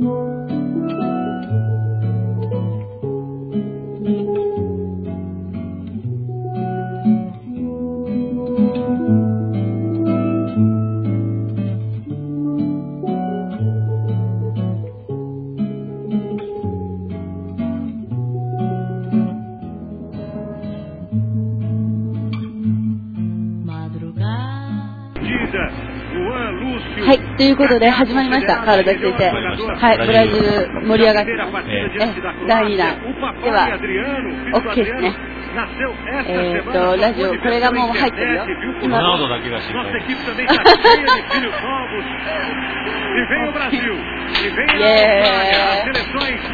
はい、ということで始まりました、川田先生。はい、ブラジル盛り上がってます。第2弾。では、OK ですね。ラジオ、これがもう入ってるよ。 今ロナウドだけが心配。 イエーイ。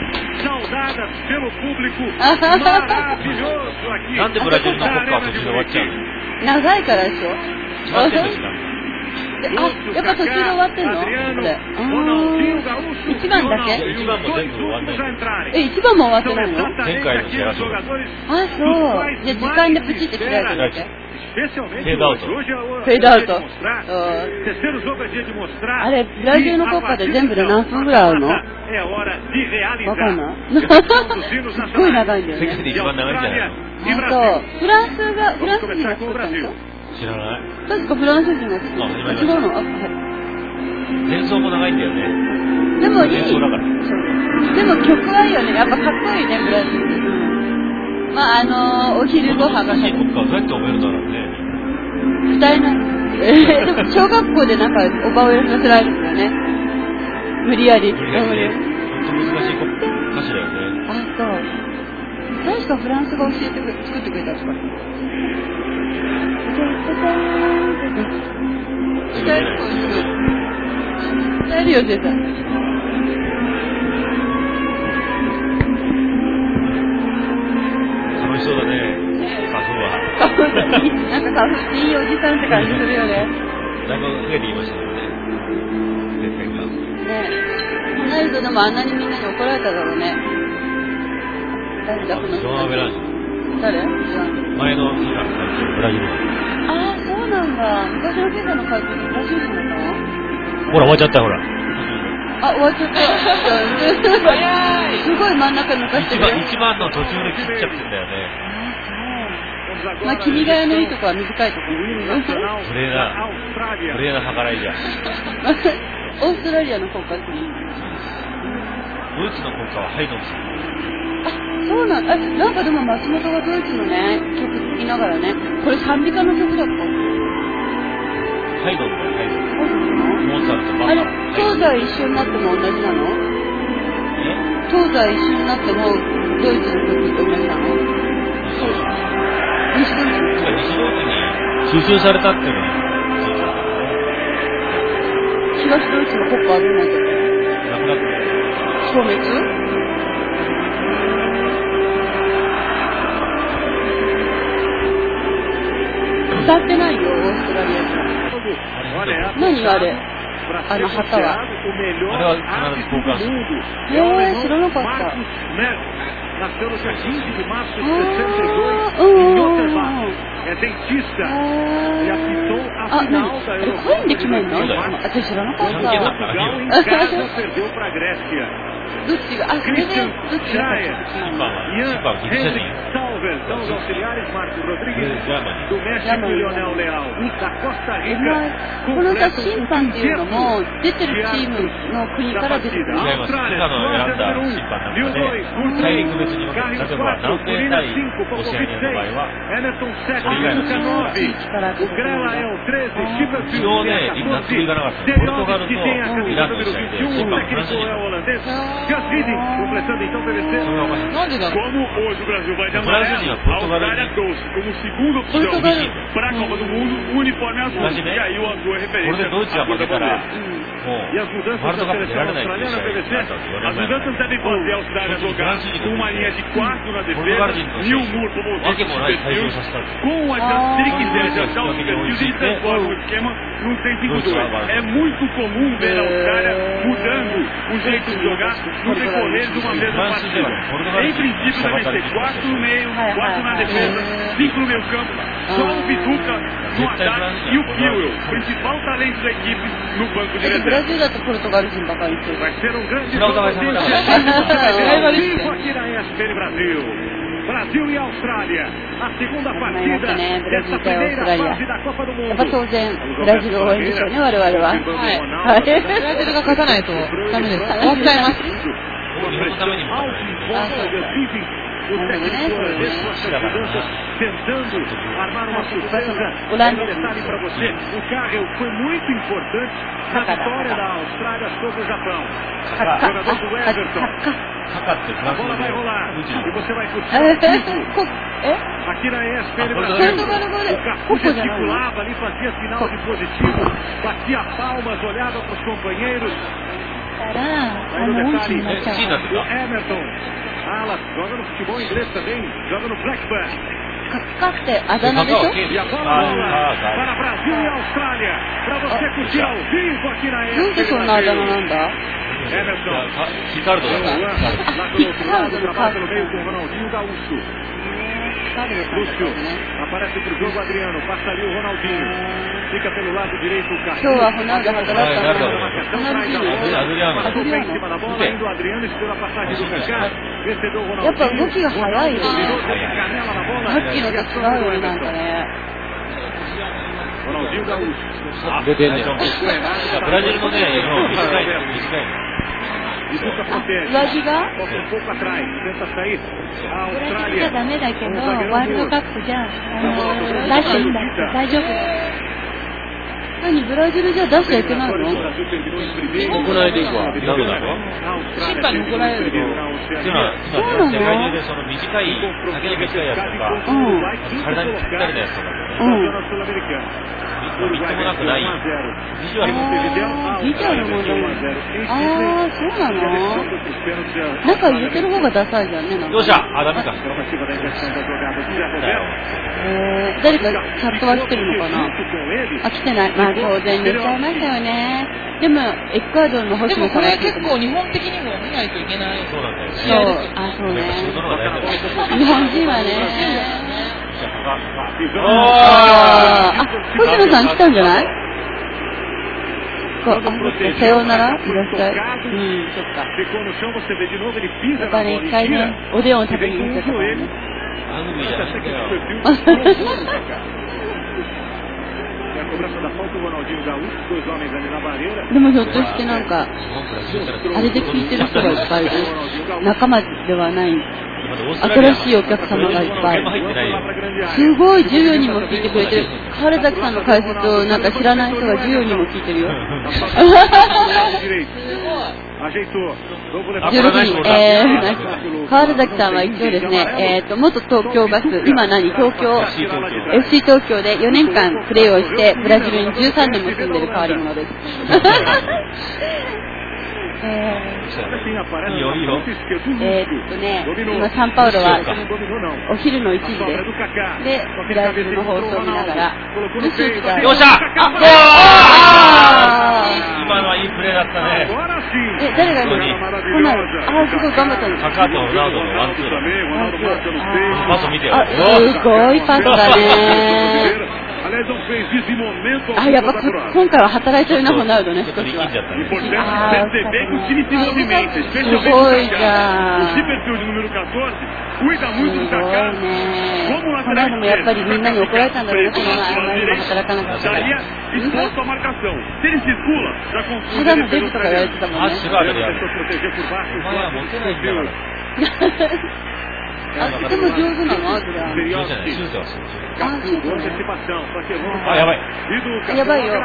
なんでブラジルの国歌は途中で終わっちゃうの？ 長いからでしょ。 決まってんですか？ やっぱ途中で終わってんの？これ。1番だけ ？1番も全部終わんない。 1番も終わってないの？ 前回の試合はそうだ。 あ、そう。じゃあ時間でプチって切られてるだけ？ フェードアウト。 フェードアウト。あれ、ブラジルの国歌で全部で何分ぐらいあるの？わかんない。すっごい長いんだよね。 世界で一番長いんじゃないの？ あ、そう。フランス人が作ったんでしょ？ 知らない。 確かフランス人が作った。違うの？ 前奏も長いんだよね。 でもいい。 前奏だから。 でも曲はいいよね。やっぱかっこいいね、ブラジル。まあお昼ご飯が国歌をどうやって覚えるんだろうね。 歌えない。でも小学校でなんか覚えさせられるんだよね。無理やり。 本当難しい歌詞だよね。 あ、そう。確かフランスが教えて作ってくれたんですか？歌えるよ、絶対。 楽しそうだね。花粉は。 なんか花粉いいおじさんって感じするよね。 だいぶ増えてきましたよね。前線が。 ねえ。なるとでもあんなにみんなに怒られただろうね。誰だこの人。 ジョン・アベランジ。 誰？ 前のフィファの会長、ブラジル。 ああ、そうなんだ。昔のフィファの会長ってブラジル人だったの？ ほら、終わっちゃった、ほら。 あ、終わっちゃった。早い。すごい真ん中抜かしてる。 一番の途中で切っちゃってんだよね。 まあ、君が代のいいとこは短いところにいるの。 プレーな計らいじゃん。 オーストラリアの国歌っていい？ ドイツの国歌はハイドンさん。 あ、そうなんだ。なんかでも松本がドイツのね、曲聴きながらね、これ賛美歌の曲だった。 ハイドンだよ、ハイドン。モーツァルト、バッハ。 あれ、東西一緒になっても同じなの？東西一緒になってもドイツの曲と同じなの？そうです。西ドイツに収集されたっていうのは東ドイツの国歌はどうなんだっけ？ なくなって消滅？歌ってないよ、オーストラリア人。何あれ？あの旗は。 あれは必ず交換する。 知らなかった。 Nasceu no dia 15 de março de 62 em Otterbar. É dentista e apitou a final da Eurocopa de 2004. Portugal em casa perdeu para a Grécia. Christian Schreier, Ian Henrik Salver, são os auxiliares, Marcos Rodrigues, do México e Lionel Leal, da Costa Rica, completam o quinteto de partida. A Austrália, Suécia número 1, Viu 2, Carlos 4, Urina 5, Popovic 6, Emerson 7, Luca 9, o Grela é o 13, Chipper Field é 14, Seriovic que tem a camisa número 21, o técnico é o holandês, Gasvidin, completando então o PVC. Como hoje o Brasil vai de amarelo, a Austrália trouxe como segunda opção para a Copa do Mundo o uniforme azul. E aí o azul é referência à cor da bandeira. E as mudanças da seleção australiana, PVC, as mudanças devem fazer a Austrália jogar com uma linha de 4 na defesa, Neil Moore como ofício de perfil, com a chance, se ele quiser ajustar os perfis, ele transforma o esquema num 6-5-2. É muito comum ver a Austrália mudando o jeito de jogar no decorrer de uma mesma partida. Em princípio devem ser 4 no meio, 4 na defesa, 5 no meio campo, só o Viduca no ataque e o Kiel, principal talento da equipe, no banco de reserva. Vai ser um grande jogo aqui na ESPN Brasil. Brasil e Austrália, a segunda partida dessa primeira fase da Copa do Mundo. やっぱ当然ブラジルを応援でしょうね、我々は。はい。ブラジルが勝たないとダメです。終わっちゃいます。 O técnico holandês com essa mudança tentando armar uma surpresa. Um detalhe para você, o Carrel foi muito importante na vitória da Austrália sobre o Japão. Jogador do Everton. A bola vai rolar e você vai curtir aqui na ESPN Brasil. O Cafu gesticulava ali, fazia sinal de positivo, batia palmas, olhava para os companheiros. Aí o detalhe, o Everton. Alas, joga no futebol inglês também, joga no Blackburn. E a bola rola para Brasil e Austrália, para você curtir ao vivo aqui na ESPN. Emerson. Ricardo. Lá do outro lado, trabalha pelo meio com o Ronaldinho Gaúcho. Lúcio, aparece pro jogo Adriano, passa ali o Ronaldinho. Fica pelo lado direito o Carlos. Adriano. Em cima da bola, indo o Adriano, esperou a passagem do Kaká. Recebeu o Ronaldinho. Canela na bola. Ronaldinho Gaúcho. 出てんねん。ブラジルのね、短い。 上着がブラジルじゃダメだけど、ワールドカップじゃ出していいんだって大丈夫だよ。何ブラジルじゃ出しちゃいけないの？ 怒られていくわ。ダメだろ？ 審判に怒られるの？ そうなの？世界中でその短い、丈の短いやつとか、体にぴったりなやつとかね。みっともなくない。ビジュアルも。 ビジュアルもね。ああ、そうなの？中入れてる方がダサいじゃんね。 どうした？あ、ダメか。 誰かチャットは来てるのかな？あ、来てない。まあ当然言っちゃいましたよね。でもエクアドルの星野さんは結構日本的にも見ないといけない。そうなんだよね。そう、あ、そうね。日本人はね。あ、星野さん来たんじゃない？さようならいらっしゃい。そっか。やっぱね、一回ね、おでんを食べに行っちゃったからね。でもひょっとしてなんか、あれで聞いてる人がいっぱいいる。仲間ではない。新しいお客様がいっぱい。すごい14人も聞いてくれてる。川原崎さんの解説をなんか知らない人が14人も聞いてるよ。16人。川原崎さんは一応ですね、元東京ガス、今東京、FC 東京で4年間プレーをして、ブラジルに13年も住んでる変わり者です。今サンパウロはお昼の1時です。で、ブラジルの放送を見ながら、ルシウスが。 よっしゃ！今のはいいプレーだったね。 誰が来ない？すごい頑張ったの。 カカとロナウドのワンツー。パス見てよ。 すごいパスだね。やっぱ今回は働いてるな、ロナウドね、少しは。すごいじゃん。すごいね。この間もやっぱりみんなに怒られたんだろうね、その前に働かなかったから。ただのデブとか言われてたもんね。でも上手なのアグラ。 上手じゃない、手術はする。 やばい。やばいよ。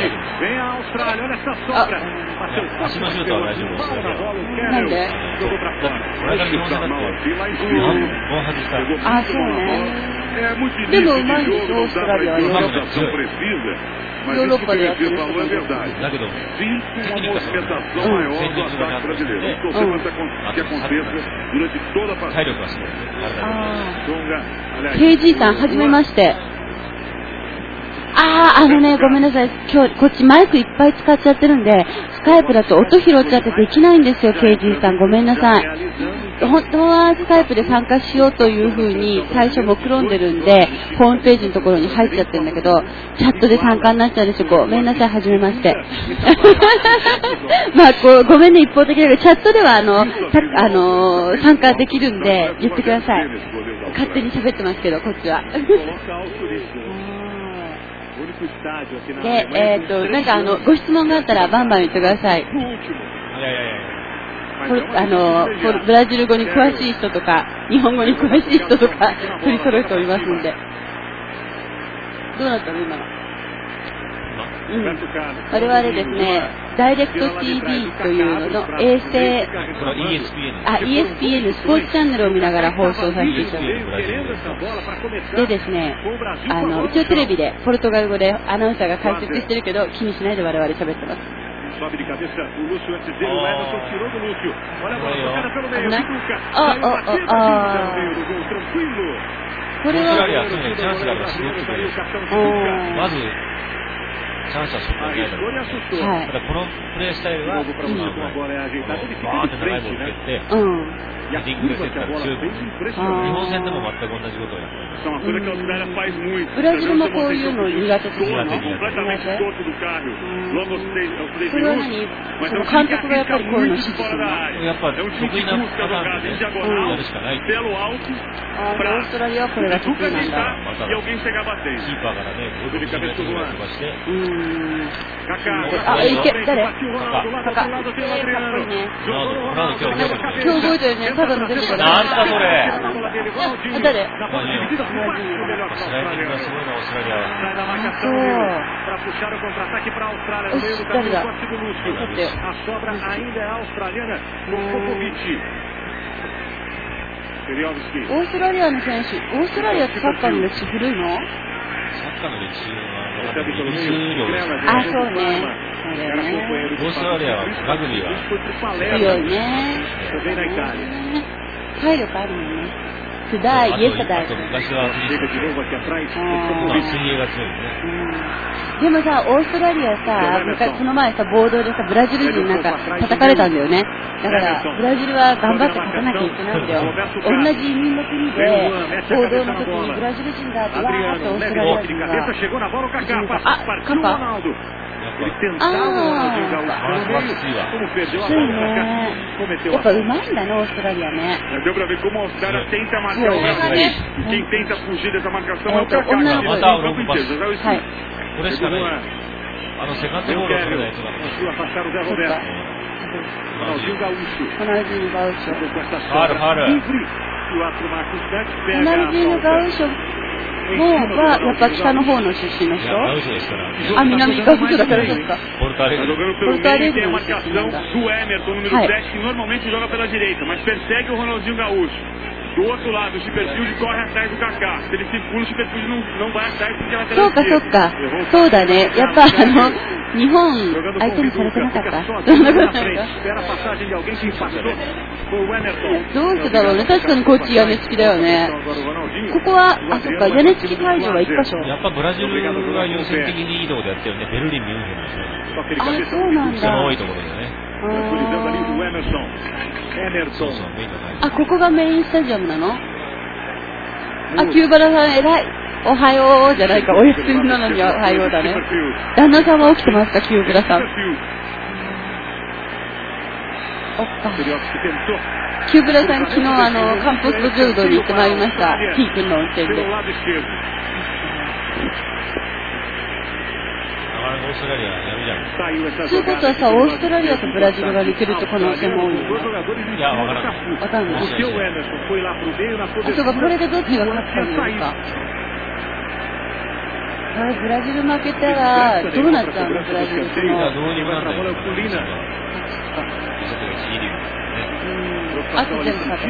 足のシュートは大丈夫です。 なんで？ これから日本だって4本外した。 あ、そうね。でもうまいんでしょ、オーストラリアはヨーロッパでやってる人だけど。 だけど、テクニック戦術がなくて、体力がすごい。KG さん、はじめまして。あごめんなさい。今日、こっちマイクいっぱい使っちゃってるんで、スカイプだと音拾っちゃってできないんですよ、KG さん。ごめんなさい。本当はスカイプで参加しようという風に最初目論んでるんで、ホームページのところに入っちゃってるんだけど、チャットで参加になっちゃうんですよ。ごめんなさい、はじめまして。ごめんね、一方的だけど、チャットでは参加できるんで、言ってください。勝手に喋ってますけど、こっちは。で、なんかご質問があったらバンバン言ってください。ブラジル語に詳しい人とか、日本語に詳しい人とか、取り揃えておりますんで。どうなったの今の？我々ですね、ダイレクト TV というのの衛星、ESPN スポーツチャンネルを見ながら放送させていただきます。でですね、一応テレビでポルトガル語でアナウンサーが解説してるけど、気にしないで我々喋ってます。 Sobe de cabeça o Lúcio antes dele, o Everton tirou do Lúcio. Olha a bola tocada pelo meio, Pituca. Tranquilo. これはチャンスがあるからすごくまずチャンスはそこにないだろう。ただこのプレースタイルはバーッと長いボールを蹴ってヘディングで蹴ったら強いボール。日本戦でも全く同じことをやってます。 ブラジルもこういうの苦手ですよね。それは何？その監督がやっぱりこういうの指示するの？ やっぱ得意なパターンでやるしかない。オーストラリアはこれが得意なんだ。 またキーパーからね、ボールを決めて飛ばして。 いけ、誰？カカ。かっこいいね。今日覚えてるね。ただの出てこない。 なんだそれ。 誰？ スライディングがすごいな、オーストラリアは。 誰だ？オーストラリアの選手、オーストラリアってサッカーの歴史古いの？ サッカーの歴史はイギリス領です。 そうね。 オーストラリアはラグビーは強いね。体力あるもんね。世代、イエス代。 昔は水泳が強いね。 でもさ、オーストラリアさ、この前さ、暴動でさ、ブラジル人なんか叩かれたんだよね。だから、ブラジルは頑張って勝たなきゃいけないんだよ。同じ移民の国で、暴動の時にブラジル人だってわーってオーストラリア人が、カンパきついね。やっぱうまいんだね、オーストラリアね。 Deu pra ver como a Austrália tenta marcar o Brasil. Quem tenta fugir dessa marcação é o Kaká. これしかない。セカンドボールを取れないとだ。 Afastar o Zé Roberto. Ronaldinho Gaúcho. Ronaldinho Gaúcho. Faro. Ronaldinho Gaúcho.はやっぱ北の方の出身の人？南ガウショだからですか？ ポルトアレグレtem a marcação do Emerson, número 7, que normalmente joga pela direita, mas persegue o Ronaldinho Gaúcho. Do outro lado, o Chipperfield corre atrás do Kaká. Se ele se pula, o Chipperfield não vai atrás porque ela そうか。そうだね。やっぱ日本相手にされてなかった。どんなことないか。どうしてだろうね。確かにこっち屋根付きだよね。ここは、そっか、屋根付き会場は1箇所。 やっぱブラジルが優先的に移動でやってるね。ベルリン、ミュンヘンですね。 そうなんだ。 人の多いところでね。 ここがメインスタジアムなの？キューバラさん偉い。おはようじゃないか。お休みなのにおはようだね。旦那さんは起きてますか、キューバラさん。キューバラさん、昨日カンポスト柔道に行ってまいりました。T 君の運転で。そういうことはさ、オーストラリアとブラジルが似てるって可能性も多いの？ いや、わからない。 わかんない。そうか、これでどっちが勝ったんですか？ブラジル負けたらどうなっちゃうの？ブラジルとの。あと全部勝った。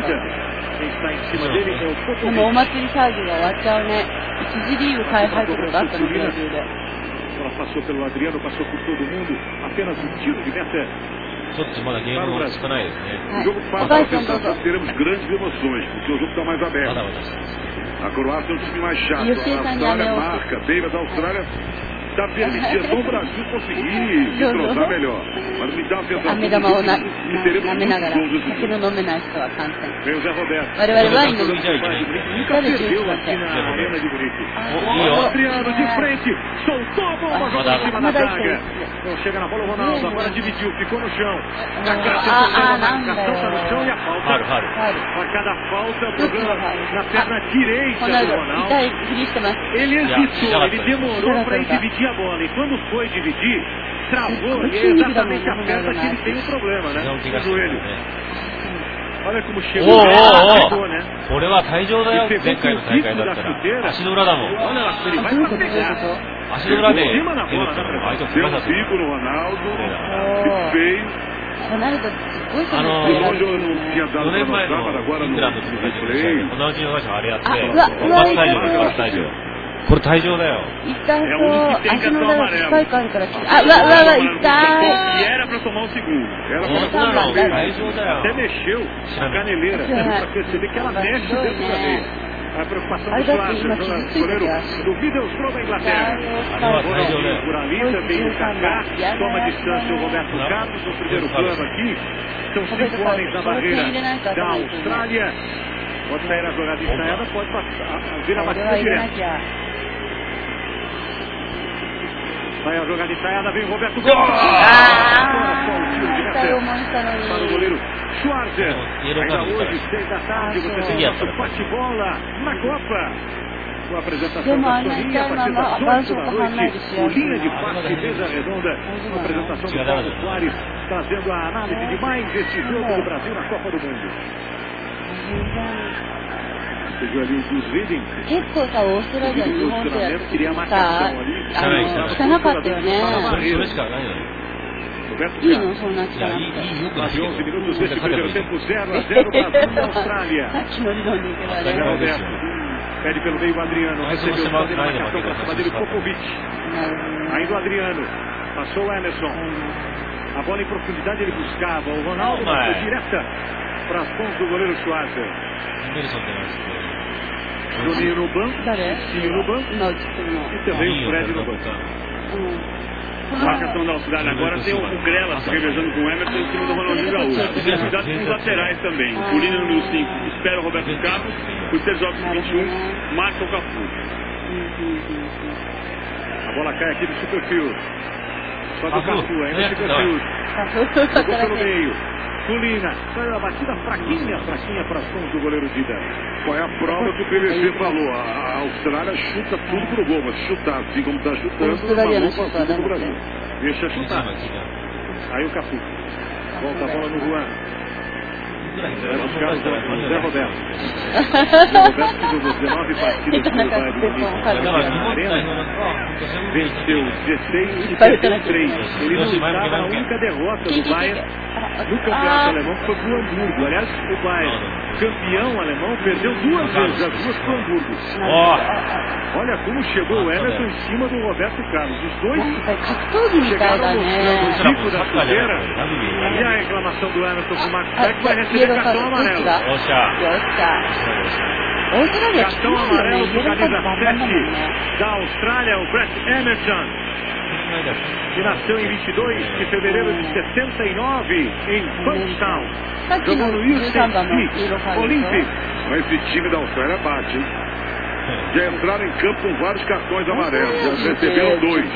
でもお祭り騒ぎが終わっちゃうね。一次リーグ入ったことあったの、ブラジルで。 Passou pelo Adriano, passou por todo mundo, apenas tiro de meta ちょっとまだゲームも少ないですね。 O jogo passa a sensação que teremos grandes emoções, porque o jogo está mais aberto. まだまだしてます。 A Croácia é um time mais chato. A Austrália marca bem, mas a Austrália está permitindo o Brasil conseguir se entrosar melhor. Mas me dá a sensação que teremos muitos gols esse jogo. Vem o Zé Roberto. Nunca perdeu aqui na Arena de Munique. O Adriano de frente, soltou a bomba, jogou em cima da zaga. Não chega na bola o Ronaldo, agora dividiu, ficou no chão. Kaká tentou a marcação, está no chão e a falta. Marcada a falta, jogando na perna direita do Ronaldo. Ele hesitou, ele demorou para dividir a bola. E quando foi dividir, travou. E é exatamente a perna que ele tem um problema, né? O joelho. Olha como chegou, né? これは退場だよ。前回の大会だったら足の裏だもん。足の裏で蹴るってのは相手を振らさず。 Bico no Ronaldo. Que feio. 4 年前のイングランドとの同じようなあれやって、バス退場だよ、バス退場。これ退場だよ。 痛そう。足の裏が近いから痛い。 Era para tomar o segundo. Era para tomar o segundo. Até mexeu a caneleira para perceber que ela mexe dentro da meia. A preocupação do Schwarzer, goleiro do Middlesbrough da Inglaterra. Por ali também o Kaká, toma distância o Roberto Carlos no primeiro plano aqui. São 5 homens na barreira da Austrália. Pode sair a jogada ensaiada, pode vir a batida direta. Sai a jogada ensaiada, vem o Roberto Carlos. Para o goleiro Schwarzer. Ainda hoje, 6 da tarde, você tem nosso bate-bola na Copa. Com a apresentação da Soninha, a partir das 8 da noite, o Linha de Passe, mesa redonda, com a apresentação do Paulo Soares, trazendo a análise de mais esse jogo do Brasil na Copa do Mundo. Você viu ali os reading? 結構さ、オーストラリア、日本とやってさ、汚かったよね。 それしかないよね。 いいのそんな汚くて。 11 minutos deste primeiro tempo, 0-0 Brasil na Austrália. Pede pelo meio o Adriano, recebeu o poder de marcação para cima dele, Popovic. Ainda o Adriano, passou o Emerson. A bola em profundidade ele buscava, o Ronaldo foi direta para as mãos do goleiro Schwarzer. Juninho no banco, Cicinho no banco e também o Fred no banco. Marcação da Austrália agora tem o Grela se revezando com o Emerson em cima do Ronaldinho Gaúcho. Cuidado com os laterais também. O Lina no 5 espera o Roberto Carlos. Os 3 jogos 21 marca o Cafu. A bola cai aqui do Superfield. Só do Cafu, ainda Superfield. Jogou pelo meio. Sulina, saiu a batida fraquinha para as mãos do goleiro Dida. Qual é a prova que o PVC falou? A Austrália chuta tudo pro gol, mas chutar assim como está chutando, não passou do Brasil. Deixa chutar. Aí o Cafu. Volta a bola no Juan. Zé Roberto. Zé Roberto que jogou 19 partidas pelo Bayern de Munique na Arena. Venceu 16 e perdeu 3. Ele não estava na única derrota do Bayern no campeonato alemão, que foi pro Hamburgo. Aliás, o Bayern, campeão alemão, perdeu 2 vezes, as 2 pro Hamburgo. Olha como chegou o Emerson em cima do Roberto Carlos. Os dois chegaram mostrando o bico da chuteira. E a reclamação do Emerson com o Marcos Beck vai receber cartão amarelo. Cartão amarelo com camisa 7 da Austrália, o Brett Emerson, que nasceu em 22 de fevereiro de 79 em Bankstown. Jogou no UCC Olympic. Mas esse time da Austrália bate, hein? Já entraram em campo com vários cartões amarelos. Já receberam 2. Olha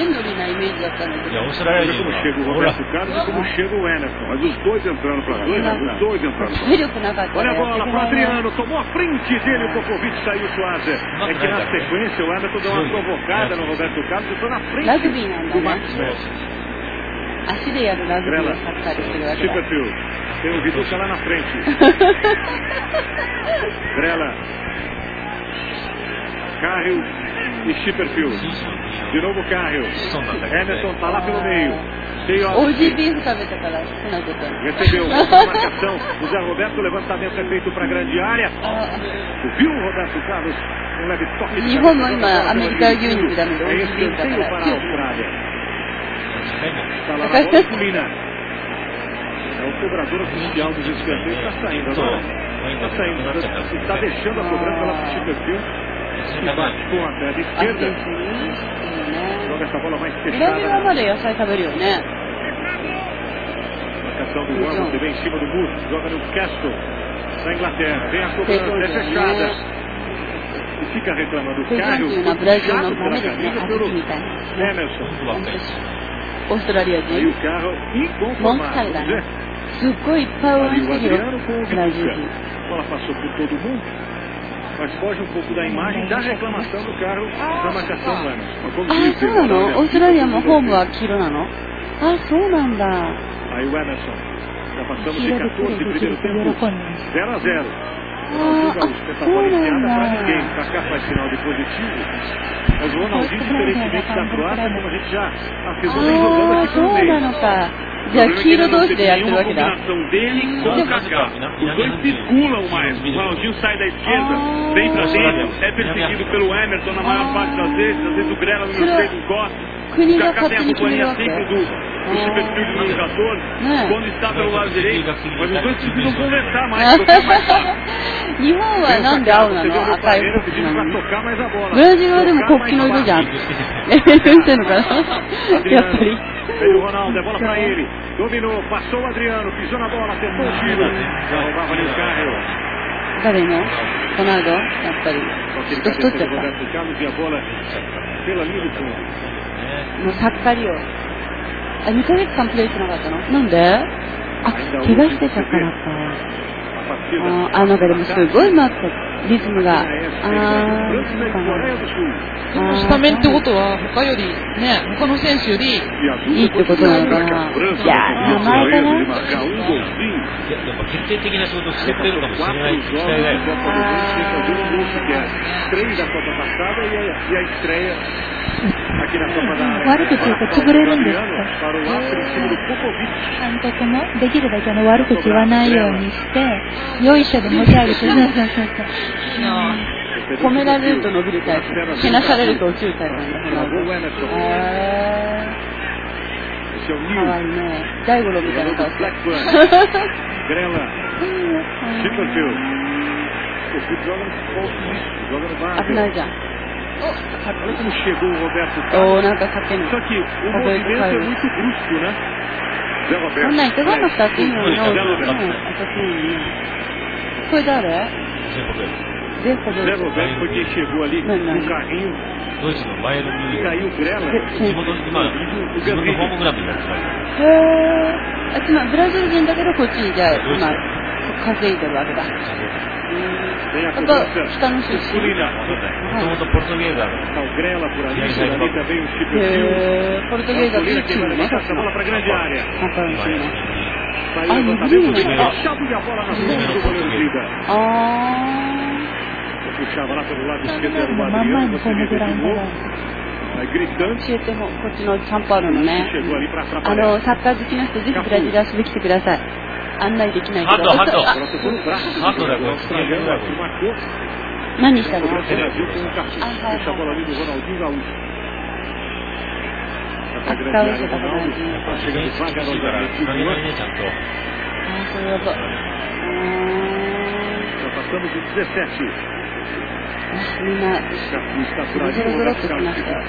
como chega o Roberto Carlos e como chega o Emerson. Mas os dois entraram para frente. Os dois entraram para frente. Olha a bola para Adriano. Tomou a frente dele. O Popovic saiu o Schwarzer. É que na sequência o Emerson deu uma provocada no Roberto Carlos e foi na frente do Max Messi. Grela, Chipperfield. Tem o Viduca lá na frente. Grela. Cahill e Chipperfield. De novo Cahill. Emerson está lá pelo meio. Recebeu a marcação. O Zé Roberto, o levantamento é feito para a grande área. Viu o Roberto Carlos? Um leve toque de cabeça. É escanteio para a Austrália. Está lá na bola, Sulina. É o cobrador oficial dos escanteios está saindo agora. Está saindo, está deixando a cobrança lá para o Chipperfield. Que bate com a perna esquerda. Joga essa bola mais fechada. Marcação do Gordon também em cima do muro. Joga no Castle da Inglaterra. Vem a cobrança, é fechada. E fica reclamando o Caio. Puxado pela camisa pelo Emerson. オーストラリア人 Aí o carro inconformado. すっごいいっぱい応援 Ali し o てるよ Adriano com o ブラジル Vinícius. A bola passou por todo mundo, mas foge um pouco da imagem da reclamação do carro da marcação do Emerson. あ、そうなの？オーストラリアもホームは黄色なの？あ、そうなんだ。 Aí o Emerson. Já passamos de 14 primeiro tempo. 0-0. Tenta a bola enfiada para ninguém. Sacar faz sinal de positivo. Mas o Ronaldinho, diferentemente da Croácia, como a gente já afirmou, vem jogando aqui pelo meio. じゃあ黄色同士でやってるわけだ。 dele com o Kaká. Os dois circulam mais. O Ronaldinho sai da esquerda, vem pra dentro, é perseguido pelo Emerson na maior parte das vezes o Grela no meio encosta. O Kaká tem a companhia sempre do Chipperfield no 14, quando está pelo lado direito, mas os dois precisam conversar mais. 日本はなんで青なの？赤い国旗なのに。ブラジルはでも国旗の色じゃん。してんのかな？やっぱり。 Veio o Ronaldo, é bola pra ele. Dominou, passou o Adriano, pisou na bola, tentou o tiro. Já roubava ali o carro. 誰の？ロナウド？やっぱり。太っちゃった。 Carlos e a bola pela linha do fundo. もうサッカリオ。あ、2ヶ月間プレイしてなかったの？なんで？あ、怪我してたからか。あ、なんかでもすごい回ったリズムが。 スタメンってことは他よりね、他の選手よりいいってことなのかな。いや、名前かな。 やっぱ決定的な仕事をしてくれるかもしれないって期待だよ。 悪く言うと潰れるんですか？監督もできるだけの悪口言わないようにしてよいしょで持ち上げて、 褒められると伸びるタイプ、けなされると落ちるタイプなんだ。かわいいね。大五郎みたいな顔して。危ないじゃん。 Olha como chegou o Roberto Carlos. Só que o movimento é muito brusco, né? Zé Roberto. こんなんいかがなったっていいのに。これ誰？ Zé Roberto foi quem chegou ali no carrinho. ドイツの前の E caiu o Grela. 自分のホームグラウンドになってた。 へぇー。つまりブラジル人だけどこっちにじゃあ今稼いでるわけだ。やっぱ北の出身。 もともとポルトゲーザーの。 ポルトゲーザーというチームね。仲良しいね。あ、日本人ね。 まんまにこのグラウンドが。 教えてもこっちのサンパウロのね。サッカー好きな人ぜひブラジル遊び来てください。案内できないけど。 ハトだよ。 何したの？サッカーをしてたことない。そうやば。みんなゾロゾロっときましたよ。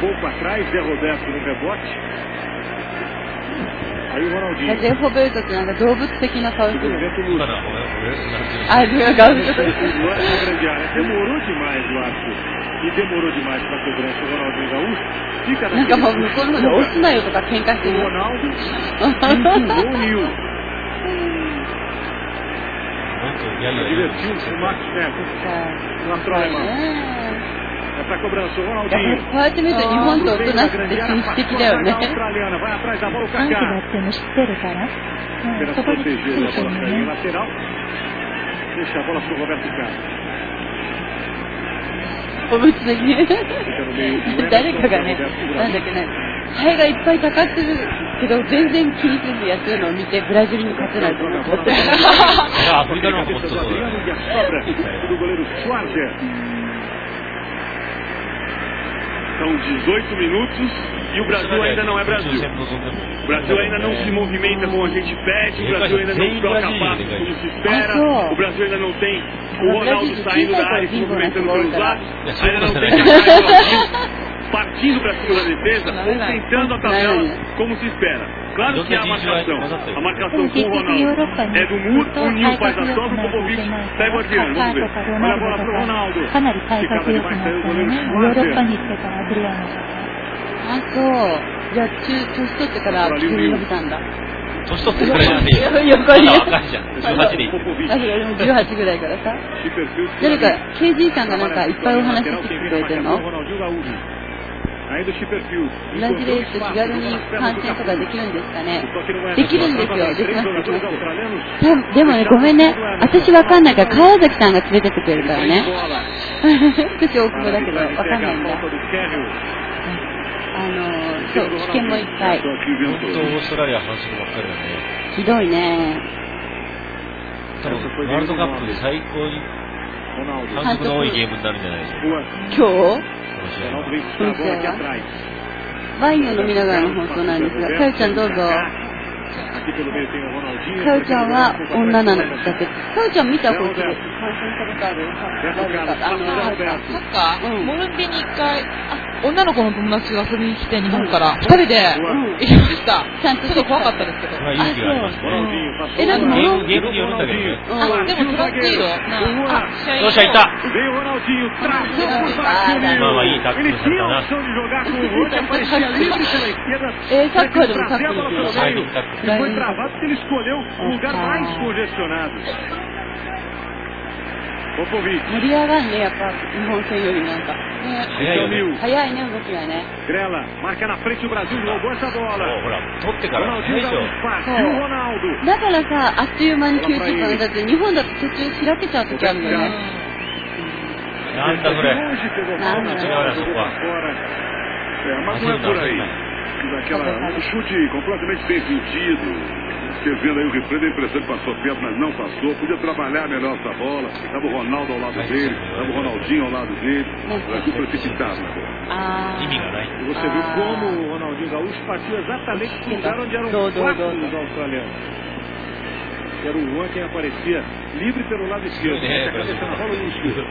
ゼホベルトってなんか動物的な顔してる。あ、ガウルト。 Demorou demais, eu acho. E demorou demais para a cobrança do Ronaldinho Gaúcho. なんかもう向こうの方で押すなよとか喧嘩してる。 Ronaldo empurrou o Nil. Divertiu-se o Max Neto. Na Troima. Essa cobrança, o Ronaldinho. こうやって見ると日本と大人って紳士的だよね。 短期だっていうの知ってるから。そこについてるね。 Deixa a bola para o Roberto Carlos. 別に誰かがね、なんだっけね、ハエがいっぱいたかってるけど全然気にせずやってるのを見てブラジルに勝てないと思って。 アフリカの方もそうだよ。 São 18 minutos E o Brasil ainda não é Brasil. O Brasil ainda não se movimenta como a gente pede, o Brasil ainda não troca passos como se espera, o Brasil ainda não tem o Ronaldo saindo da área e se movimentando pelos lados, ainda não tem partindo para cima da defesa ou tentando a tabela como se espera. Claro que há a marcação com o Ronaldo é do muro, o Nil faz a sobra, o Popovic pega o Adriano, vamos ver. Olha a bola para o Ronaldo, que cada vez mais sai o goleiro Schwarzer. あ、そう。じゃあ、年取ってから急に伸びたんだ。 年取ってからじゃねえよ。 横に。 若いじゃん。18でいい。 18ぐらいからさ。誰か、KG さんがなんかいっぱいお話ししてきてくれてるの？ブラジルと気軽に観戦とかできるんですかね？できるんですよ。できます、できます。でもね、ごめんね。私わかんないから、川崎さんが連れてってくれるからね。少し大久保だけど、わかんないんだ。そう、危険もいっぱい。 本当、オーストラリア反則ばっかりだね。 ひどいね。 多分、ワールドカップで最高に反則の多いゲームになるんじゃないでしょうか。 今日？この試合はワインを飲みながらの放送なんですが、かよちゃんどうぞ。かよちゃんは女なのだけど、かよちゃん見たこっちで観戦したことある？ サッカー、モルビに一回、女の子の友達が遊びに来て日本から2人で行きました。ちょっと怖かったですけど。 勇気がありますね。 でもゲームによるんだけどね。 でもトランクいいよ。 よっしゃ、いった。まあまあいいタックルされたな。 サッカーでもタックルですよ。 Foi travado porque ele escolheu o lugar mais congestionado. Popovic. 盛り上がるね、やっぱ日本戦よりなんか。早いね、動きがね。 Grela marca na frente o Brasil, roubou essa bola. ほら、取ってから早いでしょ。 だからさ、あっという間に90分だって日本だと途中開けちゃう時あるんだよね。 なんだそれ。 なんだ違うな、そこは。 Mas não é por aí. Um chute completamente bem sentido. Você vendo aí o replay, da impressão que passou perto, mas não passou. Podia trabalhar melhor essa bola. Estava o Ronaldo ao lado dele, estava o Ronaldinho ao lado dele. Brasil precipitado. E você viu como o Ronaldinho Gaúcho partiu exatamente no lugar onde eram os quatro dos australianos. Era o Juan quem aparecia livre pelo lado esquerdo. Essa cabeça na bola, Lúcio.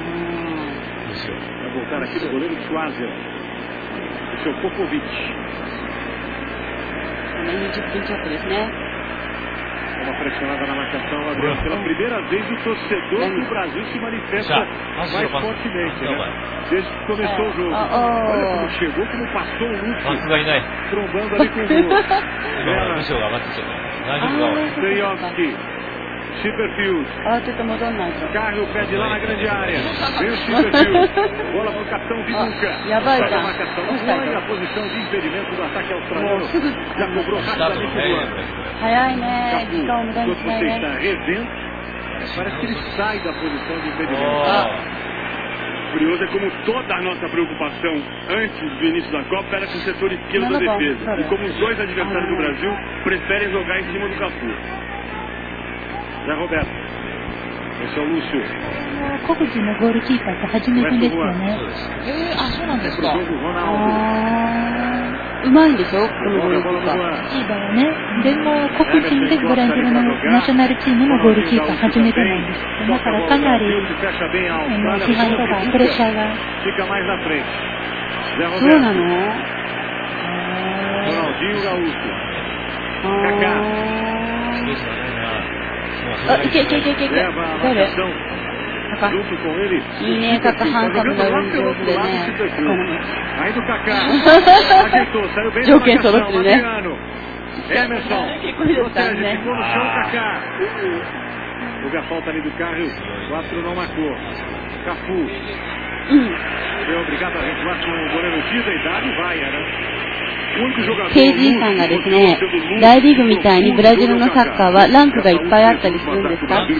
Vai voltar aqui do goleiro Schwarzer. O seu Popovic. 20分弱ですね。 Uma pressionada na marcação, Adriano. Pela primeira vez o torcedor do Brasil se manifesta mais fortemente, né? Desde que começou o jogo. Olha como chegou, como passou o Lúcio. Trombando ali com o gol. Steyovski. Chipperfield. Carre o pé de lá na grande área. Vem o Chipperfield. Bola para o capitão Viduca. Sai a marcação. Olha a posição de impedimento do ataque australiano. Já cobrou rapidamente o Luan. Enquanto você está revendo, parece que ele sai da posição de impedimento. Curioso é como toda a nossa preocupação antes do início da Copa era com o setor esquerdo da defesa. E como os dois adversários do Brasil preferem jogar em cima do Cafu. Zé Roberto. Esse é o Lúcio. 黒人のゴールキーパーって初めてですよね。 そうなんですか。 うまいんでしょ、このゴールキーパー。 キーパーはね。でも黒人でブラジルのナショナルチームのゴールキーパー初めてなんです。だからかなり批判とかプレッシャーが。 そうなの ？Ronaldinho Gaúcho. Kaká. あ、いけ。誰？いいね、カカハンサムが上手でね。条件揃ってるね。 Emerson. 結構いいですからね。 Houve a falta ali do Carlos. O árbitro não marcou. Cafu. Foi obrigado a recuar com o goleiro Dida e Dali vai, né? KG さんがですね、大リーグみたいにブラジルのサッカーはランクがいっぱいあったりするんですか？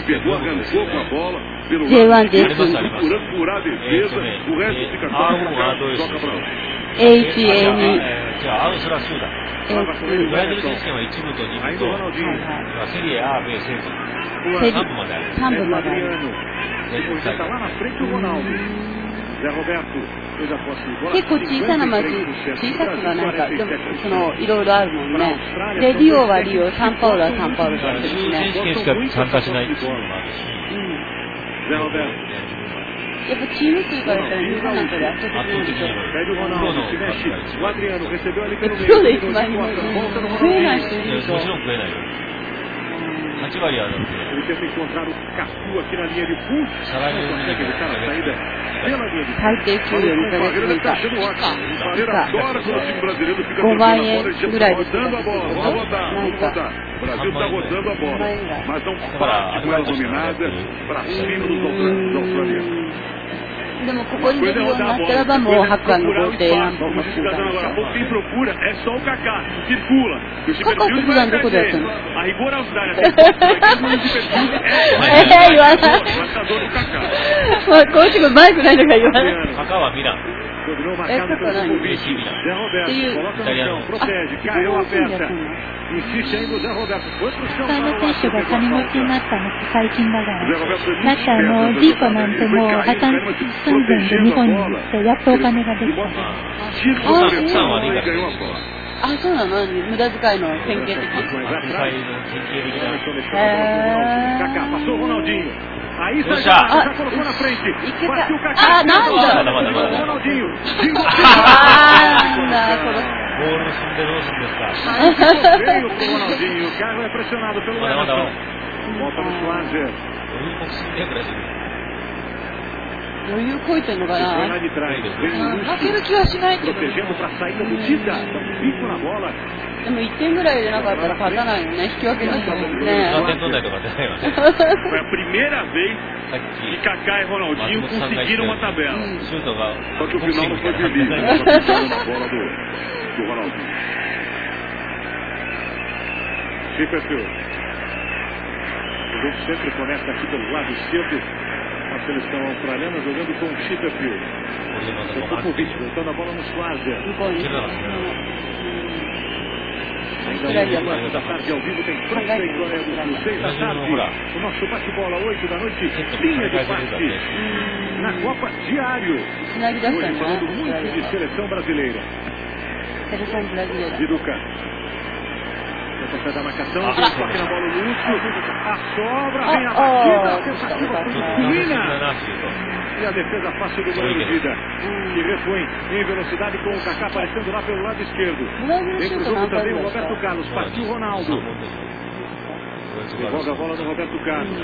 J1、J2、A1、A2、 じゃあ、それはそうだ。ブラジル選手権は1部と2部と、セリエ A、B、C 3部まである。 3部まである。 結構小さな町、小さくはなんか、でもいろいろあるもんね。で、リオはリオ、サンパウロはサンパウロだですね。 選手権しか参加しないチームもあるし。 やっぱチーム数からやったら日本なんかで圧倒的に多いでしょ。プロで1万人も食えない人いるでしょ。 もちろん食えないよ。8割はだって。 最低給料2ヶ月分か。5万円ぐらいですよ。なんか。5万円ぐらい。でもここに出るようになったらばもう白亜の豪邸なんぼ欲しいからでしょ。カカって普段どこでやったの？言わない。今週もマイクないのから言わない。 カカはミラン。 カカ何？っていう。 イタリアの。 スターの選手が金持ちになったのって最近だから。だってジーコなんてもう破産寸前で日本に行ってやっとお金ができた。 そうなの？無駄遣いの典型的。 よっしゃ。 なんだ。ボール進んでどうするんですか。まだ。 余裕こいてんのかな。 負ける気はしないけど。 でも1点ぐらいでなかったら勝たないよね。引き分けだったもんね。 何点取んないとかじゃないわね。 Kaká e Ronaldinho conseguiram uma tabela. Só que o final não foi feliz. Na bola do Ronaldinho. Chipperfield. O jogo sempre começa aqui pelo lado esquerdo. A seleção australiana jogando com o Chipperfield. O Popovic voltando a bola no Schwarzer. Ainda hoje, 4 da tarde, ao vivo, tem França e Coreia do Sul, 6 da tarde. O nosso bate-bola, 8 da noite, linha de passe. Na Copa Diário. Hoje, falando muito de seleção brasileira. Viduca. Tenta sair da marcação, toque na bola, Lúcio. A sobra, vem a batida, a tentativa fulmina. E a defesa fácil do goleiro Vida, que repõe em velocidade com o Kaká aparecendo lá pelo lado esquerdo. Vem pro jogo também o Roberto Carlos, partiu Ronaldo. Devolve a bola do Roberto Carlos.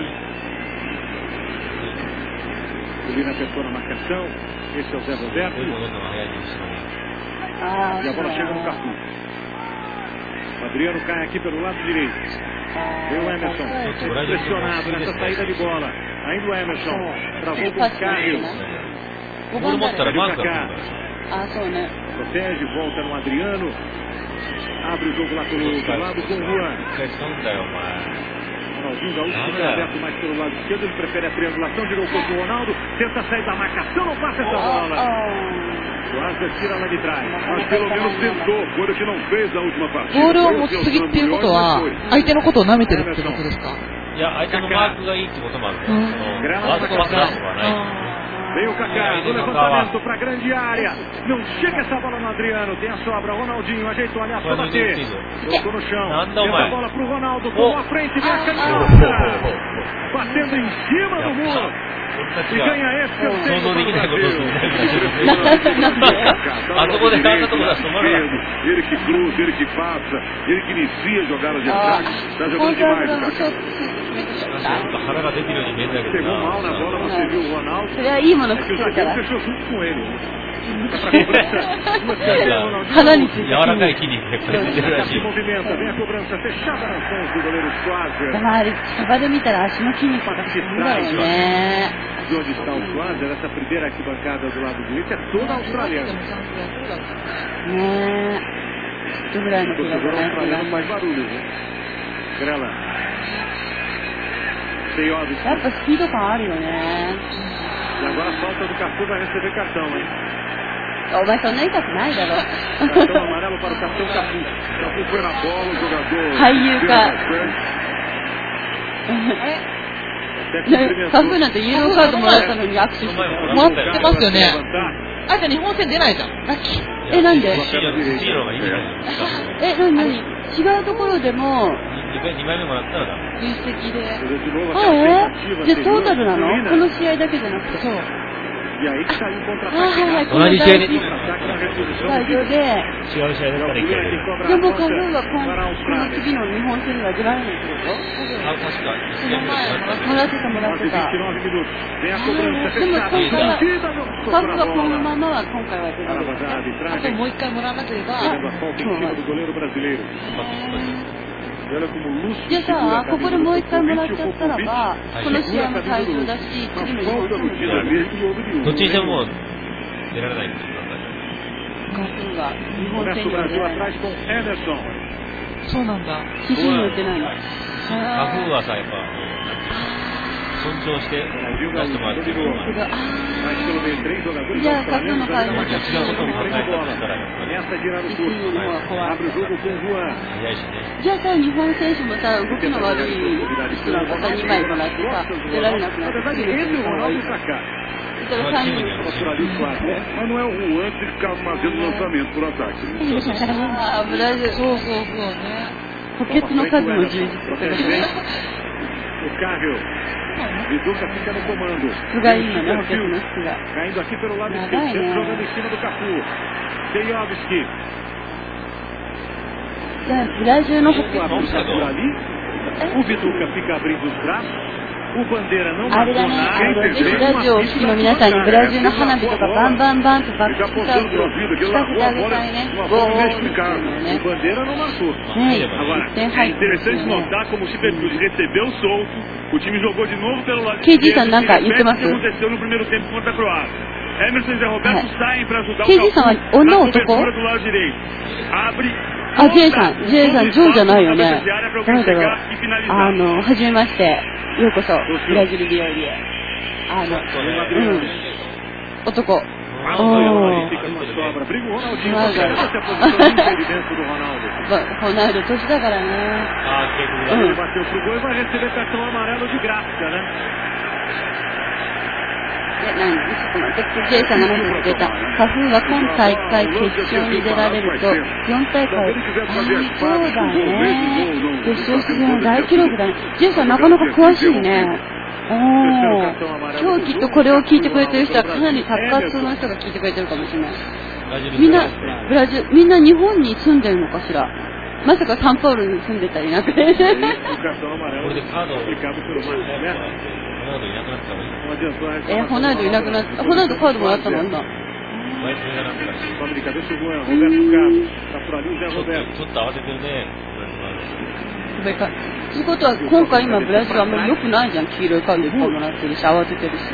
Colina apertou na marcação. Esse é o Zé Roberto. E a bola chega no Cafu. O Adriano cai aqui pelo lado direito. Vem o Emerson, pressionado nessa saída de bola. Ainda o Emerson, travou com o Carlos. Perdeu o Kaká. Protege, volta no Adriano. Abre o jogo lá pelo outro lado com o Juan. Ronaldinho Gaúcho fica aberto mais pelo lado esquerdo. Ele prefere a triangulação, virou o corpo do Ronaldo. Tenta sair da marcação, não passa essa bola. Schwarzer tira lá de trás. Mas pelo menos tentou, coisa que não fez a última partida. ボールを持ちすぎっていうことは相手のことを舐めてるってことですか。 いや、相手のマークがいいってこともあるね。ワードパスなんとかない。 Vem o Kaká, no levantamento para a grande área. Não chega essa bola no Adriano. Tem a sobra. Ronaldinho ajeitou, aliás, para bater. Colocou no chão. Tenta a bola para o Ronaldo. Tomou a frente. Vem a canhota. Batendo em cima do muro. E ganha esse que eu sei. Ele que cruza, ele que passa. Ele que inicia a jogada de ataque. Está jogando demais o Kaká. Pegou mal na bola, você viu o Ronaldo. É que o zagueiro fechou junto com ele. Se movimenta, vem a cobrança fechada nas mãos do goleiro Schwarzer. De onde está o Schwarzer, essa primeira arquibancada do lado direito é toda australiana. O torcedor australiano faz barulho, viu? Grela. やっぱスピード感あるよね。 E agora a falta do Cafu vai receber cartão, hein? お前そんな痛くないだろ。 Cartão amarelo para o capitão Cafu. Cafu foi na bola, o jogador. 俳優か。 カフなんてイエローカードもらったのに握手してもらってますよね。あいつ日本戦出ないじゃん。 なんで何違うところでも 2枚目もらったらだ。 累積で。じゃあトータルなの？この試合だけじゃなくて。そう。 同じ試合で。 スタジオで。 違う試合だったらいける。 でもカフーはこの次の日本戦には出られないってこと？ 確かに。 もらってた。でも今回は、カフーはこのままは今回は出られない。 あともう一回もらわなければ。 じゃあさ、ここでもう一回もらっちゃったらば、この試合も退場だし、次の日本戦も出られない。 どっちにしてももう出られないんですよ。 カフーが日本戦には出られない。 そうなんだ。 指針に打てないの。 カフーはさ、やっぱ尊重して出してもらってるのが。 じゃあ、カフーの会場違うことも考えたとしたら、やっぱり。早いしね。 じゃあさ、日本選手もさ、動きの悪い人なんかさ、2枚もらってさ、出られなくなって、次の人も悪い。 それはチームによる。 Mas não é o Juan que ficar fazendo lançamento por ataque. ブラジル。 そうね。 補欠の数も充実するね。 O Carrel. Viduca fica no comando. 質がいいのね、補欠の質が。 Caindo aqui pelo lado esquerdo, jogando em cima do Cafu. Teiovski. じゃあ、ブラジルの補欠の Vamos por ali. O Viduca fica abrindo os braços. あれだね、ぜひラジオをお聞きの皆さんにブラジルの花火とかバンバンバンとバックスタートを聞かせてあげたいね。ゴーっていうのね。1点入ってるんですよね。KG さんなんか言ってます？KG さんは女男？J さん、ジョーじゃないよね。誰だろう。はじめまして。ようこそ、ブラジル日和へ。男。ホナウド年だからね。J さんが何か言ってた。カフーは今大会決勝に出られると、4大会、そうだね。決勝出場の大記録だね。J さんなかなか詳しいね。今日きっとこれを聞いてくれてる人はかなりサッカー通の人が聞いてくれてるかもしれない。みんな日本に住んでるのかしら。まさかサンパウロに住んでたりなくて。 これでカードホナウドいなくなった。ホナウドカードもらったもんな。 ちょっと慌ててるね。 ということは今回今ブラジルあんまり良くないじゃん。黄色いカードいっぱいもらってるし慌ててるし。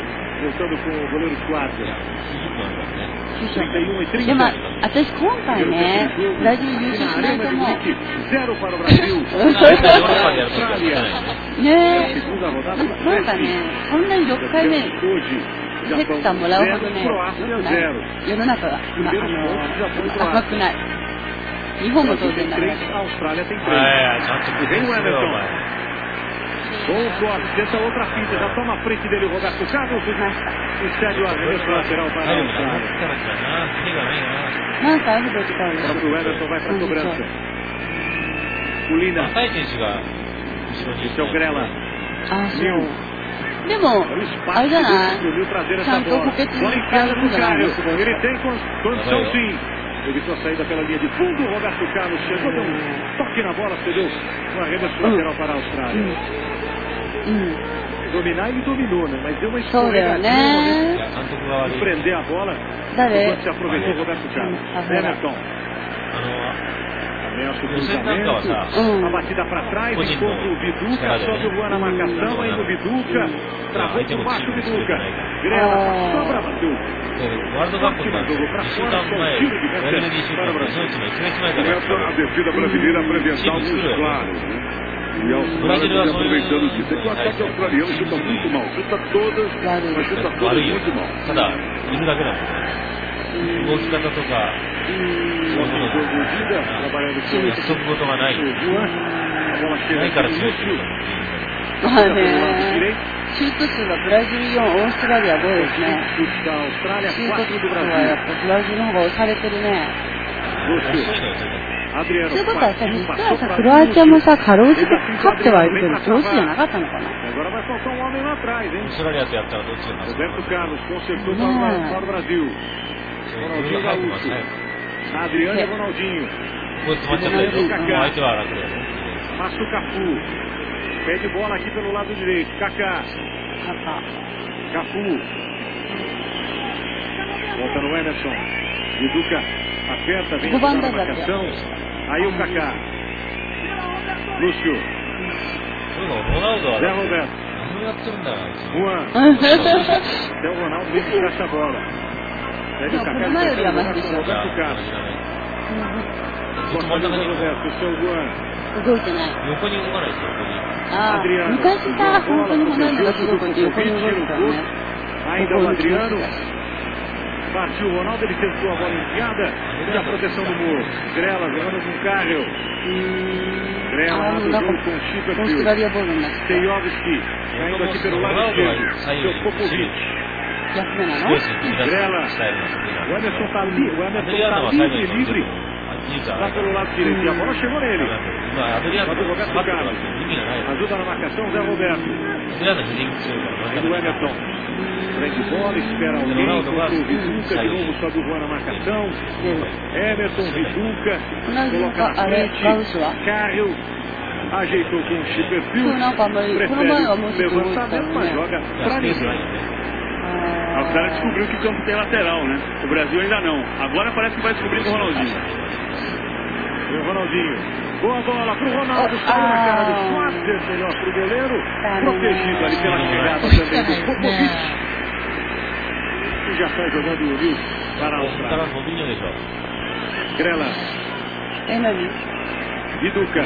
でも私今回ねブラジル優勝しないと思う。ねえなんかねそんなに6回目ヘクターもらうほどね良くない。世の中が赤くない。日本も当然だね。 Bom corte, tenta outra fita, já toma a frente dele o Roberto Carlos e cede o arremesso lateral para a Austrália. O próprio Everton vai para a cobrança. Ulina. Esse é o Grela. Mil. でも、あれじゃないちゃんと補欠に使えるんじゃないの Ele tem condição sim. Evitou a saída pela linha de fundo, o Roberto Carlos chegou, deu um toque na bola, cedeu o arremesso lateral para a Austrália. Dominar ele dominou, né? Mas deu uma escorregadinha de prender a bola enquanto se aproveitou o Roberto Carlos. Everton. A batida para trás, encontra o Viduca, sobe o Juan na marcação, aí no Viduca, travou por baixo o Viduca. Grela, sobra, bateu. ワールドカップの2週間前、ベルギー週間前、1日前から、 a descida brasileira apresentar alguns claros, né? E a Austrália está aproveitando disso. É que o ataque australiano chuta muito mal, chuta todas, mas chuta todas muito mal. ただ、いるだけだもんね。動き方とか、約束事がない。ないから強いっていう。 まあね、 シュート数はブラジル4、オーストラリア5ですね。シュート数はやっぱブラジルの方が押されてるね。そういうことはさ、実はさ、クロアチアもさ、かろうじて勝ってはいるけど、上手じゃなかったのかな。 オーストラリアとやったらどっちが勝つか。 Adriano e Ronaldinho. これ止まっちゃったよ。相手は楽だよ。 Passa o Cafu. Pede bola aqui pelo lado direito. Kaká. Cafu. Volta no Emerson. Viduca aperta, vem na marcação. Aí o Kaká. Lúcio. Zé Roberto. Juan. Até o Ronaldo vem buscar essa bola. Pede o Kaká. Roberto Carlos. Roberto, o seu Juan. 動いてない。 横に動かないですよ、横に。 ああ、昔さ、本当にホナウドがすごく横に動いてたよね。 Ainda o Adriano. Partiu o Ronaldo, ele tentou a bola enfiada e a proteção do muro. Grela jogando com o Carrel. Grela abre o jogo com o Chipperfield. Stejovski caindo aqui pelo lado esquerdo. Seu Popovic. Grela. O Emerson tá livre. Lá pelo lado direito. E a bola chegou nele. Roberto Carlos. Ajuda na marcação, Zé Roberto. Aí do Emerson. Prende bola, espera alguém. Viduca de novo, sobe o Juan na marcação. Emerson, Viduca. Coloca na frente. Carrel. Ajeitou com o Chipperfield. Prefere levantamento, mas joga pra ninguém. A Austrália descobriu que o campo tem lateral, né? O Brasil ainda não. Agora parece que vai descobrir com o Ronaldinho. E o Ronaldinho. Boa bola pro Ronaldo. Saiu na cara do Schwarzer. Melhor pro goleiro. Protegido ali pela chegada também do Popovic. E já sai jogando o Rio para a Austrália. Grela. Viduca.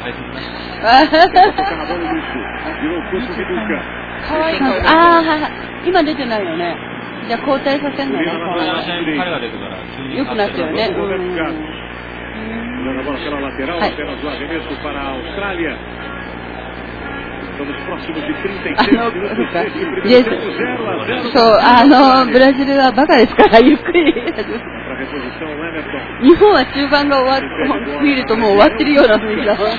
Toca na bola o Lúcio. Virou o corpo Viduca. ああ、今出てないよね。じゃあ交代させんのね。よくなったよね。 Joga a bola pela lateral, apenas o arremesso para a Austrália. Estamos próximos de 36 minutos. そう、ブラジルはバカですから、ゆっくり。日本は中盤が終わって見るともう終わってるような雰囲気だもん。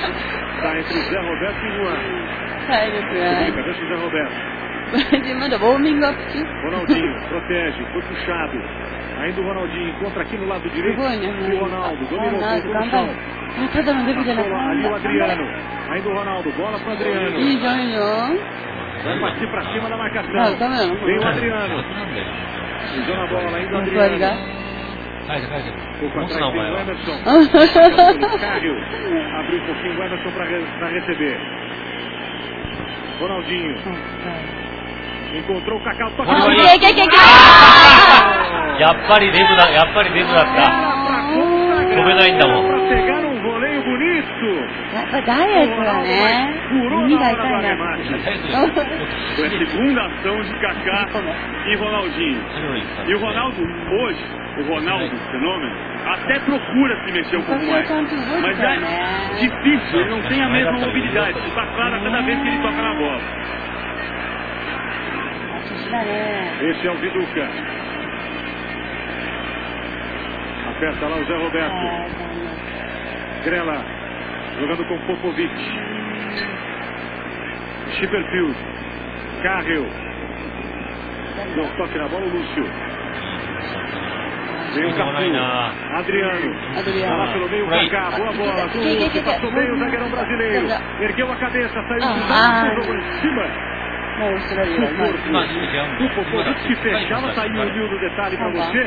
はいですね。ブラジルまだウォーミングアップ中。 Ronaldinho protege, foi puxado. Ainda o Ronaldinho encontra aqui no lado direito. E o Ronaldo dominou o chão. Ali o Adriano. Ainda o Ronaldo, bola para o Adriano. Vai partir para cima da marcação. Vem o Adriano. Pisou na bola ainda o Adriano. Pouco atrás tem o Emerson. Carrel. Abriu um pouquinho o Emerson para receber. Ronaldinho. Encontrou o Kaká. やっぱりデブだった。飛べないんだもん。 Para pegar um voleio bonito. やっぱダイエットだね。耳が痛いな。 Foi a segunda ação de Kaká e Ronaldinho. E o Ronaldo, hoje, o Ronaldo, fenômeno, até procura se mexer um pouco mais. Mas é difícil, ele não tem a mesma mobilidade. Isso está claro a cada vez que ele toca na bola. Esse é o Viduca. Aperta lá o Zé Roberto. Grela jogando com Popovic. Chipperfield. Carrel. Não toque na bola o Lúcio. Vem o Cafu. Adriano. Lá pelo meio o Kaká. Boa bola. Lúcio passou bem o zagueirão brasileiro. Ergueu a cabeça, saiu do jogo em cima. O Popovic que fechava, saiu o Nil do detalhe para você.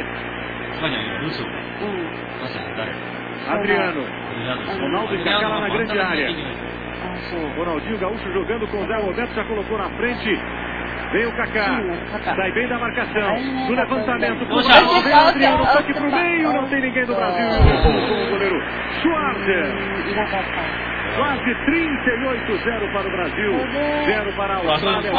Adriano. Ronaldo e Kaká lá na grande área. Ronaldinho Gaúcho jogando com o Zé Roberto, já colocou na frente. Vem o Kaká. Sai bem da marcação. Do levantamento. Vem o Adriano. Toque pro meio. Não tem ninguém do Brasil. Colocou o goleiro Schwarzer. Quase 38-0 para o Brasil. 0 para a Austrália.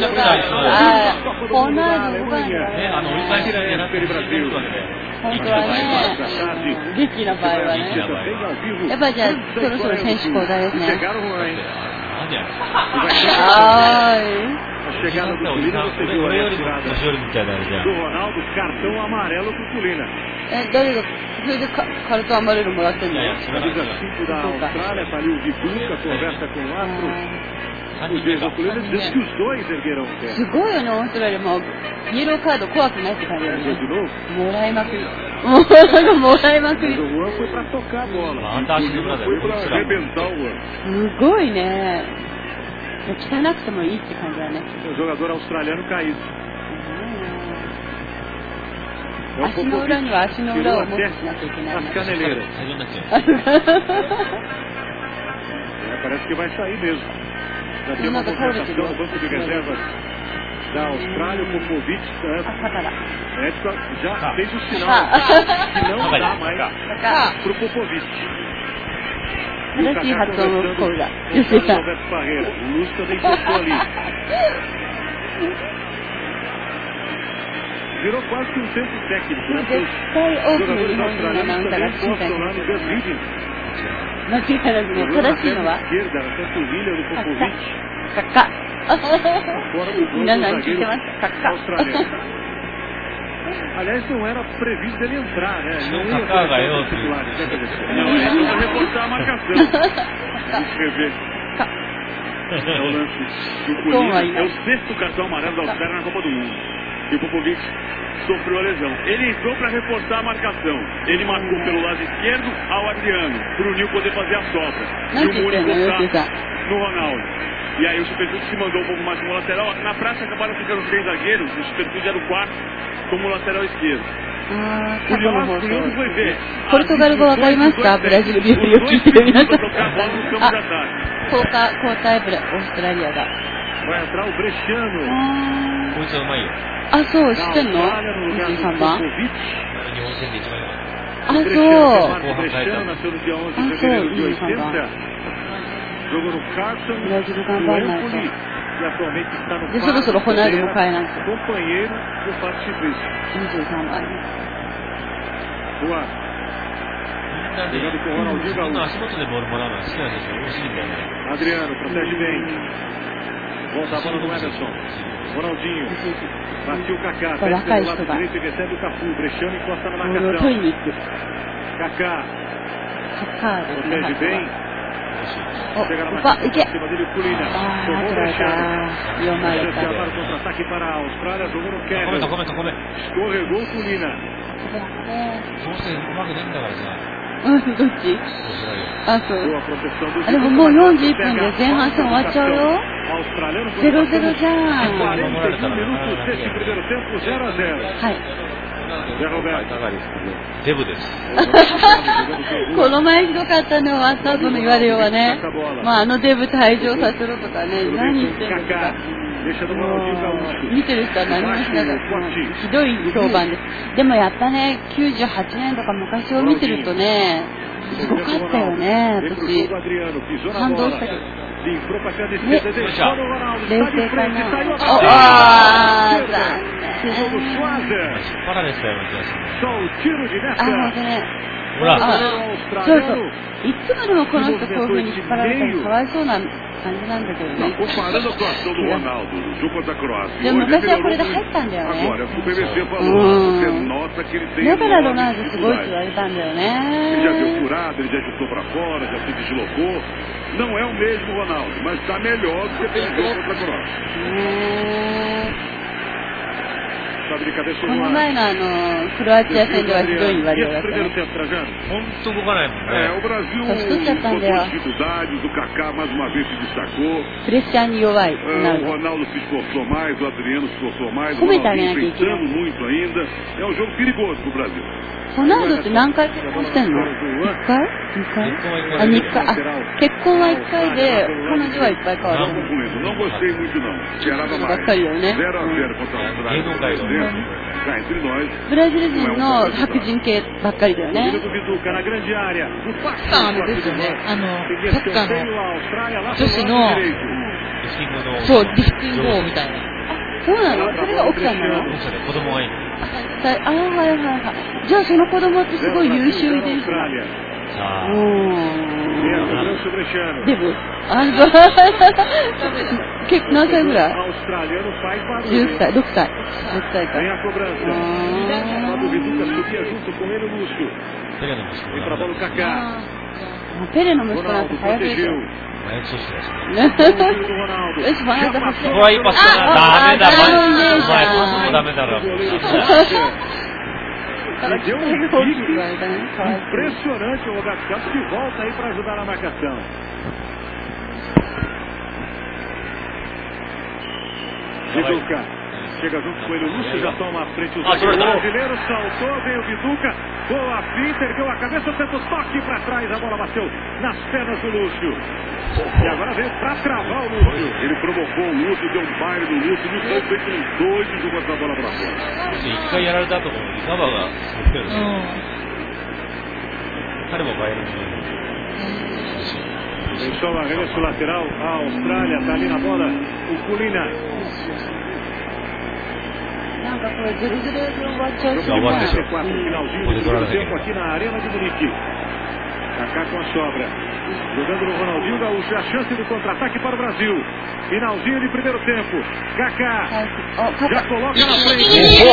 Brasil. 本当はね、劇の場合はね。やっぱりじゃあ、そろそろ選手交代ですね。はい。 chegada do Colina, você viu a tirada do Ronaldo, cartão amarelo pro Colina. 誰が、それでカルトアマレルもらってんの？ 5 da Austrália, tá ali o Viduca, conversa com o árbitro. O Diego Colina diz que os dois ergueram o pé. すごいよね、オーストラリアもイエローカード怖くないって感じだよね。もらいまくり。もらいまくり。 O Juan foi pra tocar a bola. Foi pra arrebentar o Juan. すごいね。汚くてもいいって感じだね。 O jogador australiano caído. 足の裏には足の裏を持ってしなきゃいけない。 As caneleiras. Parece que vai sair mesmo. Já tem uma movimentação no banco de reservas da Austrália. O Popovic já fez o sinal que não dá mais para o Popovic. O Kaká conversando com o Roberto Parreira. O Luz também encostou ali. Virou quase que um centro técnico, né? Os jogadores australianos também postam lá no Desmedin. 間違いなくね、正しいのは esquerda, a panturrilha do Popovic. カッカ。皆さん聞いてますか？カッカ。 Aliás, não era previsto ele entrar, né? Não ia entrar os titulares. Não, ele ia reforçar a marcação. Escrever. É o lance do Colina. É o 6º cartão amarelo da Austrália na Copa do Mundo. E o Popovic sofreu a lesão. Ele entrou para reforçar a marcação. Ele marcou pelo lado esquerdo ao Adriano, para o Nil poder fazer a sobra. E o Muro encostar no Ronaldo. E aí o Supertudo se mandou um pouco mais como lateral. Na prática acabaram ficando 3 zagueiros. O Supertudo era o 4 como lateral esquerdo. Curioso foi ver. ポルトガル語わかりますか？ブラジルビューティーを聞いてる皆さん。交代オーストラリアが。 Vai entrar o Bresciano. こいつはうまいよ。 あ、そう、知ってんの？23番。 日本戦で一番うまい。 あ、そう。 Bresciano nasceu no dia 11 de fevereiro de 80. Jogou no Carson, no Empoli, e atualmente está no Parque. Companheiro do Pátio Ciclista. 23番。 Boa. Jogando com o Ronaldinho Gaúcho. Adriano protege bem. Volta a bola no Emerson. Ronaldinho. Bateu o Kaká. Desce pelo lado direito e recebe o Cafu. Bresciano encosta na marcação. Kaká. Protege bem. Chega na marcação. Em cima dele o Colina. Tomou o Bresciano. Chance para o contra-ataque para a Austrália. Jogou no Kevin. Escorregou o Colina. どっち？あ、そう。あ、でももう41分で前半戦終わっちゃうよ。0-0じゃん。はい。 デブです。 この前ひどかったね、終わった後の言われようはね。まああのデブ退場させろとかね、何言ってんのとか。見てる人は何もしなかった。ひどい評判です。でもやっぱね、98年とか昔を見てるとね、すごかったよね、私。感動したけど。ね、冷静かな。あー、残念。 パラでしたような気がする。 あ、ほんとね。ほら。そうそう。いつまでもこの人こういう風に引っ張られたらかわいそうな感じなんだけどね。でも昔はこれで入ったんだよね。だからロナウドすごいって言われたんだよね。 Não é o mesmo Ronaldo, mas está melhor do que aquele jogo contra a Croácia. この前のクロアチア戦ではひどい言われようだったね。 本当動かないもんね。 O Brasil encontrou dificuldades, o Kaká mais uma vez se destacou. プレッシャーに弱い。 O Ronaldo se esforçou mais, o Adriano se esforçou mais, o Ronaldinho enfrentando muito ainda. É um jogo perigoso para o Brasil. ロナウドって何回結婚してんの？1回？2回？あ、2回。あ、結婚は1回で、彼女はいっぱい変わる。 Não gostei muito não. Esperava mais. ばっかりよね。 0-0 contra a Austrália. ブラジル人の白人系ばっかりだよね。 ですよね。 サッカーの女子の、そう、リフティング王みたいな。 そうなの？それが奥さんなの？ 子供がいい。 あ、はいはいはい。じゃあその子供ってすごい優秀です。 デブ何歳ぐらい ?10 歳、6歳。6歳か。ペレの息子なんて早いでしょ。 Vai passando da meta, vai da meta. Deu um pique impressionante o Roberto Campos que volta aí para ajudar na marcação. Viduca chega junto com ele, o Lúcio já toma à frente o brasileiro, saltou, veio o Viduca, boa finta, ergueu a cabeça, tentou toque para trás, a bola bateu nas pernas do Lúcio. E agora veio para travar o Lúcio. Ele provocou o Lúcio, deu um baile do Lúcio, o Lúcio foi com dois e jogou essa bola para fora. Sim, 一回やられた後も、ナバがすごいよね。彼もバイエルン Deixou o arremesso lateral, a Austrália está ali na bola, o Culina. なんかこれずるずる終わっちゃうし、 finalzinho do tempo aqui na Arena de Munique. Kaká com a sobra. Jogando no Ronaldinho Gaúcho, a chance do contra-ataque para o Brasil. Finalzinho de primeiro tempo. Kaká já coloca na frente.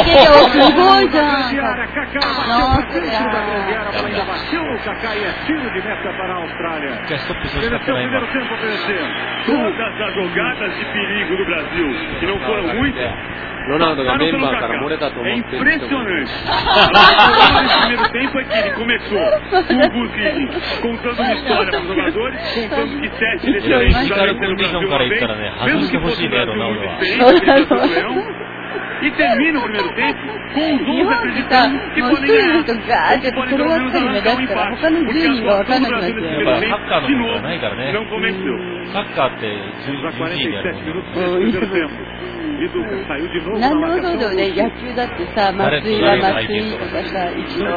Kaká bateu para dentro da grande área, a bola ainda bateu no Kaká e é tiro de meta para a Austrália. Esse é o primeiro tempo a oferecer. Todas as jogadas de perigo do Brasil, que não foram muitas. Ronaldoがメンバーから漏れたと思ってる。 É impressionante. O primeiro tempo é que ele começou o Buzinho contando uma história para os jogadores, contando que 7 diferentes já venceram o Brasil uma vez, mesmo que fosse o Brasil e termina o primeiro tempo com os 11 acreditando que podem ganhar, que podem pelo menos arrancar um empate, porque a atuação do Brasil nesse primeiro tempo, de novo, não convenceu. Estamos a 47 minutos nesse primeiro tempo. 何でもそうだよね、野球だってさ、松井は松井とかさ、一度。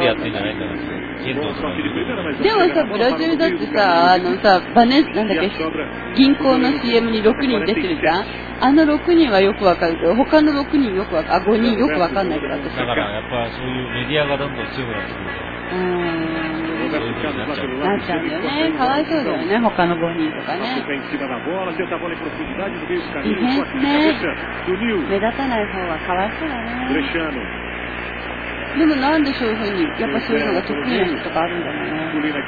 でもさ、ブラジルだってさ、バネなんだっけ、銀行の CM に6人出てるじゃん。あの6人はよくわかるけど、他の6人よくわかる、5人よくわかんないけど、私。 だからやっぱそういうメディアがどんどん強くなってくると。 なっちゃうんだよね。かわいそうだよね、他の5人とかね。ディフェンスね、目立たない方がかわいそうだね。でもなんでそういうふうに、やっぱそういうのが得意な人とかあるんだろうね。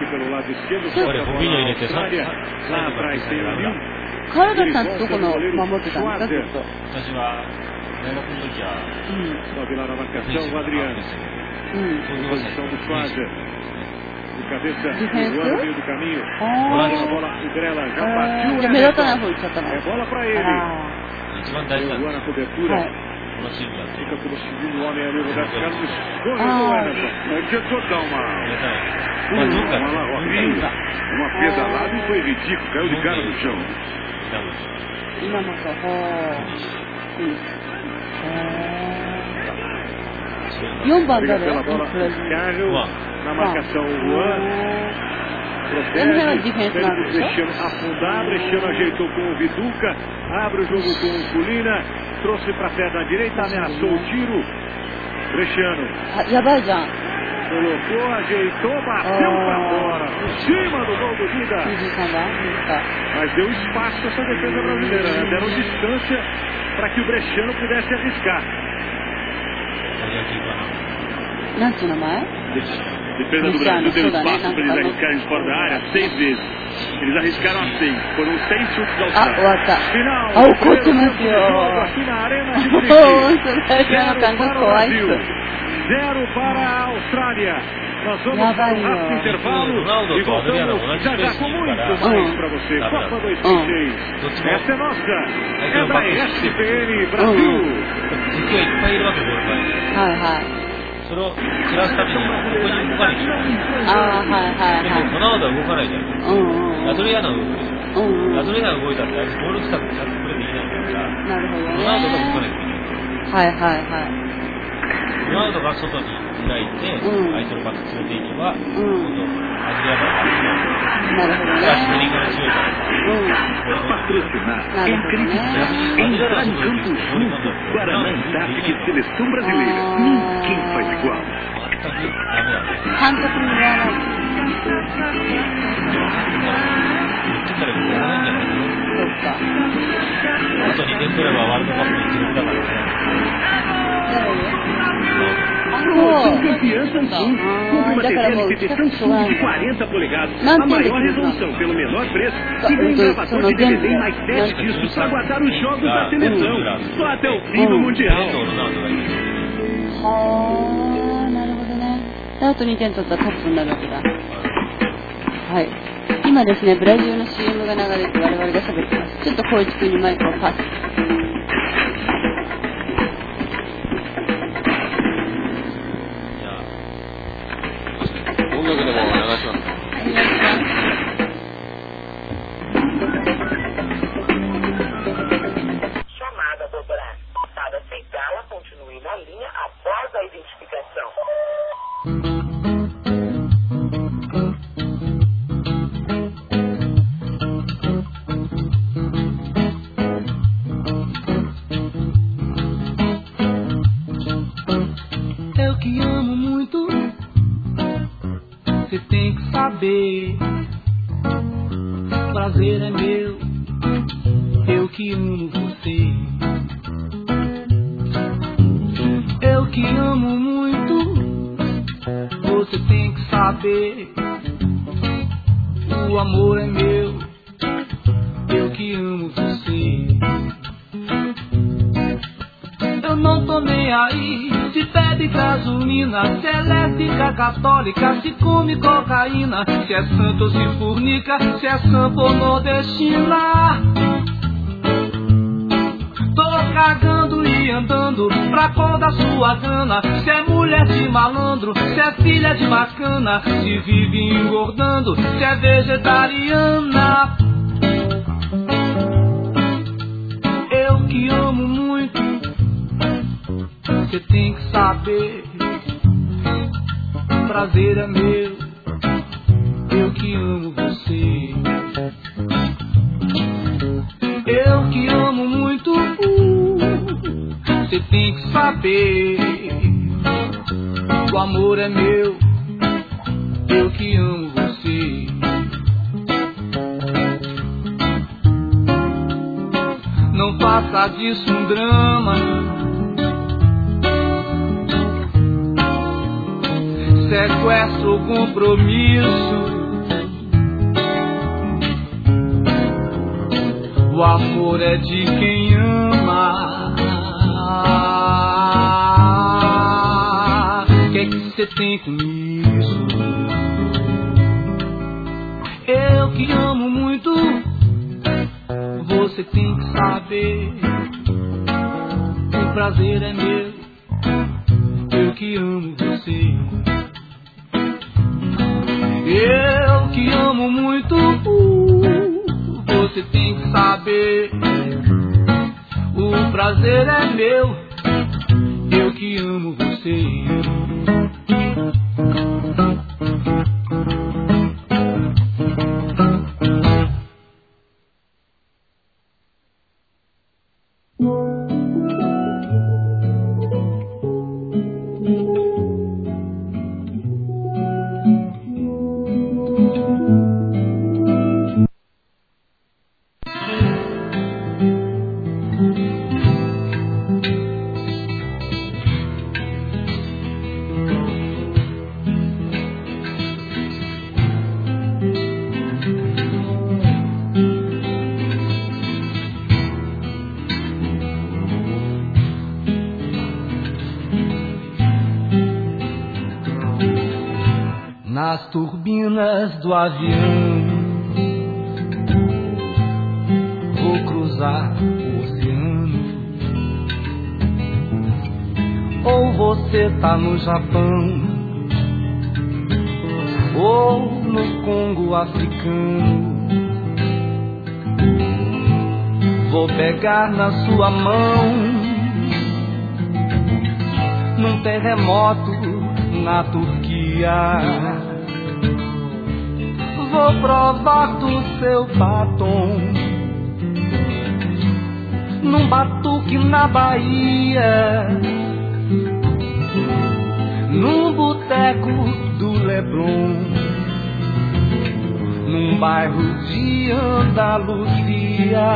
原田さんってどこの守ってたんですか、ずっと。 私は大学の時は、 Cabeça do meio do caminho. A bola o Grela já partiu. É melhor estar na rua, é bola para ele. Jogou na cobertura. Fica como segundo homem ali, o Roberto Carlos. Correu o Emerson. Ele tentou dar uma larroquinha, uma pedalada e foi ridículo. Caiu de cara no chão. 4番誰？ Na marcação o Juan. Brechano afundar, Brechano ajeitou com o Viduca, abre o jogo com o Culina, trouxe para a perna direita, ameaçou o tiro. Brechano. Colocou, ajeitou, bateu para fora, por cima do gol do Duda. Mas deu espaço essa defesa brasileira, né? Deram distância para que o Brechano pudesse arriscar. なんていう名前 Defesa do Brasil deu espaço para eles arriscarem fora da área 6 vezes. Eles arriscaram a 6. Foram 6 chutes ao chão. Final. Aqui na Arena de Munique. 0 para o Brasil. 0 para a Austrália. Nós vamos para o rápido intervalo e voltamos já já com muito mais para você. Copa 2006. Essa é nossa. É da ESPN Brasil. それを散らすためにここに動かないといけない。でもロナウドは動かないじゃん。ラトリアナは動くでしょ。ラトリアナが動いたってあいつボール近くちゃんとプレーできないんだから、ロナウドが動かないといけない。ロナウドが外に開いて、相手のバック連れていけば、今度アジアナがだからヘディングが強いからさ。 Patrocinar entrar em campo junto. Guaraná Antártica Seleção Brasileira. Ninguém faz igual. 監督に言わない。 と2点取ればワールドカップに行けるんだからね。 Campeã Samsung. Compre uma TV LCD Samsung de 40 polegadas. A maior resolução pelo menor preço. E com um gravador de DVD e mais 7 discos para guardar os jogos da seleção. Só até o fim do Mundial. はあ、なるほどね。あと2点取ったらトップになるわけだ。はい。今ですね、ブラジルの CM が流れて我々が喋ってます。ちょっと光一君にマイクをパス。 音楽でも流します。 Chamada dobrar. Para aceitá-la, continue na linha após a identificação. Eu que amo muito, você tem que saber. Prazer é meu, eu que amo você. Eu que amo muito, você tem que saber. O amor é meu, eu que amo você. Eu não tô nem aí se bebe gasolina, se é lésbica, católica, se come cocaína, se é santo ou se fornica, se é sampa ou nordestina. Tô cagando e andando pra cor da sua grana. Se é mulher de malandro, se é filha de bacana, se vive engordando, se é vegetariana. Eu que amo muito, você tem que saber. Prazer é meu, eu que amo você. Eu que amo muito, você tem que saber. O amor é meu, eu que amo você. Não faça disso um drama. Sequestro ou compromisso. O amor é de quem ama. O que é que você tem com isso? Eu que amo muito, você tem que saber. O prazer é meu, eu que amo você. Eu que amo muito, você tem que saber. O prazer é meu, eu que amo você. Nas turbinas do avião vou cruzar o oceano. Ou você tá no Japão, ou no Congo africano. Vou pegar na sua mão num terremoto na Turquia. Vou provar do seu batom num batuque na Bahia, num boteco do Leblon. num bairro de Andaluzia.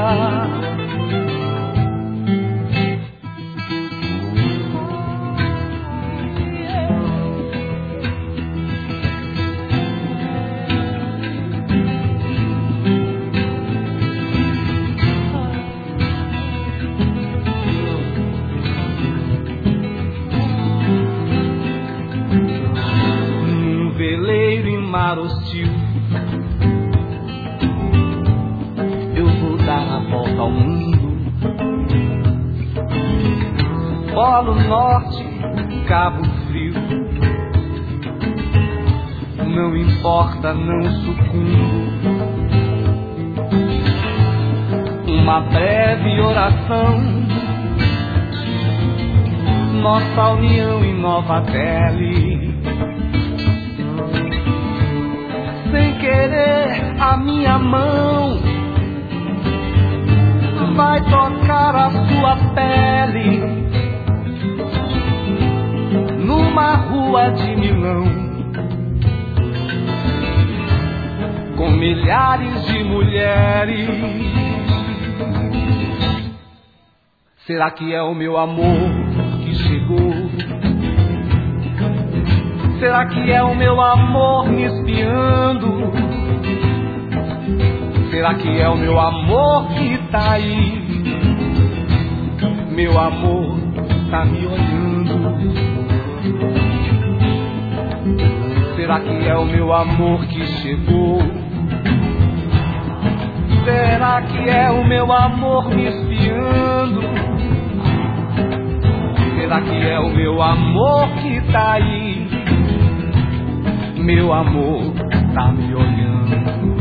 Num veleiro em mar hostil, eu vou dar a volta ao mundo. Polo Norte, Cabo Frio, não importa, não sucumbo. Uma breve oração, nossa união em Nova Delhi. Sem querer, a minha mão vai tocar a sua pele numa rua de Milão, com milhares de mulheres. Será que é o meu amor que chegou? Será que é o meu amor me espiando? Será que é o meu amor que tá aí? Meu amor tá me olhando. Será que é o meu amor que chegou? Será que é o meu amor me espiando? Será que é o meu amor que tá aí? Meu amor tá me olhando.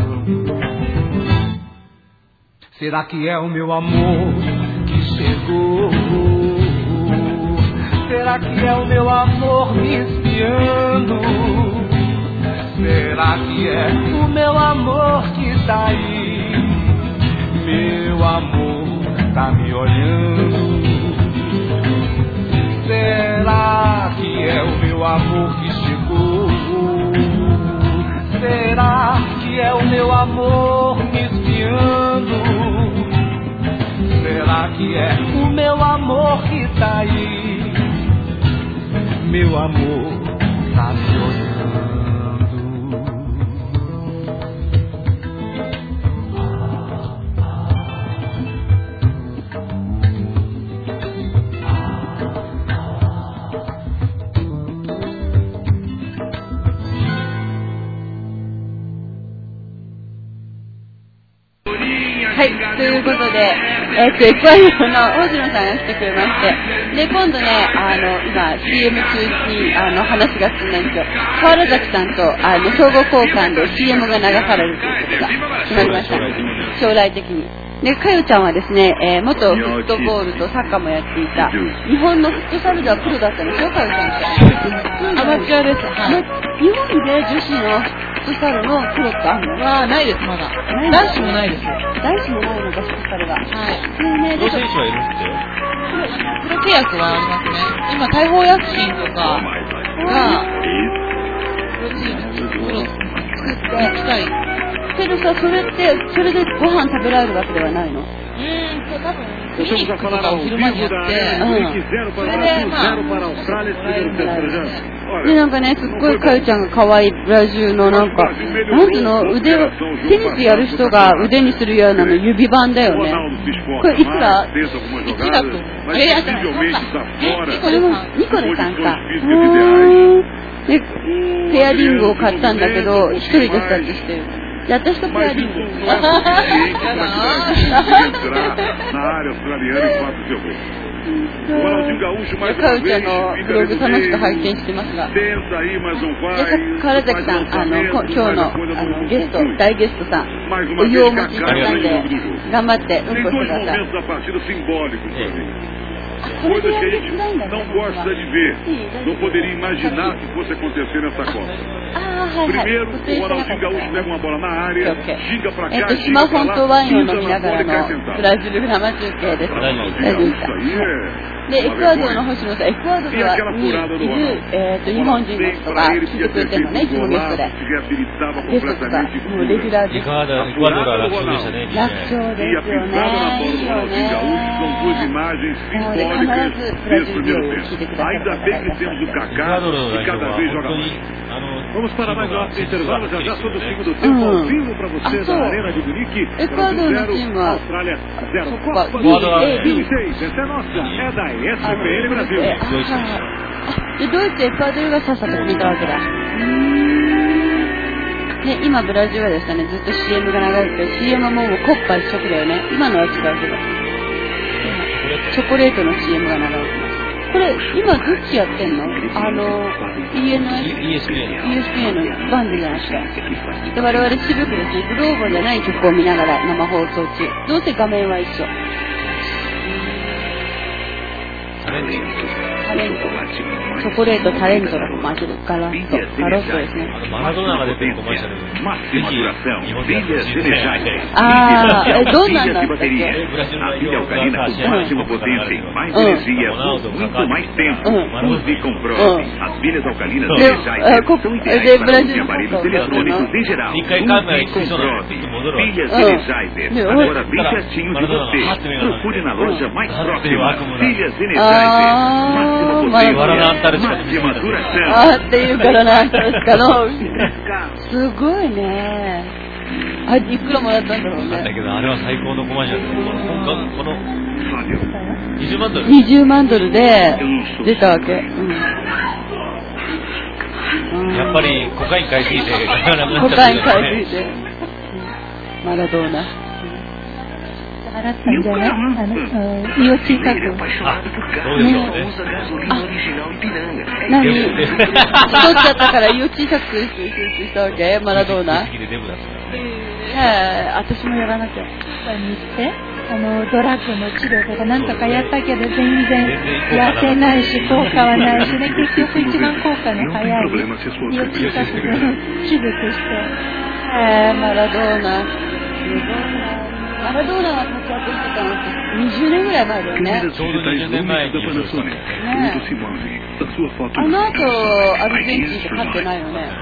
Será que é o meu amor que chegou? Será que é o meu amor me espiando? Será que é o meu amor que tá aí? Meu amor tá me olhando. Será que é o meu amor que chegou? Será que é o meu amor me espiando? Será que é o meu amor que tá aí? Meu amor tá me olhando. はい、ということで、エクアドルの大野さんが来てくれまして、で、今度ね、今、CM 中に話が進んだんですよ。川原崎さんと相互交換で CM が流されるということが決まりました。将来的に。で、かよちゃんはですね、元フットボールとサッカーもやっていた、日本のフットサルではプロだったんですよ、かよちゃんって。アマチュアです。はい。日本で女子のフットサルのプロってあるの？ ないです、まだ。男子もないです。 男子もないのか、フットサルが。はい。 プロ選手はいるんですよ。 プロ契約はありますね。今、大砲薬品とかが、プロチーム、プロ作って行きたい。 けどさ、それでご飯食べられるわけではないの？ 多分、クリニックとかを昼間にやって、それで、まあ、 で、なんかね、すっごいかよちゃんが可愛いブラジルのなんか、なんていうの、腕を、テニスやる人が腕にするようなの指板だよね。これいくら？ 1だと。やってない。 ニコルさんか。で、ペアリングを買ったんだけど、一人でスタートしてる。で、私とペアリング。かよちゃんのブログ楽しく拝見してますが。で、川原崎さん、今日のゲスト、大ゲストさん、お湯をお持ちいただいたんで、頑張ってうんこしてください。 Coisas que a gente não gosta de ver, não poderia imaginar que fosse acontecer nessa Copa. Primeiro, o Ronaldinho Gaúcho pega uma bola na área, giga pra cá, スマホとワインを飲みながらのブラジル生中継です。大丈夫ですか。で、エクアドルの星野さん、エクアドルにいる、日本人の人が来てくれてるのね、いつもゲストで。ゲストとか、もうレギュラーで。 エクアドルは楽勝でしたね。 楽勝ですよね。いいよね。もうで、必ずブラジル料理を聞いてくださる方がいらっしゃって。 エクアドルの代表は本当に、 Vamos para mais um intervalo, já sobre o segundo tempo, ao vivo para você na Arena de Munique. Equador no time, Austrália 0. Copa 2026, essa é nossa, é da SPN Brasil. で、ドイツ、エクアドルがさっさと見たわけだ。で、今ブラジルはですね、ずっと CM が流れてて、CM はもうコッパ一色だよね。今のは違うけど。チョコレートの CM が流れてます。これ、今どっちやってんの？ESPN のバンドじゃなくて。で、我々渋くですね、グローバルじゃない曲を見ながら生放送中。どうせ画面は一緒。タレント。チョコレート、タレントが混ぜる。ガロットですね。 マラドーナが出てるコマーシャル。ぜひ、日本でやってほしいですね。 あー、どんなんだったっけ？ ブラジルの代表が máxima potência em mais energia por muito mais tempo. Use e comprove. As pilhas alcalinas Energizer são ideais para os aparelhos eletrônicos em geral. Use e comprove. Pilhas Energizer. Agora bem pertinho de você. Procure na loja mais próxima. Pilhas Energizer. Máxima potência. Máxima duração. あーっていうからなんですかの。すごいね。あ、いくらもらったんだろうね。 だけど、あれは最高のコマーシャルで、この20万ドル。 20万ドルで出たわけ。 やっぱりコカイン買いすぎて、 コカイン買いすぎて。マラドーナ。 払ったんじゃない？胃を小さく。 そうでしょうね。 何？太っちゃったから胃を小さくしたわけ？マラドーナ？私もやらなきゃ。 にしてドラッグの治療とかなんとかやったけど全然痩せないし効果はないしね。結局一番効果の早い胃を小さく手術してマラドーナ。マラドーナが活躍してたのって20年ぐらい前だよね。 ちょうど20年前に優勝したんですね。 あの後アルゼンチンって勝ってないよね。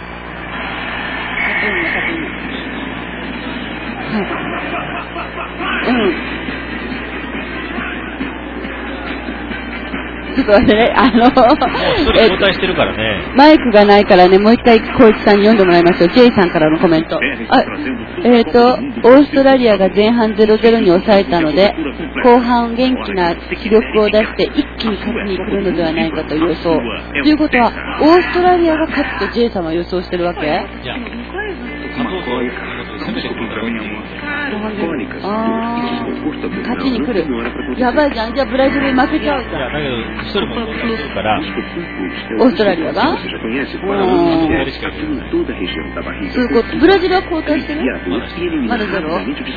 ちょっと待ってね、 交代してるからね。 マイクがないからね、もう一回小市さんに読んでもらいましょう。J さんからのコメント。オーストラリアが前半 0-0 に抑えたので、後半元気な気力を出して一気に勝ちに来るのではないかと予想。ということは、オーストラリアが勝つと J さんは予想してるわけ？いや、 攻めてくるから勝ちに来る。やばいじゃん。じゃあブラジルに負けちゃうじゃん。 いや、だけど、一人も交代するから、 オーストラリアがそういうこと。ブラジルは交代してる？まだゼロ？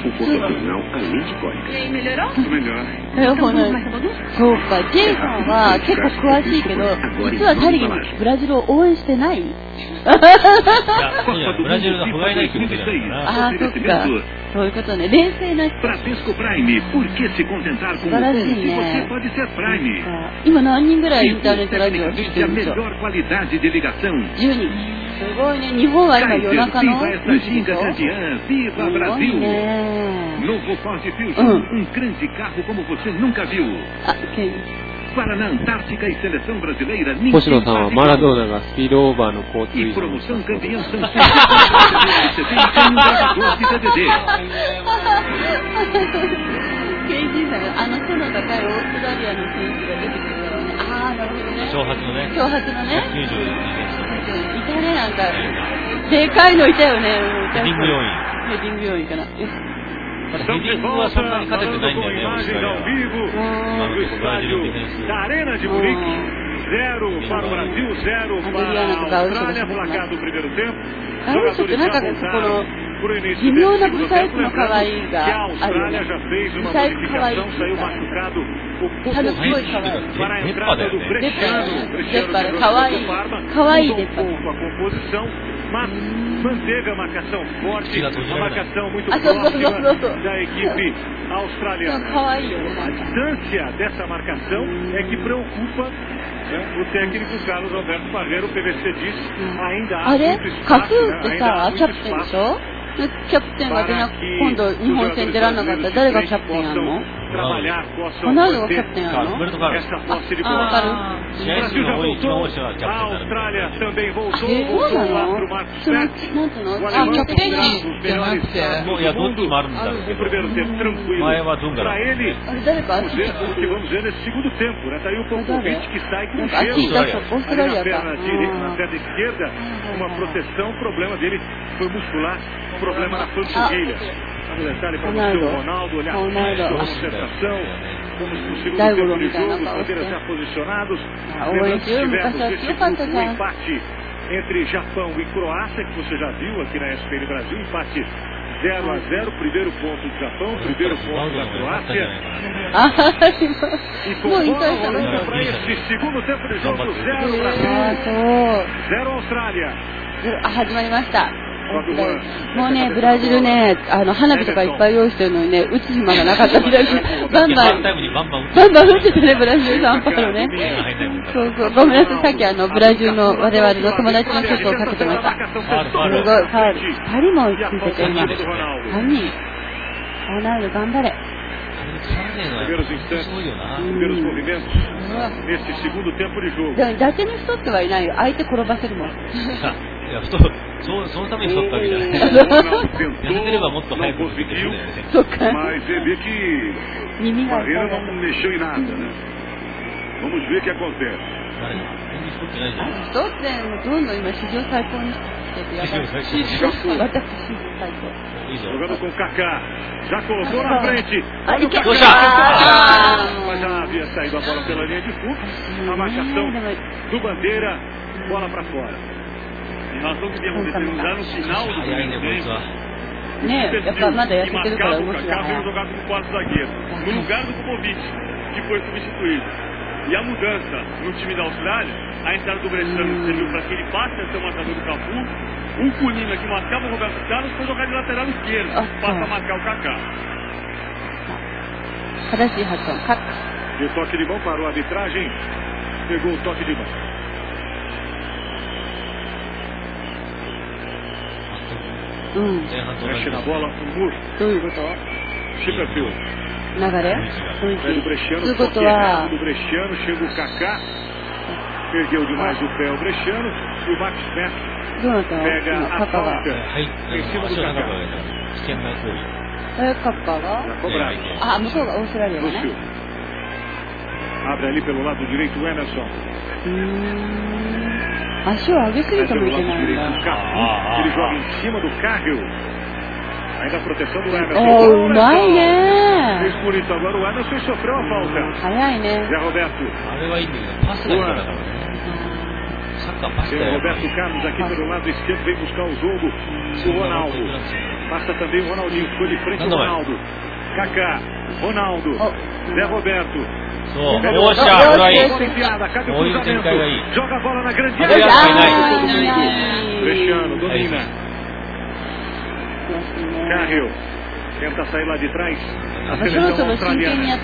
そうか。J さんは結構詳しいけど、実はタリにブラジルを応援してない？いや、ブラジルの不甲斐ないってことじゃないかな。 ああ、そっか。そういうことね。冷静な人。素晴らしいね。今何人ぐらいインターネットラジオを聞いてるんでしょう？10人。すごいね。日本は今夜中の2時でしょ？すごいね。 星野さんはマラドーナがスピードオーバーの交通違反をしたそうです。 KG さんが背の高いオーストラリアの選手が出てくるだろうね。ああ、なるほどね。 挑発のね。 挑発のね。 92 いたね、なんか。でかいのいたよね。 ヘディング要員。 ヘディング要員かな。 ただヘディングはそんなに勝ててないんだよね、オーストラリアは。今のところブラジルディフェンス。 0 para o Brasil, 0 para a Austrália, placar do primeiro tempo. ガウショってなんかこの微妙なブサイクの可愛いがあるよね。ブサイク可愛い。春っぽい可愛い。 出っ歯だよね。 出っ歯で可愛い。可愛い出っ歯。 Mas manteve a marcação forte, a marcação muito próxima da equipe australiana. A distância dessa marcação é que preocupa o técnico Carlos Alberto Parreira. O PVC diz ainda há muito espaço. キャプテンが今度日本戦出られなかったら誰がキャプテンやるの？ロナウドがキャプテンやるの？わかる？ 試合数の多い一番多い人がキャプテンになる。 そうなの？なんていうの？ キャプテン陣じゃなくて。 いや、どっちもあるんだろうけど。前はドンガラ。 あれ誰か？ Vamos ver nesse segundo tempo, né? Tá aí o Popovic que sai com gelo オーストラリアか。 na perna esquerda, uma proteção, o problema dele foi muscular. Problema na panturrilha. Detalhe para você, o Ronaldo, olhar a concentração. Vamos no segundo tempo de jogo, os bandeiras já posicionados. Lembrando que tivemos esse último empate entre Japão e Croácia, que você já viu aqui na SPN Brasil, empate 0-0, primeiro ponto do Japão, primeiro ponto da Croácia. E com bola rolando para esse segundo tempo de jogo, 0 Austrália. 始まりました。もうね、ブラジルね、花火とかいっぱい用意してるのにね、打つ暇がなかったみたいで、バンバン打っててね、ブラジルサンパウロね。そうそう、ごめんなさい、さっきブラジルの我々の友達の曲をかけてました。すごい、ファウル。2人もついてて、今。3人。ロナウド頑張れ。 Primeiros instantes, primeiros movimentos nesse segundo tempo de jogo. 伊達に太ってはいないよ。相手転ばせるもん。 いや、そのために太ったわけじゃない。痩せてればもっと早くできるんだよね。 そっか。 Mas você vê que Parreira não mexeu em nada, né? Vamos ver o que acontece. 太ってどんどん今史上最高にしててやばい。私史上最高。 Jogando com o Kaká. Já colocou na frente. Olha o Kaká. Mas já havia saído a bola pela linha de fundo. A marcação do Bandeira. Bola para fora. Em razão que temos já no final do tempo. ねえ、やっぱまだ痩せてるから動きが。 O Kaká veio jogar como quarto zagueiro. No lugar do Popovic, que foi substituído. E a mudança no time da Austrália, a entrada do Brechano serviu para que ele passe a ser o marcador do Cafu. O Cunina, que marcava o Roberto Carlos, foi jogar de lateral esquerdo. Passa a marcar o Kaká. E o toque de mão parou a arbitragem. Pegou o toque de mão. Mexe na bola, o Mur. Chipperfield. Pede o Brechano, toque do Brechano, chega o Kaká. Perdeu demais o pé o Brechano. E o Max Mestre pega a falta em cima do Kaká. カッカが向こうがオーストラリアだね。 Abre ali pelo lado direito o Emerson. 足を上げすぎてもいけないんだ。 Ele joga em cima do Carril. Ainda a proteção do Emerson. Oh, vai, né? Fez por isso agora o Emerson sofreu a falta. 早いね。 Zé Roberto. Tem o Roberto Carlos aqui pelo lado esquerdo, vem buscar o jogo. O Ronaldo. Passa também o Ronaldinho, ficou de frente o Ronaldo. Kaká, Ronaldo, Zé Roberto. Poxa, por aí. Joga a bola na grande área. Brechano, domina. Carril. Tenta sair lá de trás. A seleção australiana.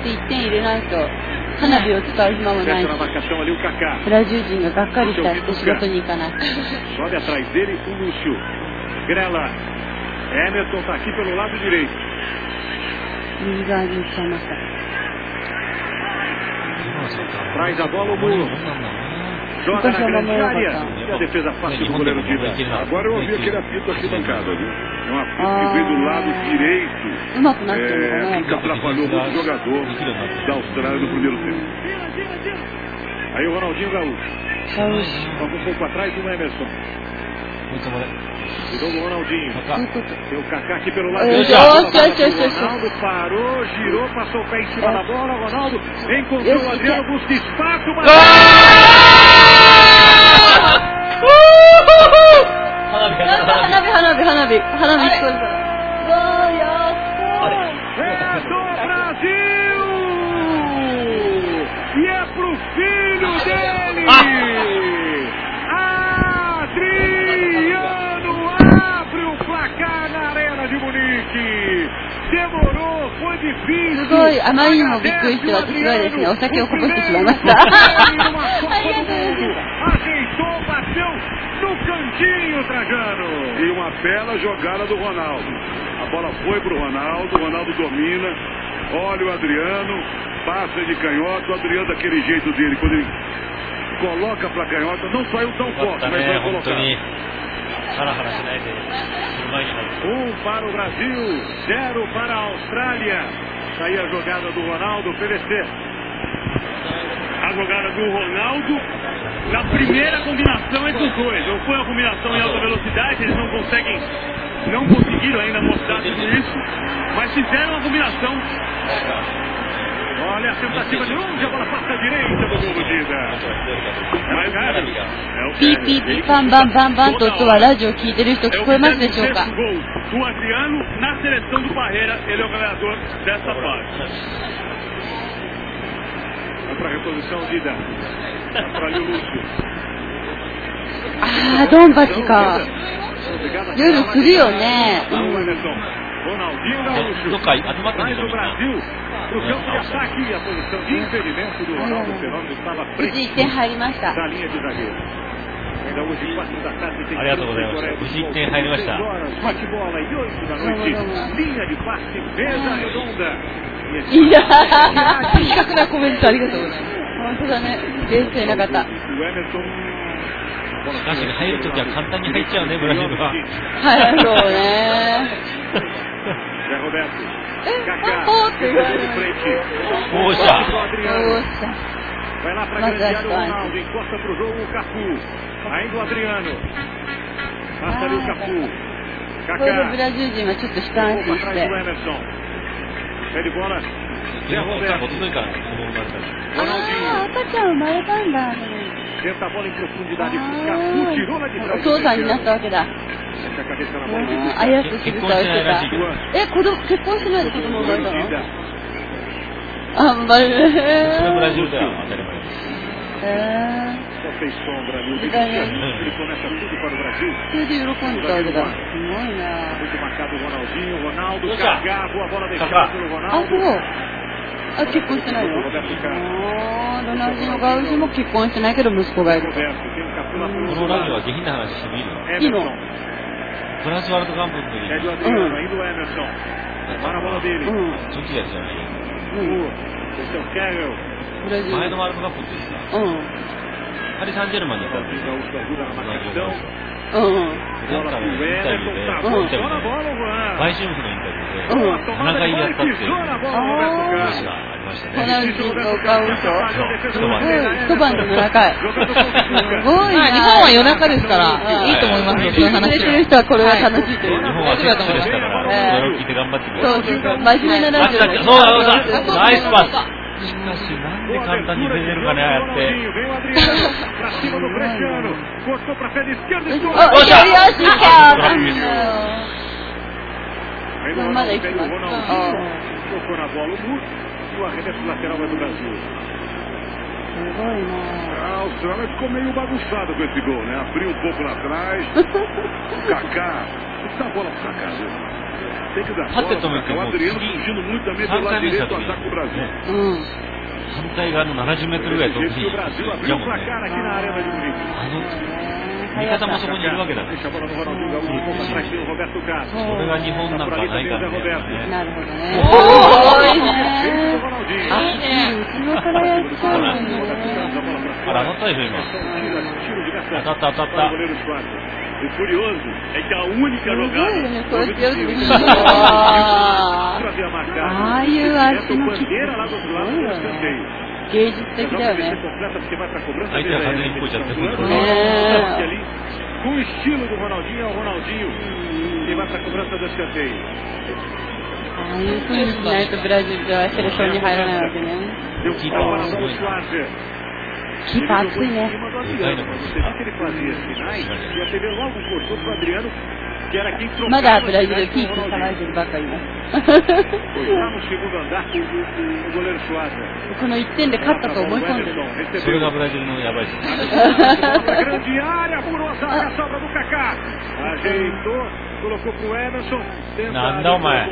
花火を使う暇もないし、ブラジル人ががっかりしたって仕事に行かない。 Sobe atrás dele o Lúcio. Grela. Emerson está aqui pelo lado direito. 右側に行っちゃいました。 Traz a bola o Muro. Joga na grande área. E a defesa fácil do goleiro Dida. Agora eu ouvi aquele apito aqui bancada, viu? É um apito que veio do lado direito. Que atrapalhou muito o jogador da Austrália no primeiro tempo. Aí o Ronaldinho Gaúcho. Toca um pouco atrás do Emerson. Cuidou do Ronaldinho. Tem o Kaká aqui pelo lado direito. Ronaldo parou, girou, passou o pé em cima da bola. Ronaldo encontrou o Adriano, busca espaço. 花火聞こえるから。 E é pro filho dele! Adriano abre o placar na Arena de Munique. Demorou, foi difícil. すごい、あまりにもびっくりして私はですね、お酒をこぼしてしまいました。 Ajeitou, bateu no cantinho, Trajano. E uma bela jogada do Ronaldo. A bola foi pro Ronaldo, o Ronaldo domina. Olha o Adriano, passa de canhota, o Adriano daquele jeito dele, quando ele coloca pra canhota, não saiu tão forte, mas vai colocar. para o Brasil, 0 para a Austrália. Aí a jogada do Ronaldo, oferecer. A jogada do Ronaldo, na primeira combinação entre os dois. Não foi uma combinação em alta velocidade, eles não conseguiram ainda mostrar tudo isso, mas fizeram uma combinação. Olha a tentativa de longe, a bola passa à direita do gol do Dida. Mas ピーピーピーバンバンバンバンと音はラジオ聞いてる人聞こえますでしょうか。 do Adriano na seleção do Parreira, ele é o ganhador dessa fase. Vai para a reposição, Dida. Para ali o Lúcio. ああ、ドンバチか。夜するよね。 どっか集まったんでしょうか。 Pro campo de ataque, a posição de impedimento do Ronaldo Fenômeno estava frente 無事1点入りました。 da linha de zagueiro. Ainda hoje, 4 da tarde, tem ありがとうございました。無事1点入りました。 bate-bola e 8 da noite, linha de passe, mesa redonda. いや的確なコメントありがとうございます。 本当だね。冷静な方。 O Emerson. しかし入るときは簡単に入っちゃうね、ブラジルは。 はい、そうね。 Zé Roberto. ポーって言われる。 Poxa! Vai lá para credenciar o Ronaldo, encosta para o jogo o Cafu. Ainda o Adriano. Passa ali o Cafu. これでブラジル人はちょっと一安心して。 Pede bola. Zé Roberto. ああ、赤ちゃん生まれたんだ。 Tenta a bola em profundidade. Cafu tirou lá de trás. お父さんになったわけだ。 あやつしぐさをしてた。子供結婚してないで子供生まれたの？あ、生まれる。 それブラジルでは当たり前です。 Só fez sombra ali. Ele começa tudo para o Brasil. それで喜んでたわけだ。すごいな。 Muito marcado o Ronaldinho, Ronaldo, Kaká, boa bola deixada pelo あ、 Ronaldo. そう。あ、結婚してないの？ロナウジのガウジも結婚してないけど息子がいる。 このラジオは下品な話してもいいの？ いいの？ フランスワールドカップの時に、そっちですよね。前のワールドカップっていうんですか？パリ・サンジェルマンに行ったんですよ。インタビューで、買収部のインタビューで、7回やったっていう話がありましたね。 ホナウジを買うと一晩で7回。すごいな。 日本は夜中ですから、いいと思いますよ、そういう話。 聞いてる人はこれは楽しいという。 日本はセックスですから、それを聞いて頑張ってください。 そうそう、真面目なラジオ。 そうだ、ナイスパス。しかし、なんで簡単に出れるかね、ああやって。 まだ行きます。すごいな。 A Austrália ficou meio bagunçado com esse gol, né? Abriu um pouco lá atrás. Kaká. Dá a bola pro Kaká. Tem que dar bola. O Adriano fugindo muito também do lado direito do ataque do Brasil. 反対側の70メートルぐらい遠くに行っちゃうもんね。味方もそこにいるわけだから。それが日本なんかないからね。 なるほどね。すごいね。あ、いいね。後ろからやっちゃうのね。 あら、当たったでしょ、今。当たった。 O curioso é que a única jogada ああいう足のキック芸術的だよね。 相手は風にこいちゃってるんだろうね。 Com o estilo do Ronaldinho, é o Ronaldinho que vai para a cobrança do escanteio. ああいう風にしないとブラジルではセレクションに入らないわけね。 Deu bola para o Suárez. キーパー熱いね。まだブラジルキープ騒いでるばっかりね。この1点で勝ったと思い込んでる。 それがブラジルのやばいですね。なんだお前。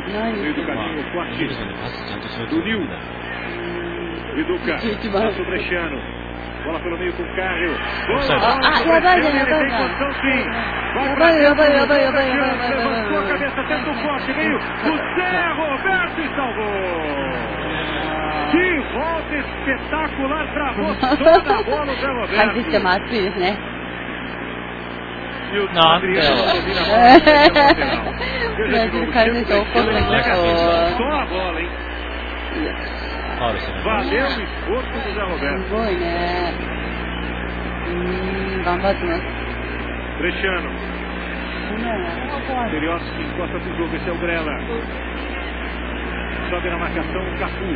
Bola pelo meio com o Carril. Levantou a cabeça, tenta o forte, veio o Zé Roberto e salvou. Que volta espetacular, travou toda a bola o Zé Roberto. 解説者も熱いですね。 なんだよ。 ブラジル解説者怒ってるけど。 Valeu o esforço do Zé Roberto. すごいね。頑張ってます。 Cristiano. Terioski encosta pro jogo, esse é o Grela. Sobe na marcação o Cafu.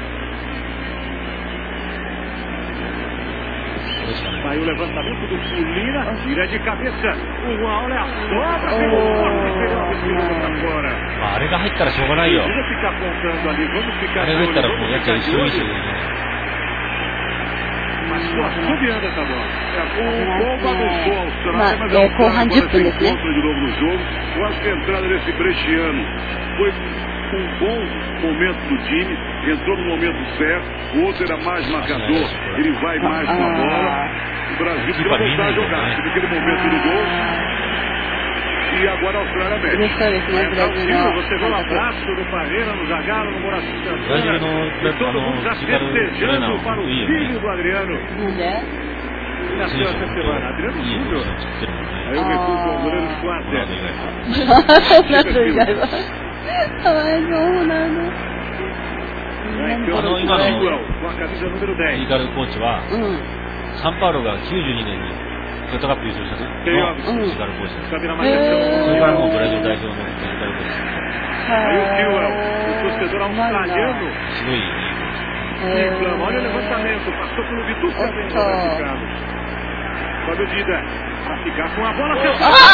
Vai o levantamento do Fulina, tira de cabeça. Olha a sobra, pegou forte, pra fora. あれが入ったらしょうがないよ。あれが入ったらもうやっちゃう一緒一緒。 Mas estou assobiando essa bola. O gol bagunçou a Austrália, mas a Austrália se encontra de novo no jogo. Eu acho que a entrada desse Cristiano foi um bom momento do time, entrou no momento certo, o outro era mais marcador, ele vai mais com a bola. O Brasil precisa voltar a jogar, naquele momento do gol. E agora a Austrália mexe. Você vê o abraço do Parreira, no Zagallo, no Morato Santana. E todo mundo já festejando para o filho do Adriano. Nasceu essa semana. Adriano Júnior. Aí eu recuo com o goleiro Schwarzer. かわいそうなの。 今のイーガルコーチは、サンパウロが92年にワールドカップ優勝した時のイーガルコーチです。それからもうブラジル代表のイーガルコーチです。すごい。 Olha o levantamento, passou pelo Vitor também. Sobe o Dida. A ficar com a bola.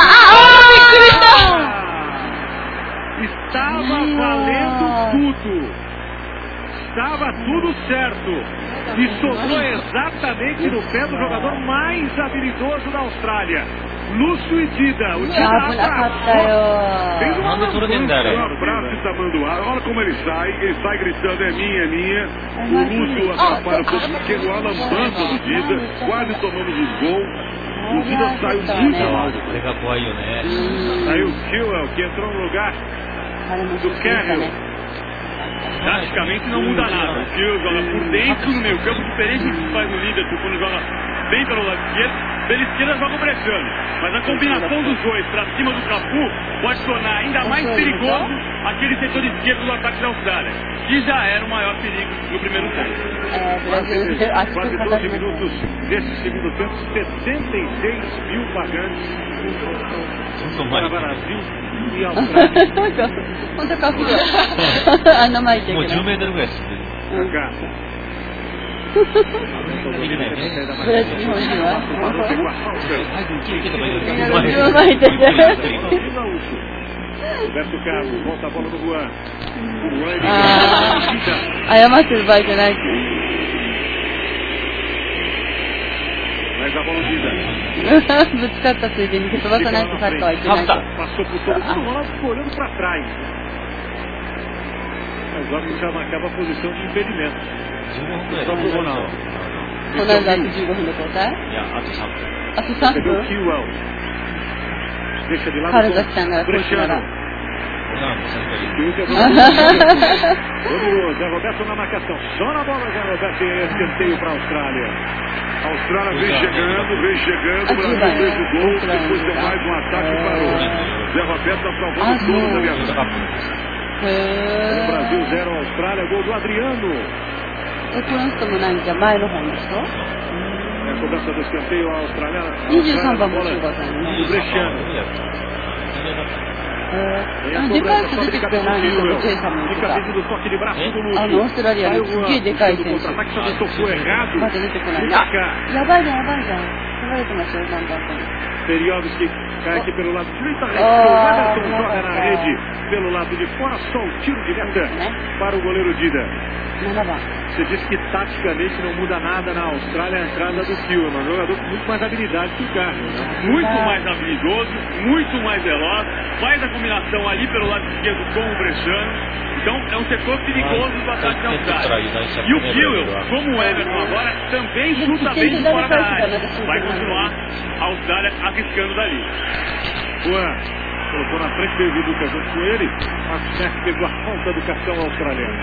Estava valendo tudo. Estava tudo certo. E sobrou exatamente no pé do jogador mais habilidoso da Austrália. Lúcio e Dida. O Dida fez uma braço e tamanduá. Olha como ele sai gritando, é minha. O Lúcio atrapalha um pouco, porque o Alan Banta do Dida, quase tomamos os gols. O Dida saiu muito mal. Saiu o Kilwell, que entrou no lugar do Carril. Praticamente não muda nada. O Kilwell joga por dentro no meio campo, diferente do que faz no Liverpool quando joga bem pelo lado esquerdo. Pela esquerda joga brechando. Mas a combinação dos dois pra cima do Cafu pode tornar ainda mais perigoso aquele setor esquerdo do ataque da Austrália, que já era o maior perigo no primeiro tempo. Quase 12 minutos desse segundo tempo, 76 mil pagantes para o Brasil e Austrália. 本当かっこいい。あんな巻いてる。 もう10メートルぐらいですね。 ブラジル日本人は巻いてる。 Roberto Carlos, volta a bola do Juan. 謝ってる場合じゃない。 Mas a bola Dida. ぶつかったついでに飛ばさないとサッカーはいけない。 Passou por todo mundo, o Ronaldo ficou olhando para trás. Mas o árbitro já marcava a posição de impedimento. Só pro Ronaldo. この間あと15分で交代？ いや、あと3分。 あと3分？ Deixa de lado 原崎さんがコーチなら。 Zé Roberto na marcação. Só na bola, Zé Roberto. Escanteio para a Austrália. A Austrália vem chegando. O Brasil fez o gol. Depois deu mais um ataque e parou. Zé Roberto está salvando todos a viagem. O Brasil 0, Austrália. Gol do Adriano. この人もなんか前の方の人？ Cobrança do escanteio australiana. 23番も中国さんね。 Cristiano. でかい人出てきてないのよ、ジェイさんも言ってた。オーストラリアのすっげえでかい選手。まだ出てこない。あ、やばいじゃん。取られてますよ、だんだんと。 Periódicos cai aqui pelo lado direito, o Everton joga na rede pelo lado de fora, só o tiro de meta para o goleiro Dida. Você disse que taticamente não muda nada na Austrália a entrada do Kilman, um jogador com muito mais habilidade que o Carlos. Muito mais habilidoso, muito mais veloz, faz a combinação ali pelo lado esquerdo com o Brechano. Então é um setor perigoso do ataque da Austrália. E o Kilman, como o Everton agora, também chuta bem de fora da área. Vai continuar a Austrália arriscando dali. Juan colocou na frente do Viduca junto com ele, mas o Smith pegou a ponta do cartão australiano.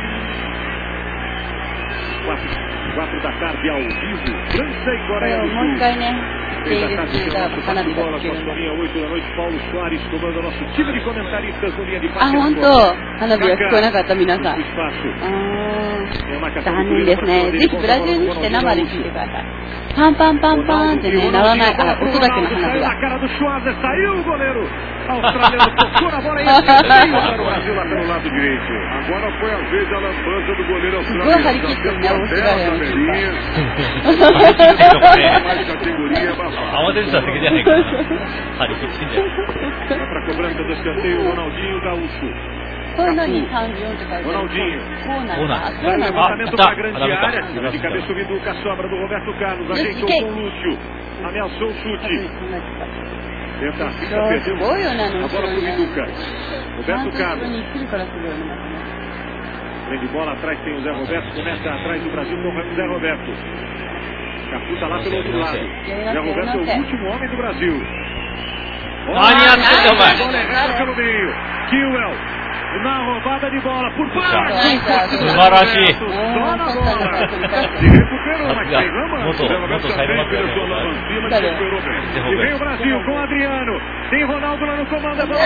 4 da tarde ao vivo, França e Coreia do Sul. もう一回ね、 3 da tarde,花火bola, 8 da noite, Paulo Soares comanda nosso time de comentaristas no linha de passe. あ、本当。花火は聞こえなかった皆さん。残念ですね。ぜひブラジルに来て生で聞いてください。パンパンパンパンってね、ならない、あ、音だけの花火が。 Saiu o goleiro australiano, tocou na bola e para o Brasil lá pelo lado direito. Agora foi a vez da lambança do goleiro australiano. すごい張り切ってるね、オーストラリアの人が。 慌ててただけじゃないかな。張り切ってんじゃん。 Para a cobrança do escanteio, Ronaldinho Gaúcho. こういうのに34って書いてある。コーナー。 Levantamento para a grande área. De cabeça o Viduca, sobra do Roberto Carlos. Ajeitou com o Lúcio. Ameaçou o chute. Tenta, fica perdendo. A bola para o Viduca. Roberto Carlos. Vem de bola atrás, tem o Zé Roberto. Começa atrás do Brasil com o Zé Roberto. Cafu está lá pelo outro lado. Zé Roberto é o último homem do Brasil. Olha pelo meio. Kilwell. Na roubada de bola por baixo. Subarashi. Só na bola. Se recuperou, mas reclamando. E vem o Brasil com Adriano. Tem Ronaldo lá no comando. A bola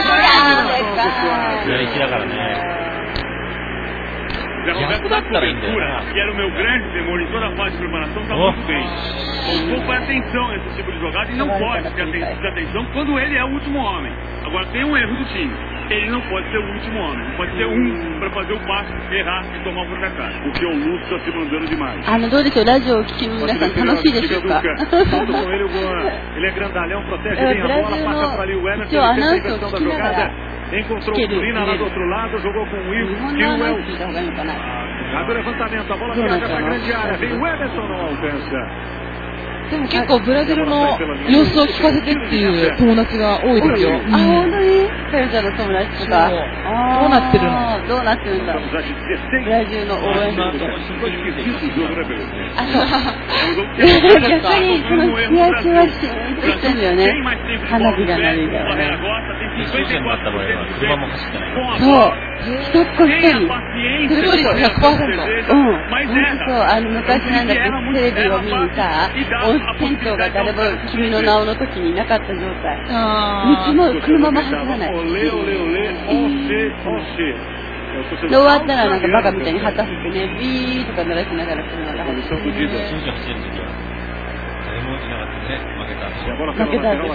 Zé Roberto na cobertura, que era o meu grande temor em toda a fase de preparação, está muito bem. Um pouco de atenção nesse tipo de jogada e não pode ter atenção quando ele é o último homem. Agora tem um erro do time. Ele não pode ser o último homem. Não pode ser para fazer o passe, errar e tomar o contra-ataque. Porque o Lúcio está se mandando demais. どうでしょう、ラジオを聞きの皆さん楽しいでしょうか。 Ele é grandalhão, protege bem a bola, passa para ali o Emerson, ele tem a inversão da jogada. Encontrou o Turina lá do outro lado, jogou com o Will. Kilwell. Abre o levantamento, a bola viaja para a grande área. Vem o Emerson, não alcança. でも結構ブラジルの様子を聞かせてっていう友達が多いですよ。 あ、本当にペルちゃんの友達とか。 どうなってるの？ どうなってるんだろう。ブラジルの応援団。逆にその試合中はシーンとしてるんだよね。花火が鳴るんだよね。そう。一っ子一人。 それよりは 100%。 うん。そう、昔なんだっけ、テレビを見にさ、店長が誰も君の名をの時になかった状態。道も車も走らない。で終わったらなんかバカみたいに旗振ってね、ビーとか鳴らしながら車が走って。負けたんです。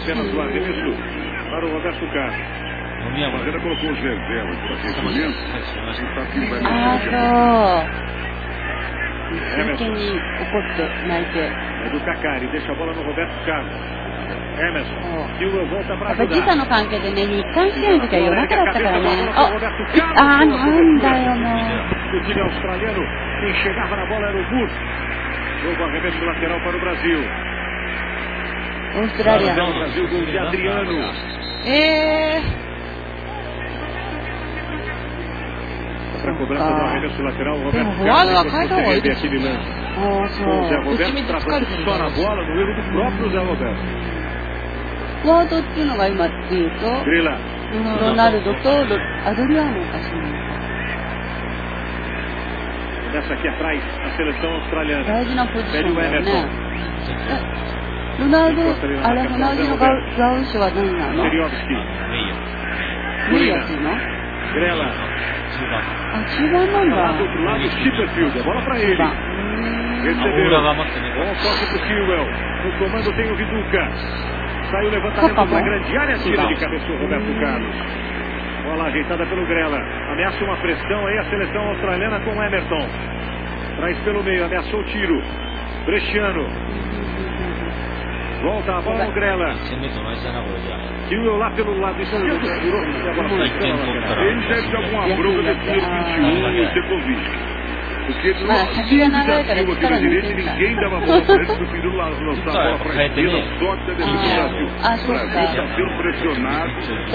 Ela colocou os reservas para esse momento. ああ、そう。真剣に怒って泣いて。 Do Cacari, deixa a bola no Roberto Carlos. Emerson. Kilwell volta para やっぱ時差の関係でね、日韓試合の時は夜中だったからね。なんだよもう。 O time australiano, quem chegava na bola era o Burt. Novo arremesso lateral para o Brasil. オーストラリア。 Brasil gol de Adriano. Para a cobrança do arremesso lateral, o Roberto Carlos recebe aquele lance. O Zé Roberto travando só na bola, no erro do próprio Zé Roberto. フォワードっていうのが今っていうと、ロナルドとアドリアーノかしら。 Nessa aqui atrás, a seleção australiana. 大事なポジションだよね。ロナルド、あれ、ロナルドのガウシュは何なの？メイヤーっていうの？あ、中盤なんだ。 A bola para ele. Recebeu. Bom toque pro Kilwell. No comando tem o Viduca. Saiu o levantamento para a grande área. Tira de cabeça o Roberto Carlos. Bola ajeitada pelo Grela. Ameaça uma pressão aí a seleção australiana com o Emerson. Traz pelo meio, ameaçou o tiro. Bresciano. Volta a bola no Grela. Kiel lá pelo lado esquerdo. Ele deve ter alguma bronca do primeiro 21 e o Sekovic. Porque no desafio aqui na direita ninguém dava bola para ele, o Piru lançava a bola para a esquerda, só que defesa do Brasil. O Brasil está sendo pressionado.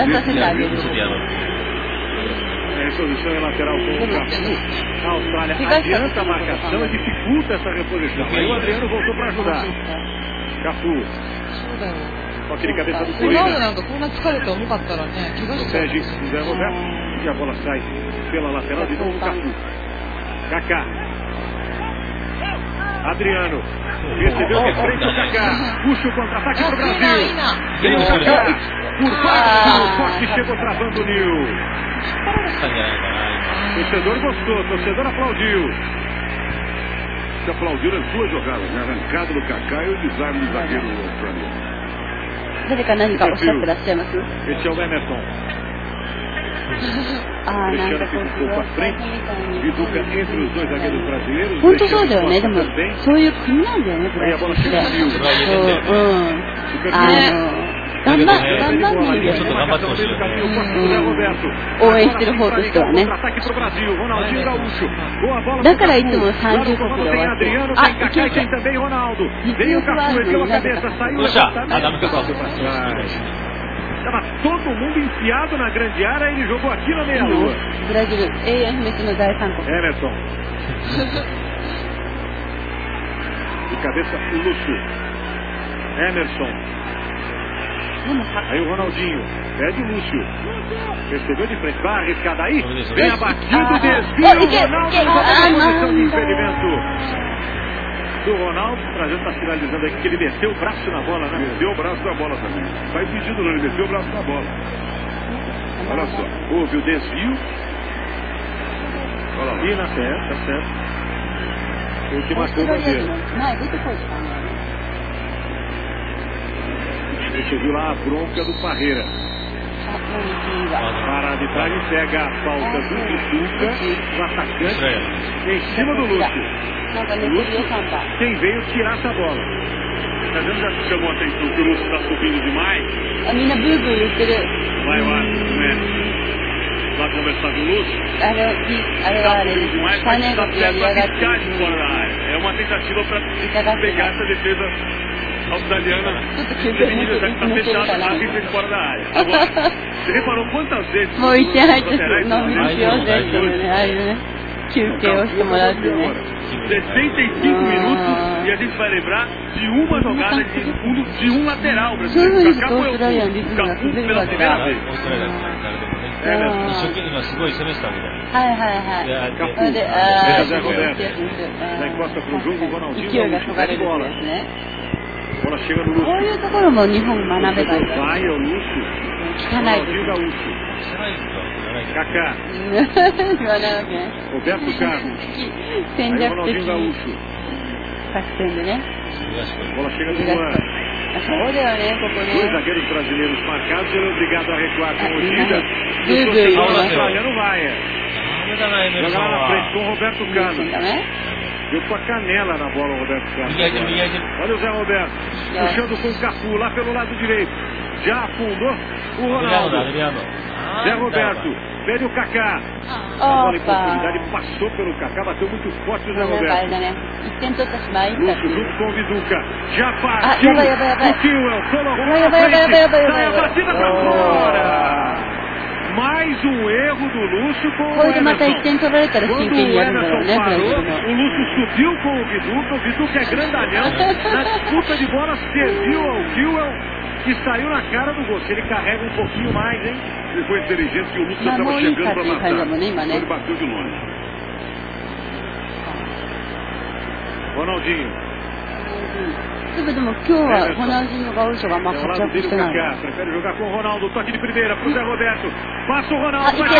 A reposição é lateral com o Cafu. A Austrália adianta a marcação e dificulta essa reposição. Aí o Adriano voltou para ajudar. Cafu. Com aquele cabeça do Corinthians. Protege Zé Roberto. E a bola sai pela lateral de novo o Cafu. Kaká. Adriano. Recebeu de frente o Kaká. Puxa o contra-ataque para o Brasil. Vem o Kaká. Por baixo. O Fox chegou travando o Nil. O torcedor gostou. O torcedor aplaudiu. Se aplaudiu as duas jogadas, né? Arrancada do Kaká e o desarme do zagueiro australiano. Esse é o Emerson. Cristiano fica um pouco à frente. Viduca entre os dois zagueiros brasileiros. 本当そうだよね。でもそういう国なんだよね、ブラジルって。頑張んないよね。応援してる方としてはね。だからいつも30国で終わって。あ、いけいけ。実力はあるのになぜか。 Estava todo mundo enfiado na grande área e ele jogou aqui na meia-lua. Brasil, Emerson. De cabeça, o Lúcio. Emerson. Aí o Ronaldinho. Pede o Lúcio. Recebeu de frente. Vai arriscar daí. Vem abatido, desvio. Ronaldo na posição de impedimento do Ronaldo. O Brasil está sinalizando aqui que ele meteu o braço na bola, né? Meteu o braço na bola também. Vai pedindo não, ele meteu o braço na bola. Olha só. Houve o desvio. Olha lá. E na terra, tá certo. O que marcou o bandeira. Você viu lá a bronca do Parreira. Para a arbitragem pega a falta do Viduca, o atacante, em cima do Lúcio. Quem veio tirar essa bola? Tá vendo? Já chamou a atenção que o Lúcio está subindo demais. A mina Vai lá, né? Vai conversar com o Lúcio. Está subindo demais, mas está para ficar de fora da área. É uma tentativa para pegar essa defesa australiana. Feminina já está fechada na pista de fora da área. Agora, você reparou quantas vezes os laterais né? 65 minutos e a gente vai lembrar de uma jogada de fundo de um lateral brasileiro. Kaká foi o Cafu pela primeira vez. Zé Roberto. Da encosta para o jogo, o Ronaldinho vai bola. A bola chega no Lúcio. Vai ao Lúcio. Ronaldinho Gaúcho. Kaká. Roberto Carlos. Aí Ronaldinho Gaúcho. A bola chega no Luan. Dois zagueiros brasileiros marcados. Ele é obrigado a recuar com o Gida. E o australiano vai. Joga lá na frente com o Roberto Carlos. Deu com a canela na bola o Roberto Carlos. Olha o Zé Roberto. Puxando com o Cafu lá pelo lado direito. Já afundou o Ronaldo. Zé Roberto. Pede o Kaká. A bola em profundidade passou pelo Kaká. Bateu muito forte o Zé Roberto. Lúcio junto com o Viduca. Já partiu. O Kiel colocou na frente. Sai a batida pra fora. Mais um erro do Lúcio com o Emerson. Quando o Emerson parou, o Lúcio subiu com o Viduca é grandalhão. Na disputa de bola, serviu ao Kiel, que saiu na cara do gol. Ele carrega um pouquinho mais, hein? Ele foi inteligente que o Lúcio já estava chegando para matar. Ele bateu de longe. Ronaldinho. でも今日はホナウジンのガウショが活躍してない。 Prefere jogar com o Ronaldo, toque de primeira pro Zé Roberto. Passa o Ronaldo, vai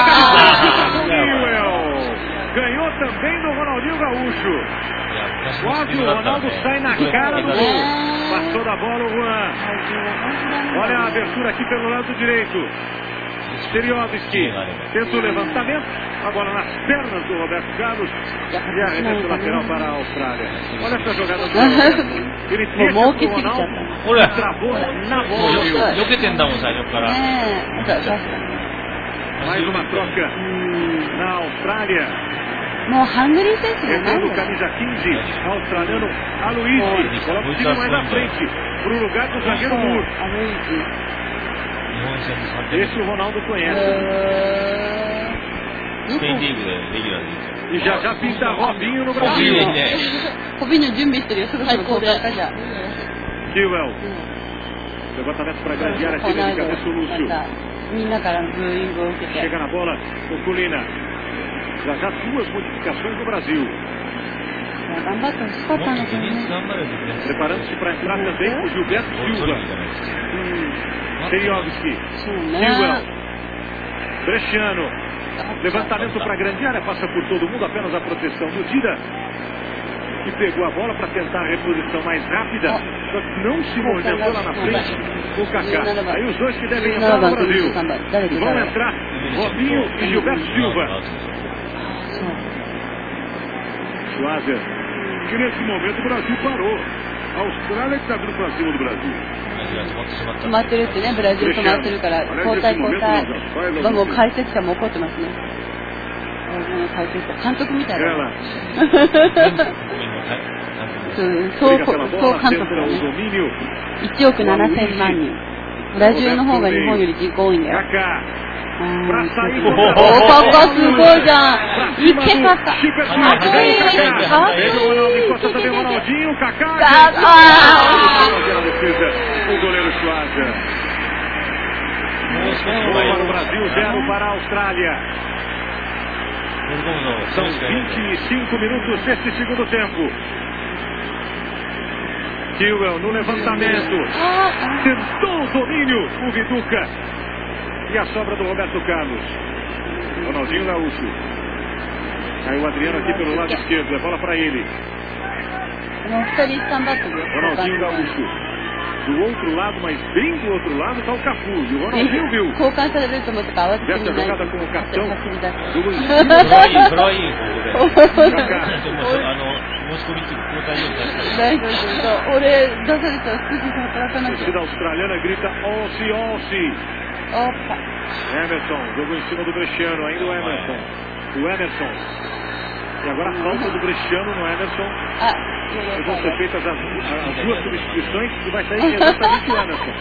ganhou também do Ronaldinho Gaúcho. Quase o Ronaldo sai na cara do gol. Passou da bola o Juan. Olha a abertura aqui pelo lado direito. Steriovski tentou o levantamento, a bola nas pernas do Roberto Carlos e arremesso lateral para a Austrália. Olha essa jogada do Roberto. Ele deixa o Ronaldo, travou na bola. Mais uma troca na Austrália. もうハングリー選手じゃない Entrando camisa 15, australiano Aloysio. Coloca o time mais na frente, para o lugar do zagueiro Moore. Esse o Ronaldo conhece. E já pinta Robinho no Brasil. Robinho 準備してるよ。すぐ入ってこうかじゃ。 Kiwell. Levantamento para a grande área, tira de cabeça o Lúcio. みんなからブーイングを受けて。 Chega na bola, o Colina. Já 2 modificações no Brasil. Preparando-se para entrar também o Gilberto Silva. Steriovski. Kiwell. Bresciano. Levantamento para a grande área, passa por todo mundo, apenas a proteção do Dida, que pegou a bola para tentar a reposição mais rápida, só que não se movimentou lá na frente o Kaká. Aí os dois que devem entrar no Brasil. Vão entrar Robinho e Gilberto Silva. Schwarzer, que nesse momento o Brasil parou. A Austrália que está vindo para cima do Brasil. 止まってるってね、ブラジル止まってるから交代交代。もう解説者も怒ってますね。解説者監督みたいな。総監督だね。1億7000万人。ブラジルの方が日本より人口多いんだよ。おパパすごいじゃん。いけたか。かっこいい。かっこいい。 O goleiro Schwarzer. Para o Brasil, 0 para a Austrália. São 25 minutos desse segundo tempo. Kiwell no levantamento. Tentou o domínio, o Viduca. E a sobra do Roberto Carlos. Ronaldinho Gaúcho. Caiu o Adriano aqui pelo lado esquerdo. É bola para ele. Ronaldinho Gaúcho. Do outro lado, mas bem do outro lado, está o Cafu. E o Ronaldinho viu. Dessa jogada com o cartão do Luiz. A torcida australiana grita Aussie, Aussie. Emerson, jogou em cima do Bresciano, ainda o Emerson. O Emerson. E agora a falta do Bresciano no Emerson. E vão ser feitas as 2 substituições e vai sair exatamente o Emerson.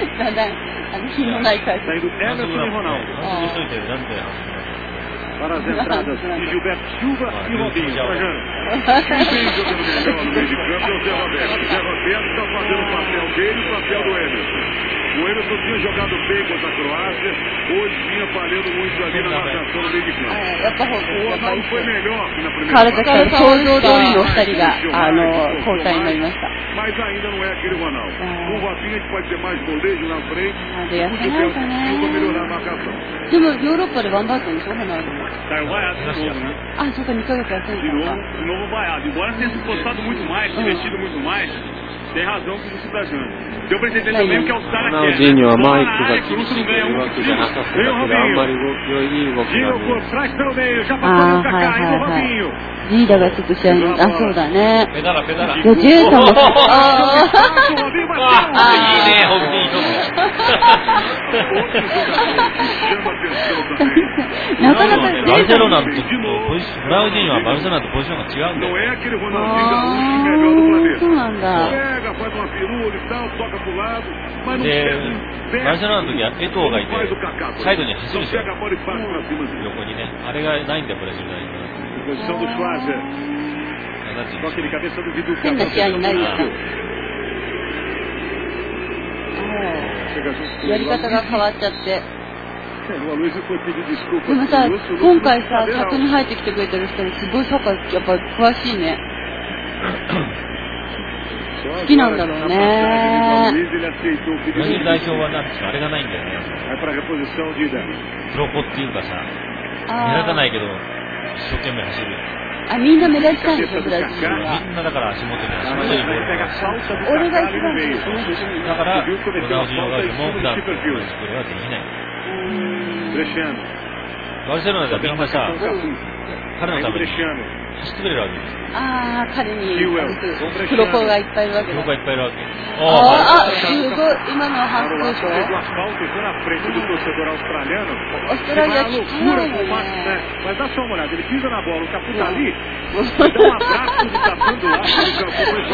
Saindo Emerson e Ronaldo. Para as entradas de Gilberto Silva e Robinho. Trajano. Quem jogando melhor no meio de campo é o Zé Roberto. O Zé Roberto está fazendo o papel dele e o papel do Emerson. O Emerson tinha jogado bem contra a Croácia, hoje vinha falhando muito ali na marcação no meio de campo. O Ronaldo foi melhor que na primeira partida. Mas ainda não é aquele Ronaldo. Com o Robinho a gente pode ter mais golejo na frente, para melhorar a marcação. Saiu vaiado de novo, né? De novo vaiado. Embora tenha se postado muito mais, se vestido muito mais, tem razão com o Cidadano. Deu pra entender também o que a Austrália quer. Ronaldinhoはマイクが厳しい veio わけじゃなさそうだけど、あんまりいい動きが Giro por trás pelo meio, já passou o Kaká e o Robinho. リーダーがちょっと試合に、そうだね。 ペダラ。 ジェイさんも、 いいね、ホビーなかなかバルセロナとブラウジーニョはバルセロナとポジションが違うんだよ。 そうなんだ。 で、バルセロナの時はエトーがいて、サイドに走るでしょ。横にね。あれがないんだよ、ブラジル代表。 Posição do Schwarzer. Toque de cabeça do Viduca. 変な試合になるよ。やり方が変わっちゃって。でもさ、今回さ、客に入ってきてくれてる人にすごいサッカーやっぱ詳しいね。好きなんだろうね。 ブラジル代表はなんですか、あれがないんだよね。プロポっていうかさ、目立たないけど、一生懸命走る。 みんな目立ちたいんでしょ、ブラジルは。 みんなだから足元にボール俺が一番ですね。 だから、ロナウジーノがでも普段のプレーはできない。 Bresciano. バルセロナではみんなさ、彼のために走ってくれるわけです。 ああ、彼に黒子がいっぱいいるわけだ。 黒子がいっぱいいるわけ。 ああ、すごい、今のは反則でしょ。オーストラリアきついよね。 Mas dá só uma olhada, ele pisa na bola, o Cafu tá ali, dá um abraço do Cafu do lado do campo.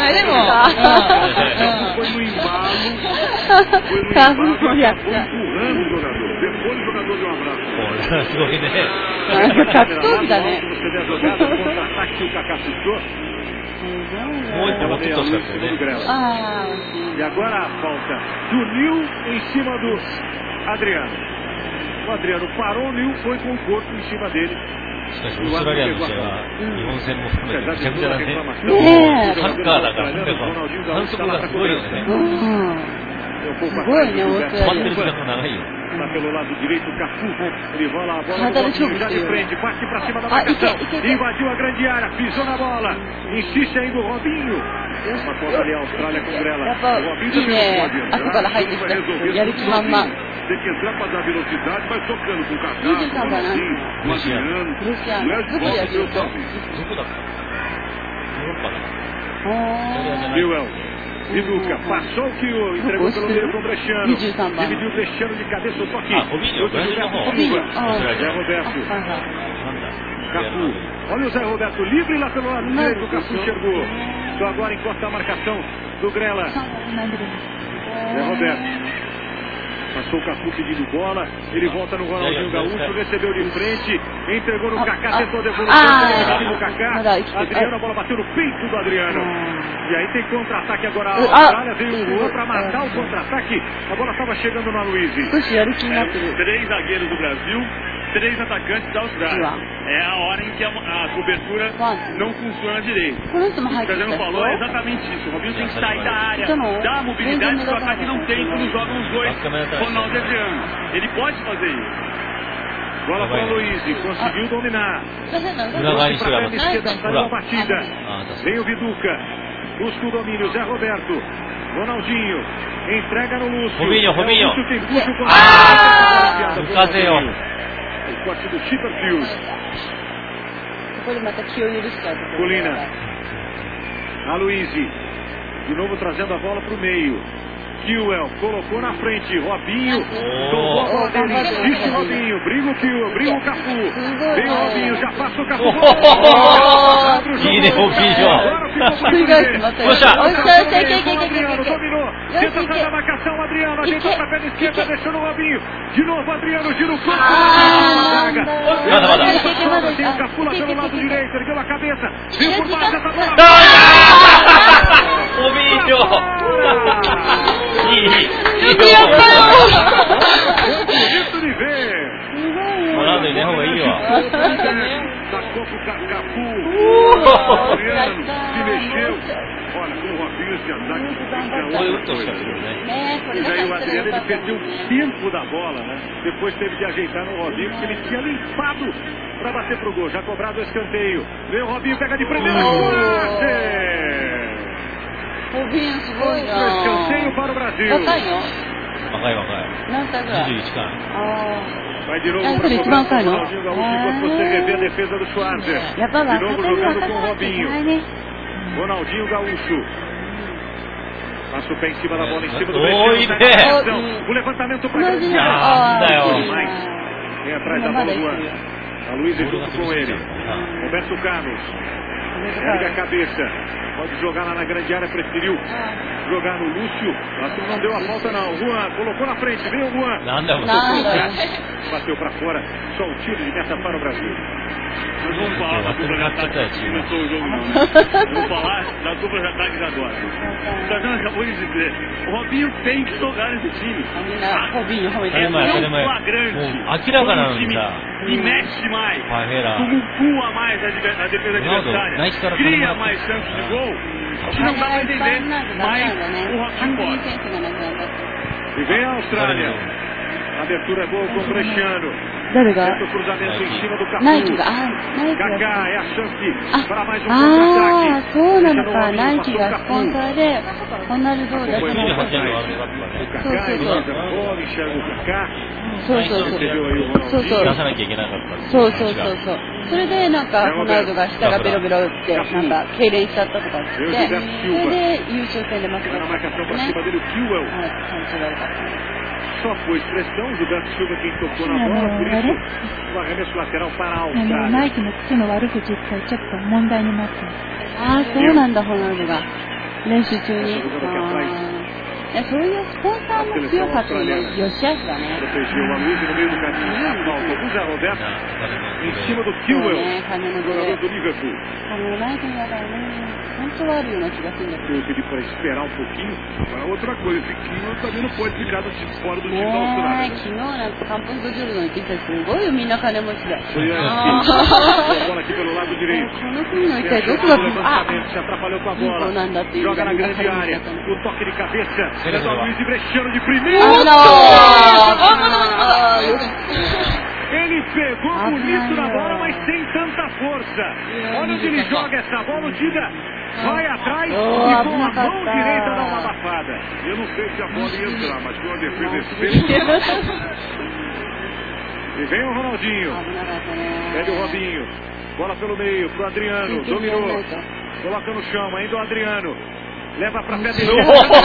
Foi no embalo, empurrando o jogador. Depois o jogador deu um abraço. すごいね。 格闘技だね。 Você vê a jogada, contra-ataque que o Kaká puxou. もう一個持ってきてほしかったよね。 E agora a falta do Nil em cima do Adriano. O Adriano parou, o Nil foi com o corpo em cima dele. しかしオーストラリアの試合は日本戦も含めてめちゃくちゃだね。サッカーだから反則がすごいよね。 すごいね、オーストラリア。 止まってる時間が長いよ。 Está pelo lado direito, Cafu. Ele rola a bola, já de frente, parte para cima da marcação. Invadiu a grande área, pisou na bola. Insiste ainda o Robinho. Uma conta ali a Austrália com Grela. O Robinho também não pode entrar. Vai resolver tudo sozinho. Tem que entrar para dar velocidade, vai tocando com o Kaká, com o Ronaldinho, com o Adriano. Não é de bola, meu sozinho. Newell. Viduca, passou o Kio, entregou pelo meio com o Bresciano. Dividiu o Bresciano de cabeça, o toque. Zé Roberto. Cafu. Olha o Zé Roberto livre lá pelo lado direito. O Cafu chegou. Só agora encosta a marcação do Grela. Zé Roberto. Passou o Cafu pedindo bola. Ele volta no Ronaldinho Gaúcho. Recebeu de frente. Entregou no Kaká. Tentou devolução. No Kaká. Adriano, a bola bateu no peito do Adriano. E aí tem contra-ataque agora. A Austrália veio um gol para matar o contra-ataque. A bola estava chegando no Aloysio. 3 zagueiros do Brasil, 3 atacantes da Austrália. É a hora em que a cobertura não funciona direito. O que o Fernando falou é exatamente isso. O Robinho tem que sair da área, dar a mobilidade que o ataque não tem quando jogam os dois. Ronaldo e Adriano. Ele pode fazer isso. Bola para o Aloysio, conseguiu dominar. Esquerda, batida. Vem o Viduca, busca o domínio, Zé Roberto. Ronaldinho, entrega no Lúcio. Robinho. O corte do Chipperfield. Colina. Aloysio. De novo trazendo a bola para o meio. Kewell colocou na frente. Robinho. Tomou a bola dele. Insiste Robinho. Briga o Kewell. Briga o Cafu. Vem o Robinho. Já passa o Cafu. Ih, Robinho. Poxa. Dominou. Tenta sair da marcação. Adriano. Ajeitou para a perna esquerda. Deixou no Robinho. De novo Adriano. Gira o corpo. Tem o Cafu lá pelo lado direito. Ele deu a cabeça. Viu por baixo essa bola. Robinho. Bonito de ver. Ronaldo, ele errou aí, ó. Sacou pro Cafu. Adriano se mexeu. Olha, com o Robinho esse ataque. E aí o Adriano ele perdeu o tempo da bola, né? Depois teve de ajeitar no Robinho, porque ele tinha limpado para bater pro gol. Já cobrado o escanteio. Vem o Robinho, pega de primeira. Robinho,すごいな。 Escanteio para o Brasil. 若いよ。 若い。 何歳ぐらい ？21か。 Vai de novo para o Ronaldinho Gaúcho enquanto você revê a defesa do Schwarzer. De novo jogando com o Robinho. Ronaldinho Gaúcho. Passa o pé em cima da bola, em cima do Bresciano. O levantamento para grande. Vem atrás da bola do Ana. A Luísa junto com ele. Roberto Carlos. Ergue a cabeça. Pode jogar lá na grande área, preferiu jogar no Lúcio. Não deu a falta não. Juan colocou na frente, veio o Juan. Nada. Bateu para fora. Só o tiro de meta para o Brasil. Nós vamos falar da dupla de ataques. Começou o jogo não. Vamos falar da dupla de ataques agora. O Fernando acabou de dizer. O Robinho tem que jogar nesse time. Robinho. É tão flagrante. Um time que mexe mais. Tumultua mais a defesa adversária. Cria mais chances de gol. Que não dá para entender. Mas o Robinho pode. E vem a Austrália. A abertura é boa com o Bresciano. 誰がナイキが、ナイキが。そうなのか、ナイキがスポンサーで、ホナルドだし。そう。 出さなきゃいけなかった。 そう。それでなんかホナルドが下がベロベロってなんか痙攣しちゃったとか言って、それで優勝戦で負けたんですね。 Só foi expressão, o Gilberto Silva quem tocou na bola, por isso o arremesso lateral para a Austrália. ナイキの靴の悪口言ったらちょっと問題になって。 そうなんだ、ホナルドが練習中に。そういうスポンサーの強さっていうのは良し悪しだね。 Protegeu a Luiz no meio do caminho, a falta do Zé Roberto em cima do Kilwell, jogador do Liverpool. ナイキだからね。本当はあるような気がするんだけど。 Eu pedi para esperar um pouquinho. Outra coisa, esse Kilwell também não pode ficar fora do time da Austrália. 昨日なんかカンプンドジョルの行ってたすごいよ、みんな金持ちで。 Bola aqui pelo lado direito. この国の一体どこが se atrapalhou com a bola. Joga na grande área. O toque de cabeça. Pedro Luiz e Brechano de primeira. Ele pegou bonito na bola, mas sem tanta força. Olha onde ele joga essa bola, o Dida vai atrás e com a mão direita dá uma abafada. Eu não sei se a bola ia entrar, mas foi uma defesa excelente. E vem o Ronaldinho. Pede o Robinho. Bola pelo meio pro Adriano. Dominou. Coloca no chão, ainda o Adriano. Leva pra pé dele.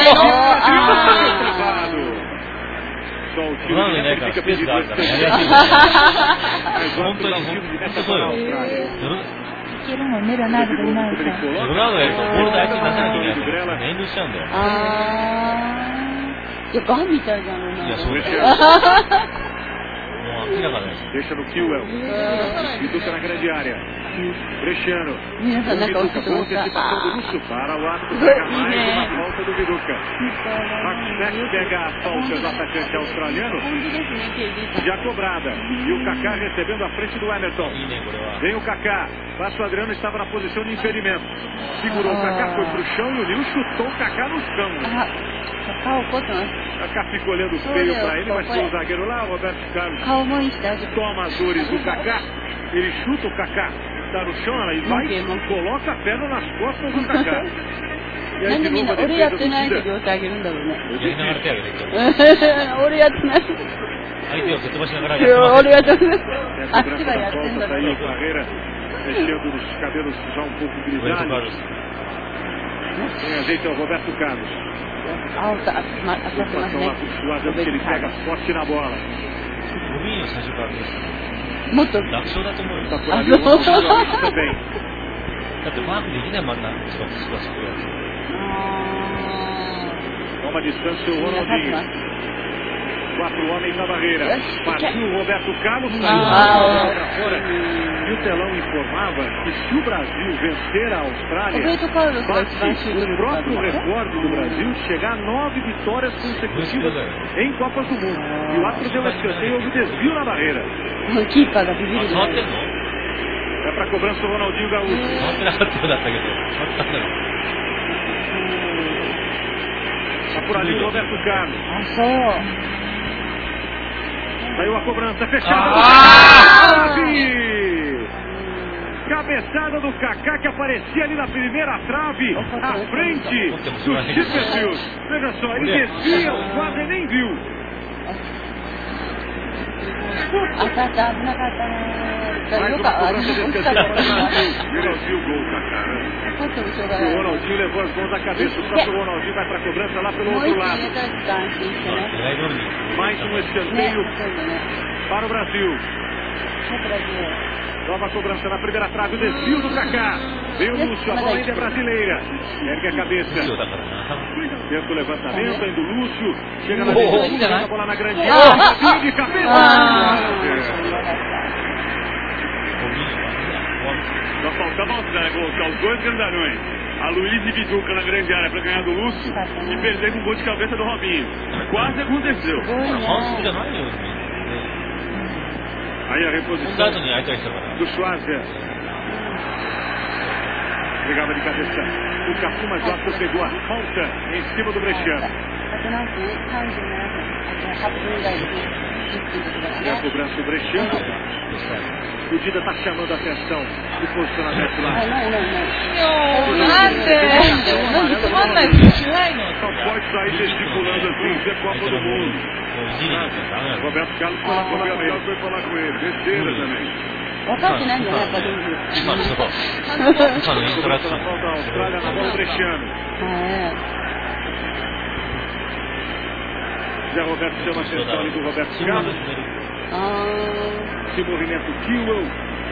Só o time que fica pedindo esse tempo. Mas o Ronaldinho nessa bola Austrália. いけるのね、ロナウドがいないから。 ロナウドやるとボールで相手に出さなきゃいけないから遠慮しちゃうんだよ。 いや、ガンみたいじゃん、ロナウド。 いや、そうですよ。明らかです。 Deixa no Kilwell. Biduca na grande área. Brechano. Antecipação do Lúcio para o árbitro. Pega mais uma falta do Biduca. Maxwell pega a falta do atacante australiano. Já cobrada. E o Kaká recebendo a frente do Emerson. Vem o Kaká. Passa o Adriano, estava na posição de impedimento. Segurou o Kaká, foi pro chão e o Nil chutou o Kaká no chão. O Kaká ficou olhando feio para ele, mas foi o zagueiro lá, o Roberto Carlos. Toma as dores do Kaká. Ele chuta o Kaká. Está no chão, e vai e coloca a perna nas costas do Kaká. E aí de novo a defesa do Dida. Barreira mexendo nos cabelos já um pouco grisalhos. Quem ajeita é o Roberto Carlos. Situação lá pro Suárez, que ele pega forte na bola. もっと楽勝だと思うよ。だってマークできないもんな、しかしこれ。 Toma distância o Ronaldinho. 4 homens na barreira. Partiu o Roberto Carlos, saiu para fora. E o telão informava que se o Brasil vencer a Austrália, bate o próprio recorde do Brasil chegar a 9 vitórias consecutivas em Copas do Mundo. E o árbitro deu escanteio e houve desvio na barreira. É para cobrança o Ronaldinho Gaúcho. Está por ali o Roberto Carlos. Saiu a cobrança fechada do Kaká. Cabeçada do Kaká que aparecia ali na primeira trave, à frente do Chipperfield. Veja só, ele desvia, quase nem viu. Mais uma cobrança de escanteio. Melhorzinho o gol, Kaká. O Ronaldinho levou as mãos à cabeça. O próprio Ronaldinho vai para a cobrança lá pelo outro lado. Mais um escanteio para o Brasil. Nova cobrança na primeira trave, o desvio do Kaká. Vem o Lúcio, a bola ainda é brasileira. Ergue a cabeça. Tenta o levantamento, ainda o Lúcio. Chega na linha, a bola na grande área. De cabeça. Só faltava colocar os dois grandalhões. A Luiz e Biduca na grande área para ganhar do Lúcio e perder com um gol de cabeça do Robinho. Quase aconteceu. Aí a reposição do Schwarzer. Entregava de cabeça o Cafu, mas o árbitro pegou a falta em cima do Bresciano. E a cobrança do Bresciano. O Dida está chamando a atenção do posicionamento lá. Não pode sair gesticulando assim, isso é Copa do Mundo. Roberto Carlos foi falar com ele. Besteira também. 分かってないんじゃないか、全部。 今のfalta a Austrália na bola do Bresciano. Zé Roberto chama a atenção ali do Roberto Carlos. Se movimenta o Kiewel.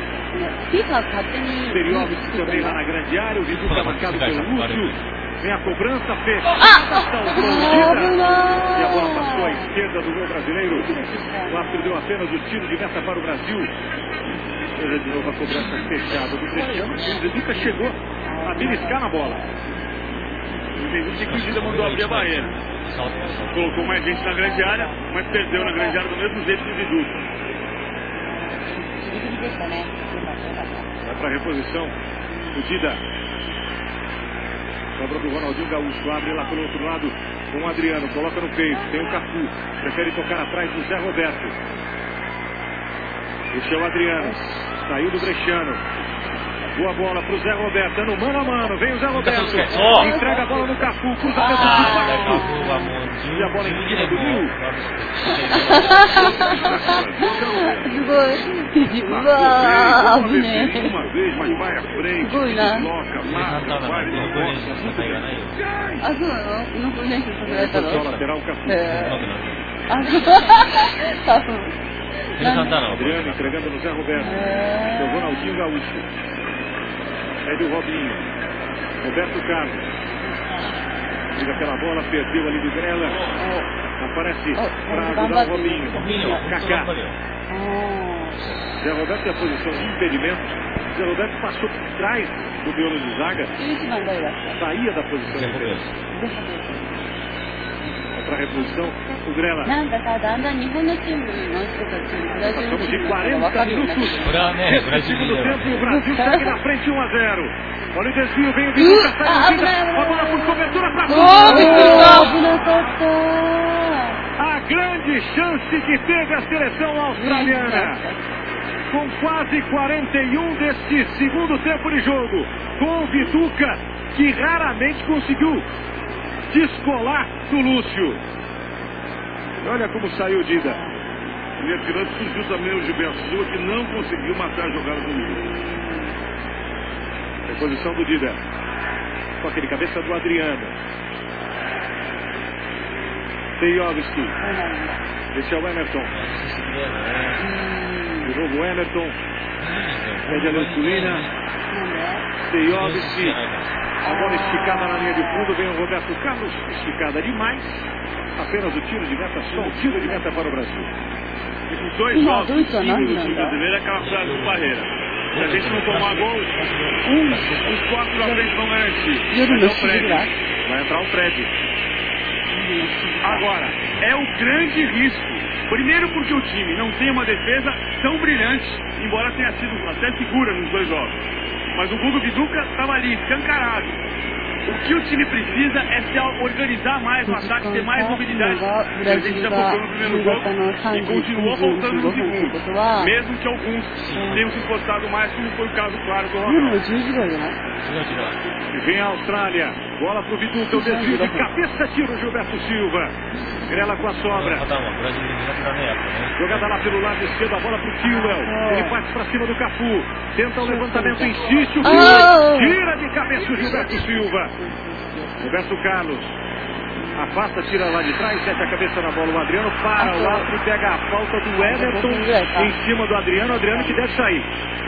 Periódico também lá na grande área. O Viduca marcado pelo Lúcio. Vem a cobrança, fechada, salvou o Dida. E a bola passou à esquerda do gol brasileiro. O árbitro deu apenas o tiro de meta para o Brasil. Veja de novo a cobrança fechada do Bresciano. O Viduca chegou a beliscar na bola. Entendi que o Dida mandou abrir a barreira. Colocou mais gente na grande área, mas perdeu na grande área do mesmo jeito que o Viduca. Vai para a reposição. O Dida. Sobra do Ronaldinho Gaúcho, abre lá pelo outro lado com o Adriano, coloca no peito, tem o Cafu, prefere tocar atrás do Zé Roberto. Esse é o Adriano, saiu do Bresciano. Boa bola pro Zé Roberto, no mano a mano, vem o Zé Roberto, entrega a bola no Cafu, cruzamento do Paco. E a bola em cima do Rio. Uma vez, mas vai à frente, desloca, marca, vai, lateral Cafu. Adriano entregando no Zé Roberto. O Ronaldinho Gaúcho. É do Robinho. Roberto Carlos. Liga aquela bola, perdeu ali do Grela. Aparece para ajudar o Robinho. Kaká. Zé Roberto tem a posição de impedimento. Zé Roberto passou por trás do miolo de zaga. Saía da posição de impedimento. Para a reposição, o Grela. Estamos de 40 minutos. Nesse segundo tempo, o Brasil segue na frente 1-0. Olha o desvio, vem o Viduca, sai do Dida. A bola por cobertura para a grande chance que teve a seleção australiana. Com quase 41 deste segundo tempo de jogo. Com o Viduca, que raramente conseguiu descolar do Lúcio. Olha como saiu o Dida. E atirando surgiu também o Gilberto Silva, que não conseguiu matar a jogada do Lúcio. Reposição do Dida. Toque de cabeça do Adriano. Teiovski. Esse é o Emerson. De novo o Emerson. Pede a Lançulina. Teiovski. A bola esticada na linha de fundo, vem o Roberto Carlos, esticada demais. Apenas o tiro de meta, só o tiro de meta para o Brasil. E com 2 jogos do time brasileiro é aquela frase do Barreira. Se a gente não tomar gol, os 4 da frente vão garantir. Vai entrar o Fred. Agora, é o grande risco. Primeiro porque o time não tem uma defesa tão brilhante, embora tenha sido até segura nos 2 jogos. Mas o gol do Viduca estava ali, escancarado. O que o time precisa é se organizar mais no ataque, ter mais mobilidade. A gente já focou no primeiro gol e continuou voltando no segundo. Mesmo que alguns tenham se encostado mais, como foi o caso, claro, do Ronaldo. E vem a Austrália. Bola pro Viduca, o desvio de cabeça, tira o Gilberto Silva. Grela com a sobra. Jogada lá pelo lado esquerdo, a bola pro Kiewel. Ele parte pra cima do Cafu. Tenta o levantamento, insiste o Kiewel. Tira de cabeça o Gilberto Silva. Roberto Carlos. Afasta, tira lá de trás, sete a cabeça na bola. O Adriano para, o árbitro pega a falta do Everton em cima do Adriano. Adriano que deve sair.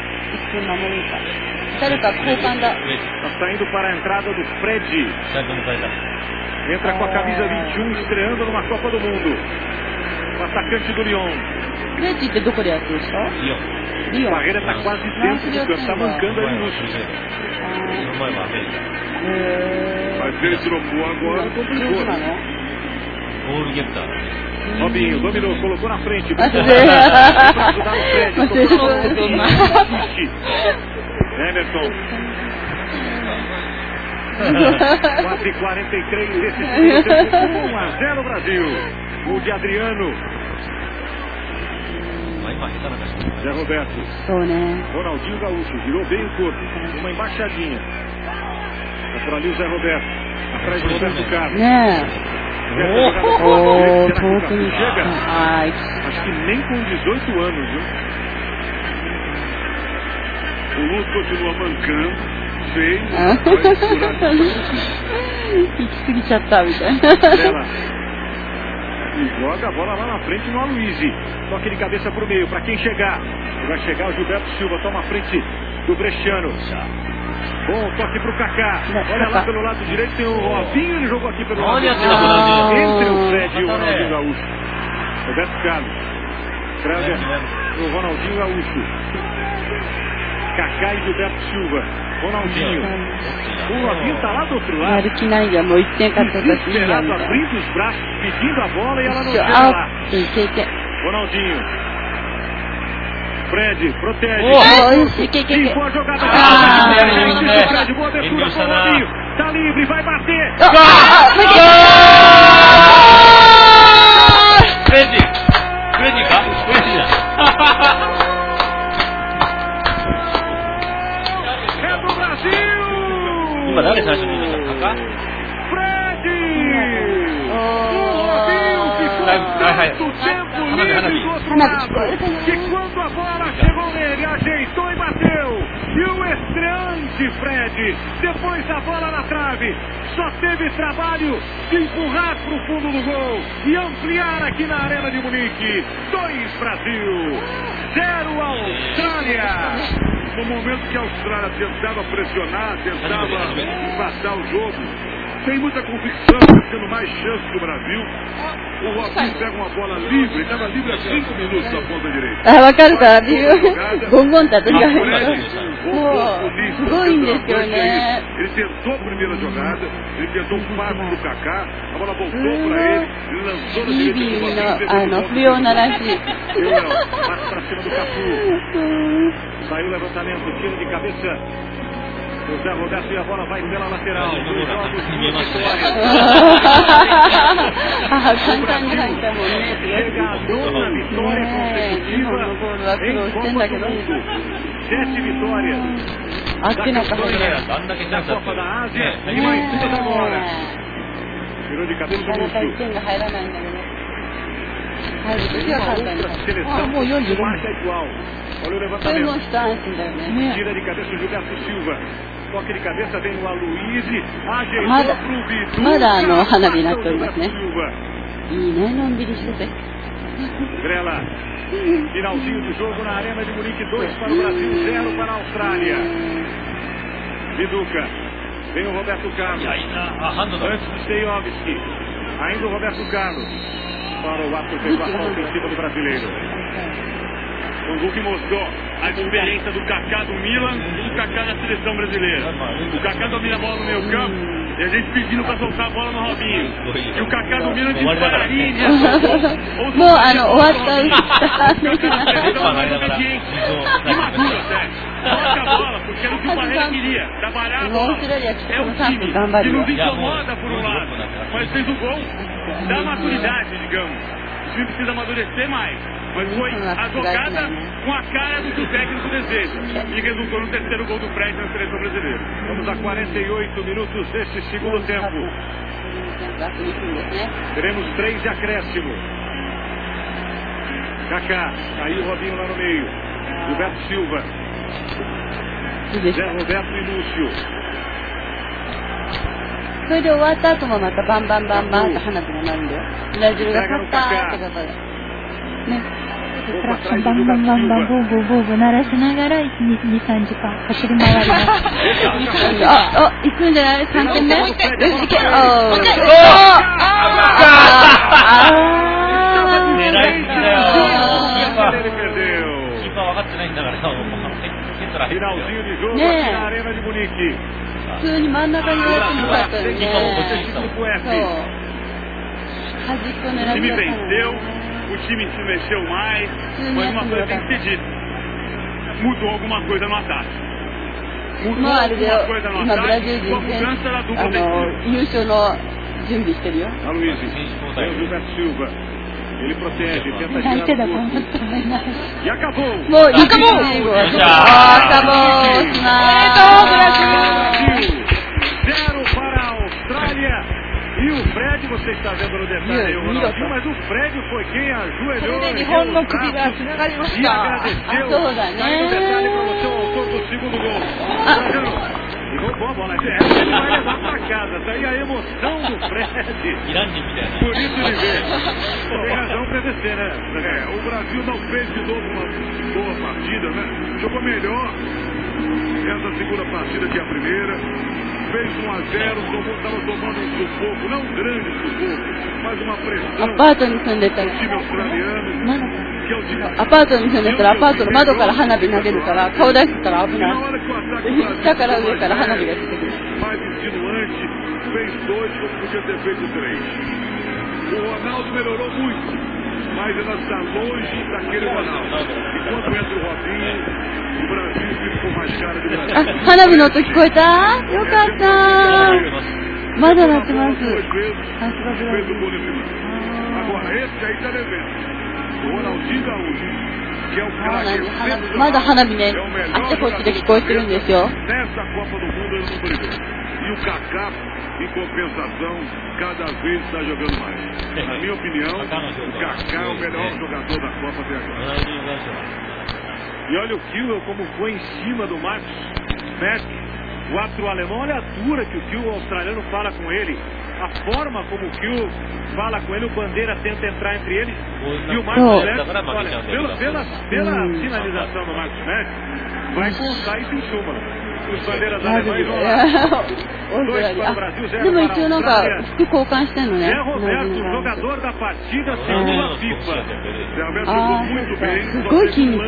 Está saindo para a entrada do Fred. Entra com a camisa 21, estreando numa Copa do Mundo. O atacante do Lyon. A barreira está quase dentro do campo, está mancando ali no chute. Mas ele trocou agora, complicou. Robinho dominou, colocou na frente. Emerson. 4:43 desse segundo tempo. 1-0 Brasil. O de Adriano. Zé Roberto. Ronaldinho Gaúcho. Girou bem o corpo. Uma embaixadinha. Tá por ali o Zé Roberto. Atrás de Roberto Carlos. Chega. Acho que nem com 18 anos, viu? O Luz continua mancando. Feio. E joga a bola lá na frente no Aloysio. Toque de cabeça pro meio, para quem chegar. Vai chegar o Gilberto Silva, toma a frente do Bresciano. Bom, toque pro Kaká. Olha lá pelo lado direito, tem o Robinho, ele jogou aqui pelo lado direito. Entre o Fred e o Ronaldinho Gaúcho. Roberto Carlos. Kramer o Ronaldinho Gaúcho. Kaká e Gilberto Silva. Ronaldinho. O Robinho tá lá do outro lado. Desesperado, abrindo os braços, pedindo a bola e ela não chega lá. Ronaldinho. Fred, protege. Limpou a jogada. Fred, boa abertura com o Robinho. Tá livre, vai bater. Que quando a bola chegou nele, ajeitou e bateu. E o estreante Fred, depois da bola na trave, só teve trabalho de empurrar para o fundo do gol e ampliar aqui na Arena de Munique. 2 Brasil, 0 Austrália. No momento que a Austrália tentava pressionar, tentava empatar o jogo, tem muita convicção, tendo mais chance que o Brasil. O Robinho pega uma bola livre, estava livre há 5 minutos na ponta direita. Ele tentou a primeira jogada, ele tentou um passe pro Kaká, a bola voltou para ele lançou na direita. Passe para cima do Cafu. Saiu o levantamento, tiro de cabeça. O Zé Roberto e a bola vai pela lateral. Chega a nona vitória consecutiva em Copa do Mundo. 7 vitórias. Da Copa da Ásia e mais 3 agora. Tirou de cabeça do Lúcio. Seleção marca igual. Olha o levantamento. Tira de cabeça o Gilberto Silva. Toque de cabeça vem o Aloysio. Ajeitou pro Vitor. Grela. Finalzinho do jogo na Arena de Munique. 2 para o Brasil, 0 para a Austrália. Viduca. Vem o Roberto Carlos. Antes do Stejovski. Ainda o Roberto Carlos. Para o ato fez a falta em cima do brasileiro. Um gol que mostrou a diferença do Kaká do Milan e do Kaká da seleção brasileira. O Kaká domina a bola no meio campo e a gente pedindo para soltar a bola no Robinho. E o Kaká do Milan dispararia. Toca a bola, porque era o que o Barreira queria. Trabalhar a bola. É um time que nos incomoda por um lado, mas fez o gol da maturidade, digamos. O time precisa amadurecer mais. Mas foi a jogada com a cara do que o técnico deseja. E resultou no terceiro gol do Fred na seleção brasileira. Vamos a 48 minutos deste segundo tempo. Teremos 3 de acréscimo. Kaká, aí o Robinho lá no meio. Gilberto Silva. Zé Roberto e Lúcio. それで終わった後もまたバンバンバンバンと花火が鳴るんだよ。ブラジルが勝ったってことで。ね。 クラクションバンバンバンバンボーボーボーボー鳴らしながら1、2、3時間走り回ります。 行くんじゃない ?3 点目よし、行け狙いすぎだよ。 キーパー分かってないんだから。 ねえ。普通に真ん中に入れてもよかったよね。端っこ狙って。 O time se mexeu mais, mas uma coisa tem que ser dita. Mudou alguma coisa no ataque. もうあれだよ、今ブラジル人優勝の準備してるよ。 Ele protege, tenta tirar do corpo. E acabou! Acabou! Brasil! 0 para a Austrália. E o Fred, você está vendo no detalhe aí, Ronaldinho, mas o Fred foi quem ajoelhou e agradeceu. Mas no detalhe para você, o autor do segundo gol. Roubou a bola. Essa ele vai levar pra casa. Tá aí a emoção do Fred. Por isso ele vê. Tem razão pra descer, né? O Brasil não fez de novo uma boa partida, né? Jogou melhor essa segunda partida que a primeira. Fez 1-0, estava tomando um sufoco, não um grande sufoco, mas uma pressão do time australiano. アパートに住んでたらアパートの窓から花火投げるから顔出したら危ない。下から上から花火が出てくる。 Mais insinuante, fez 2 como podia ter feito 3. O Ronaldo melhorou muito, mas ainda está longe daquele Ronaldo. Enquanto entra o Robinho, o Brasil fica com mais cara de Brasil. 花火の音聞こえた？よかった。まだ鳴ってます。 Fez o gol nesse lance. Agora esse aí está devendo. O Ronaldinho Gaúcho, que é o cara que sempre まだ花火ね、あっちこっちで聞こえてるんですよ。 nessa Copa do Mundo ele não brilhou. E o Kaká, em compensação, cada vez está jogando mais. Na minha opinião, o Kaká é o melhor jogador da Copa até agora. E olha o Kiel como foi em cima do Marcos Merck, o árbitro alemão. Olha a dura que o Kiel australiano fala com ele. A forma como o Kiel fala com ele, o Bandeira tenta entrar entre eles. E o Marcos Merck, olha, pela finalização do Marcos Merck, vai constar isso em súmula. Os bandeiras alemães vão lá. でも一応なんか服交換してんのね。 Zé Roberto, jogador da partida segundo a FIFA. Zé Roberto jogou muito bem. すごい筋肉。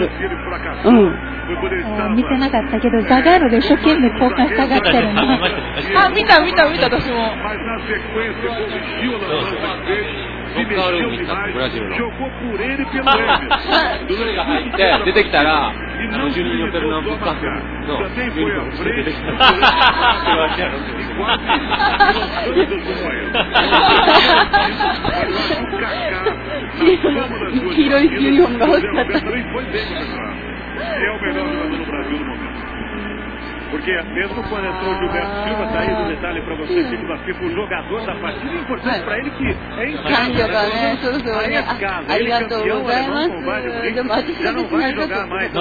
見てなかったけど、ザガールで一生懸命交換したがってるの。 あ、見た、私も。 Mas na sequência corrigiu na lança dele. Se mexeu demais, jogou por ele e pelo Emerson. 出てきたら、10人寄せるナンバーカーのユニフォーム着て出てきた。 黄色いユニフォームが欲しかった。 É o melhor jogador do Brasil no momento. Porque mesmo quando entrou o Gilberto Silva, tá aí no detalhe para você, segundo a FIFA, o jogador da partida, é importante para ele que é em casa. Aí é casa, ele é campeão, já não vai jogar mais.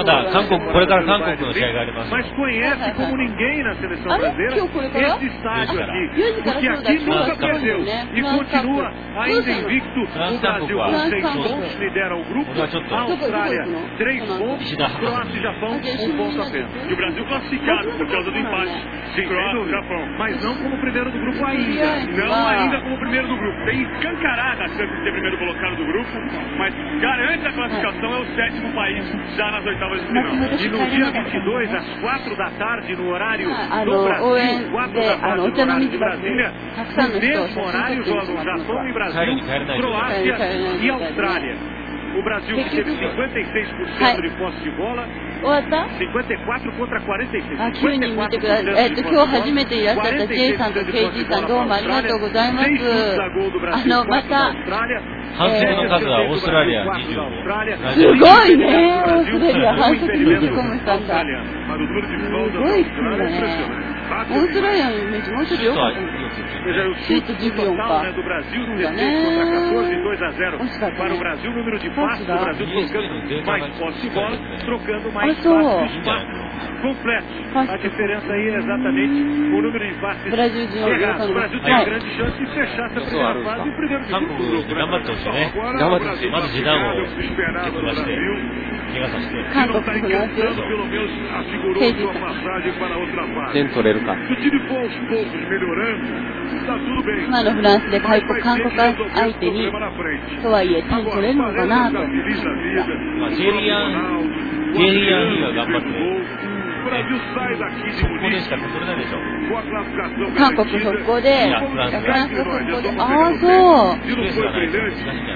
Mas conhece como ninguém na seleção brasileira esse estádio aqui. Porque aqui nunca perdeu. E continua ainda invicto. O Brasil com 6 pontos lidera o grupo. A Austrália 3 pontos. Croácia e Japão 1 ponto apenas. E o Brasil classificado por causa do empate. Sim, Croácia e Japão. Mas não como primeiro do grupo ainda. Não ainda como primeiro do grupo. Tem escancarada a chance de ser primeiro colocado do grupo. Mas garante a classificação, é o 7º país já nas oitavas de final. E no dia 22, às 4 da tarde, no horário do Brasil, 4 da tarde, no horário de Brasília, no mesmo horário jogam Japão e Brasil, Croácia e Austrália. O Brasil que teve 56% de posse de bola, 54 contra 46. あ、9人見てください。今日初めていらっしゃった J さんと KG さん、どうもありがとうございます。また、 反則の数はオーストラリア25。 すごいね、オーストラリア反則20個もしたんだ。すごい国だね。オーストラリアのイメージもうちょっと良かった。シュート14か。 do Brasil, 16 contra 14, 2-0 para o Brasil, número de passes do Brasil trocando mais posse de bola, trocando mais passes completos. A diferença aí é exatamente o número de passes errados. O Brasil tem a grande chance de fechar essa primeira fase e o primeiro do grupo. Agora o Brasil está esperado no Brasil. E não está encantando, pelo menos assegurou sua passagem para a outra fase. Se o time for aos poucos melhorando, está tudo bem. 今のフランスで韓国相手にとはいえ点取れるのかなと。 ジェリアンが頑張って、速攻でしか取れないでしょ。 韓国速攻で、フランス速攻で、ああそう。 スペースがないと難しいんじゃないかな。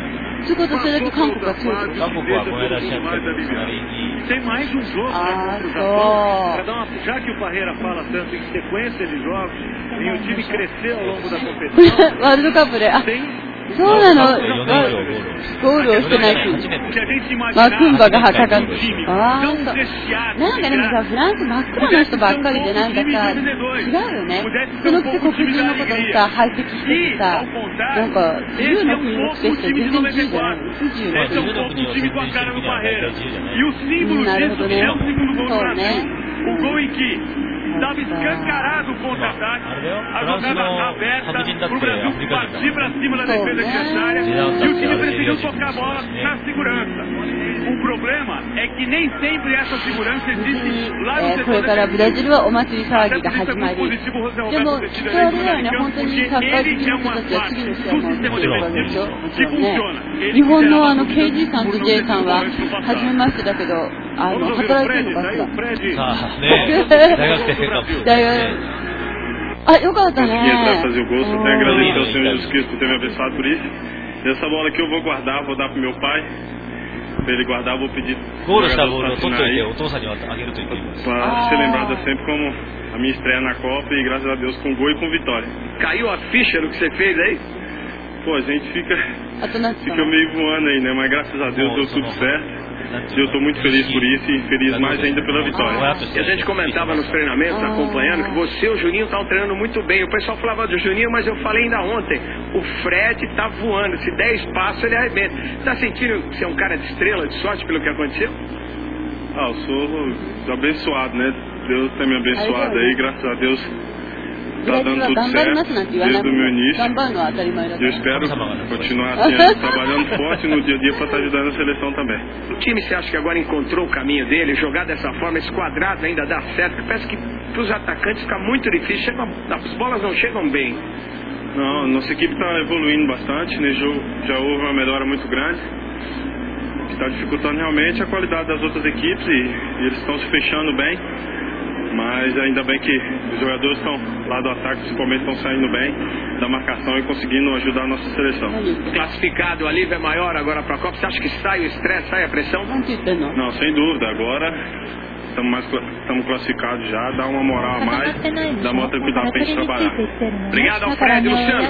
ということはそれだけ韓国が強い。 韓国はこの間試合見たけど、かなりいい。 Tem mais um jogo para dar já que o Parreira fala tanto em sequência de jogos, em o time crescer ao longo da competição. ワールドカップで、そうなの、ゴールをしてないし、マクンバが高かった。なんかでもさ、フランス真っ暗な人ばっかりでなんかさ、違うよね。そのくせ黒人のことにさ、排斥しててさ、なんか、自由の国のくせして全然自由じゃない。不自由な国。なるほどね。そうね。 Estava escancarado o contra-ataque, a jogada aberta, para o Brasil partir para cima da defesa adversária e o time preferiu tocar a bola na segurança. O problema é que nem sempre essa segurança existe lá no setor. これからブラジルはお祭り騒ぎが始まり、でも、それはね、本当にサッカー好きの人たちは次の試合も見てるわけでしょ。日本のKG さんと J さんは初めましてだけど、働いてるのかしら。 大学生あ、よかったね。 fazer o gol, só tenho a agradecer ao Senhor Jesus Cristo por ter me abençoado por isso. E essa bola aqui eu vou guardar, vou dar pro meu pai. Pra ele guardar, vou pedir. ゴールしたボールを取っておいてお父さんにあげると言っています。 Pra ser lembrada sempre como a minha estreia na Copa e graças a Deus com gol e com vitória. Caiu a ficha no que você fez aí? Pô, a gente fica meio voando aí, né? Mas graças a Deus deu tudo certo. E eu estou muito feliz por isso e feliz mais ainda pela vitória. E a gente comentava nos treinamentos, acompanhando, que você e o Juninho estavam treinando muito bem. O pessoal falava do Juninho, mas eu falei ainda ontem, o Fred está voando, se der espaço ele arrebenta. Está sentindo que você é um cara de estrela, de sorte pelo que aconteceu? Eu sou abençoado, né? Deus tem me abençoado aí, graças a Deus. Está dando tudo certo desde o meu início. Eu espero continuar trabalhando forte no dia a dia para estar ajudando a seleção também. O time, você acha que agora encontrou o caminho dele? Jogar dessa forma, esse quadrado ainda dá certo? Parece que para os atacantes fica muito difícil. As bolas não chegam bem. Não, nossa equipe está evoluindo bastante. Nesse jogo já houve uma melhora muito grande. O que está dificultando realmente a qualidade das outras equipes e eles estão se fechando bem. Mas ainda bem que os jogadores estão lá do ataque, principalmente, estão saindo bem da marcação e conseguindo ajudar a nossa seleção. Classificado, o alívio é maior agora para a Copa. Você acha que sai o estresse, sai a pressão? Não, sem dúvida. Agora estamos classificados já, dá uma moral a mais, dá uma tranquilidade para a gente trabalhar. Obrigado ao Fred, Luciano.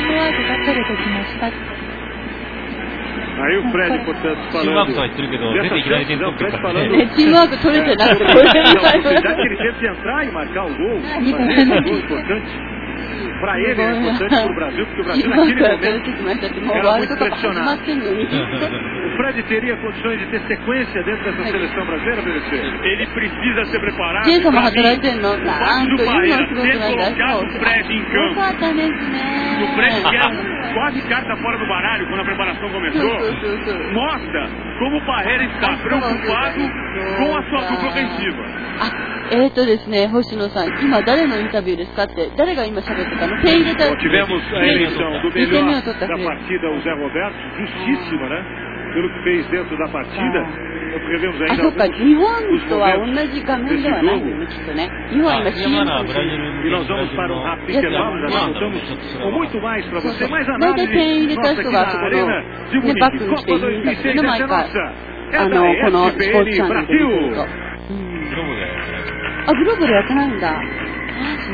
Aí o Fred, portanto, falando. Fred falando. Teamwork取れてなくて、 já que ele teve de entrar e marcar o gol, fazer um gol importante. Para ele é importante para o Brasil, porque o Brasil naquele momento era muito pressionado. O Fred teria condições de ter sequência dentro dessa seleção brasileira, BBC? Ele precisa ser preparado para do Parreira ter colocado o Fred em campo. O Fred que quase carta fora do baralho quando a preparação começou, mostra como o Parreira está preocupado com a sua dupla ofensiva. ですね、星野さん、今誰のインタビューですかって、誰が今喋ってたの？点入れた。 Tivemos a eleição do melhor da partida, o Zé Roberto, justíssima, né? Pelo que fez dentro da partida. Escrevemos ainda そうか、日本とは同じ画面ではないよね、きっとね。日本は今 CM としてる。 E nós vamos para um rápido intervalo, já voltamos com muito mais para você, mais 大体点入れた人がそこの、ね、バックにしているんだけど、毎回、このスポーツチャンネルで見てると。あ、グローブでやってないんだ。あ、そう。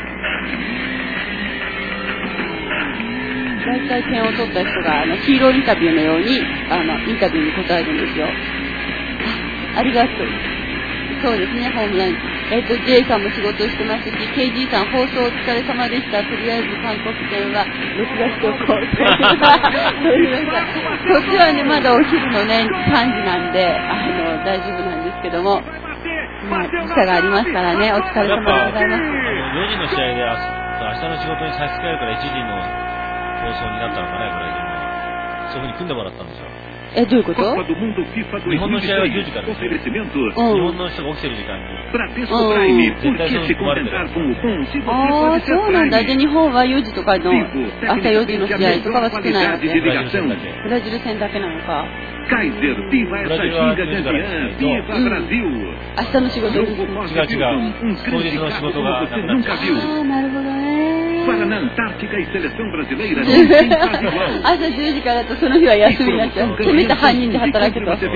大体点を取った人がヒーローインタビューのようにインタビューに答えるんですよ。ありがとう。そうですね、ホームラン。J さんも仕事してますし、KG さん放送お疲れ様でした。とりあえず韓国戦は録画しておこうと。こっちはね、まだお昼のね、3時なんで、大丈夫なんですけども。まあ、時差がありますからね、お疲れ様でございます。 4時の試合で明日の仕事に差し支えるから1時の放送になったのかね、これ。そういうふうに組んでもらったんですよ。 どういうこと？ 日本の試合は10時からですよ。日本の人が起きてる時間に。 ああ、そうなんだ。じゃあ日本は4時とかの、朝4時の試合とかは少ないわけ。ブラジル戦だけなのか。 Kaiser, viva essa ginga campeã, viva Brasil. 明日の仕事です。 違う。当日の仕事がなくなっちゃう。 ああ、なるほどね。 朝10時からだとその日は休みになっちゃう。せめて半人で働くと。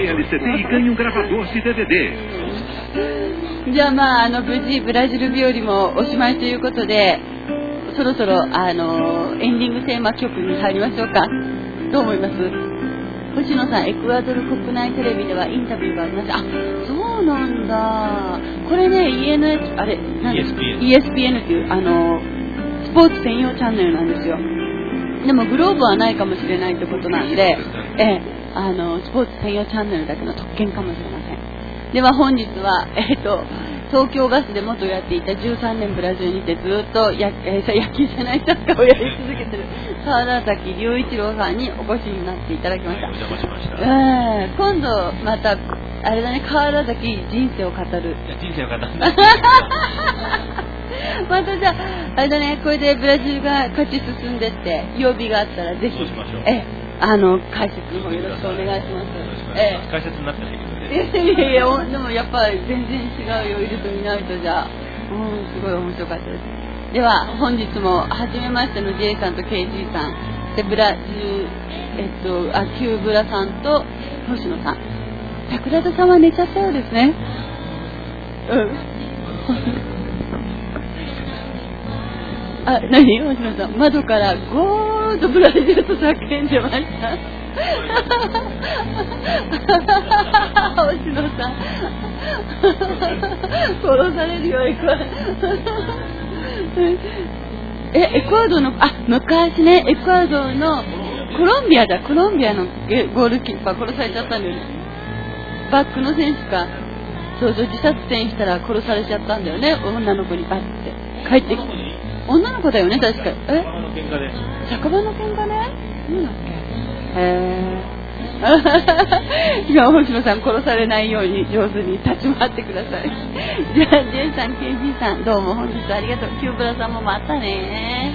じゃあまあ無事ブラジル日和もおしまいということで、そろそろエンディングテーマ曲に入りましょうか。どう思います？星野さん、エクアドル国内テレビではインタビューがありました。あ、そうなんだ。これね、ESPN っていうスポーツ専用チャンネルなんですよ。でもグローブはないかもしれないってことなんで、スポーツ専用チャンネルだけの特権かもしれません。では本日は東京ガスで元やっていた13年ブラジルにてずっと野球じゃないサッカーをやり続けてる川原崎隆一郎さんにお越しになっていただきました。 お邪魔しました。 今度またあれだね、川原崎人生を語る。 人生を語る。 またじゃああれだね、これでブラジルが勝ち進んでって曜日があったらぜひ解説の方よろしくお願いします。 解説になったらいいけどね。 いやでもやっぱり全然違うよ、いると見ないと。じゃあすごい面白かったです。では本日も初めましての J さんと KG さんでブラジルキューブラさんと星野さん。桜田さんは寝ちゃったようですね。何星野さん、窓からゴーッとブラジルと叫んでました。星野さん殺されるよ。エクアドルの昔ね、エクアドルのコロンビアのゴールキーパー殺されちゃったんだよね。バックの選手か自殺点したら殺されちゃったんだよね。女の子にバッて帰ってきて、女の子だよね確か。酒場の喧嘩ね。そうだっけ。今星野さん殺されないように上手に立ち回ってください。じゃあ J さん KG さんどうも本日ありがとう。キューブラさんもまたね。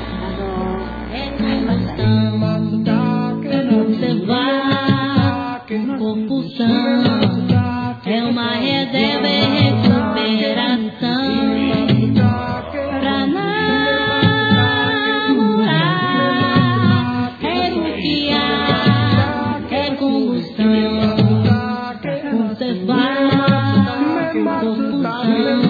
会いましたね。 Conservar o corpo são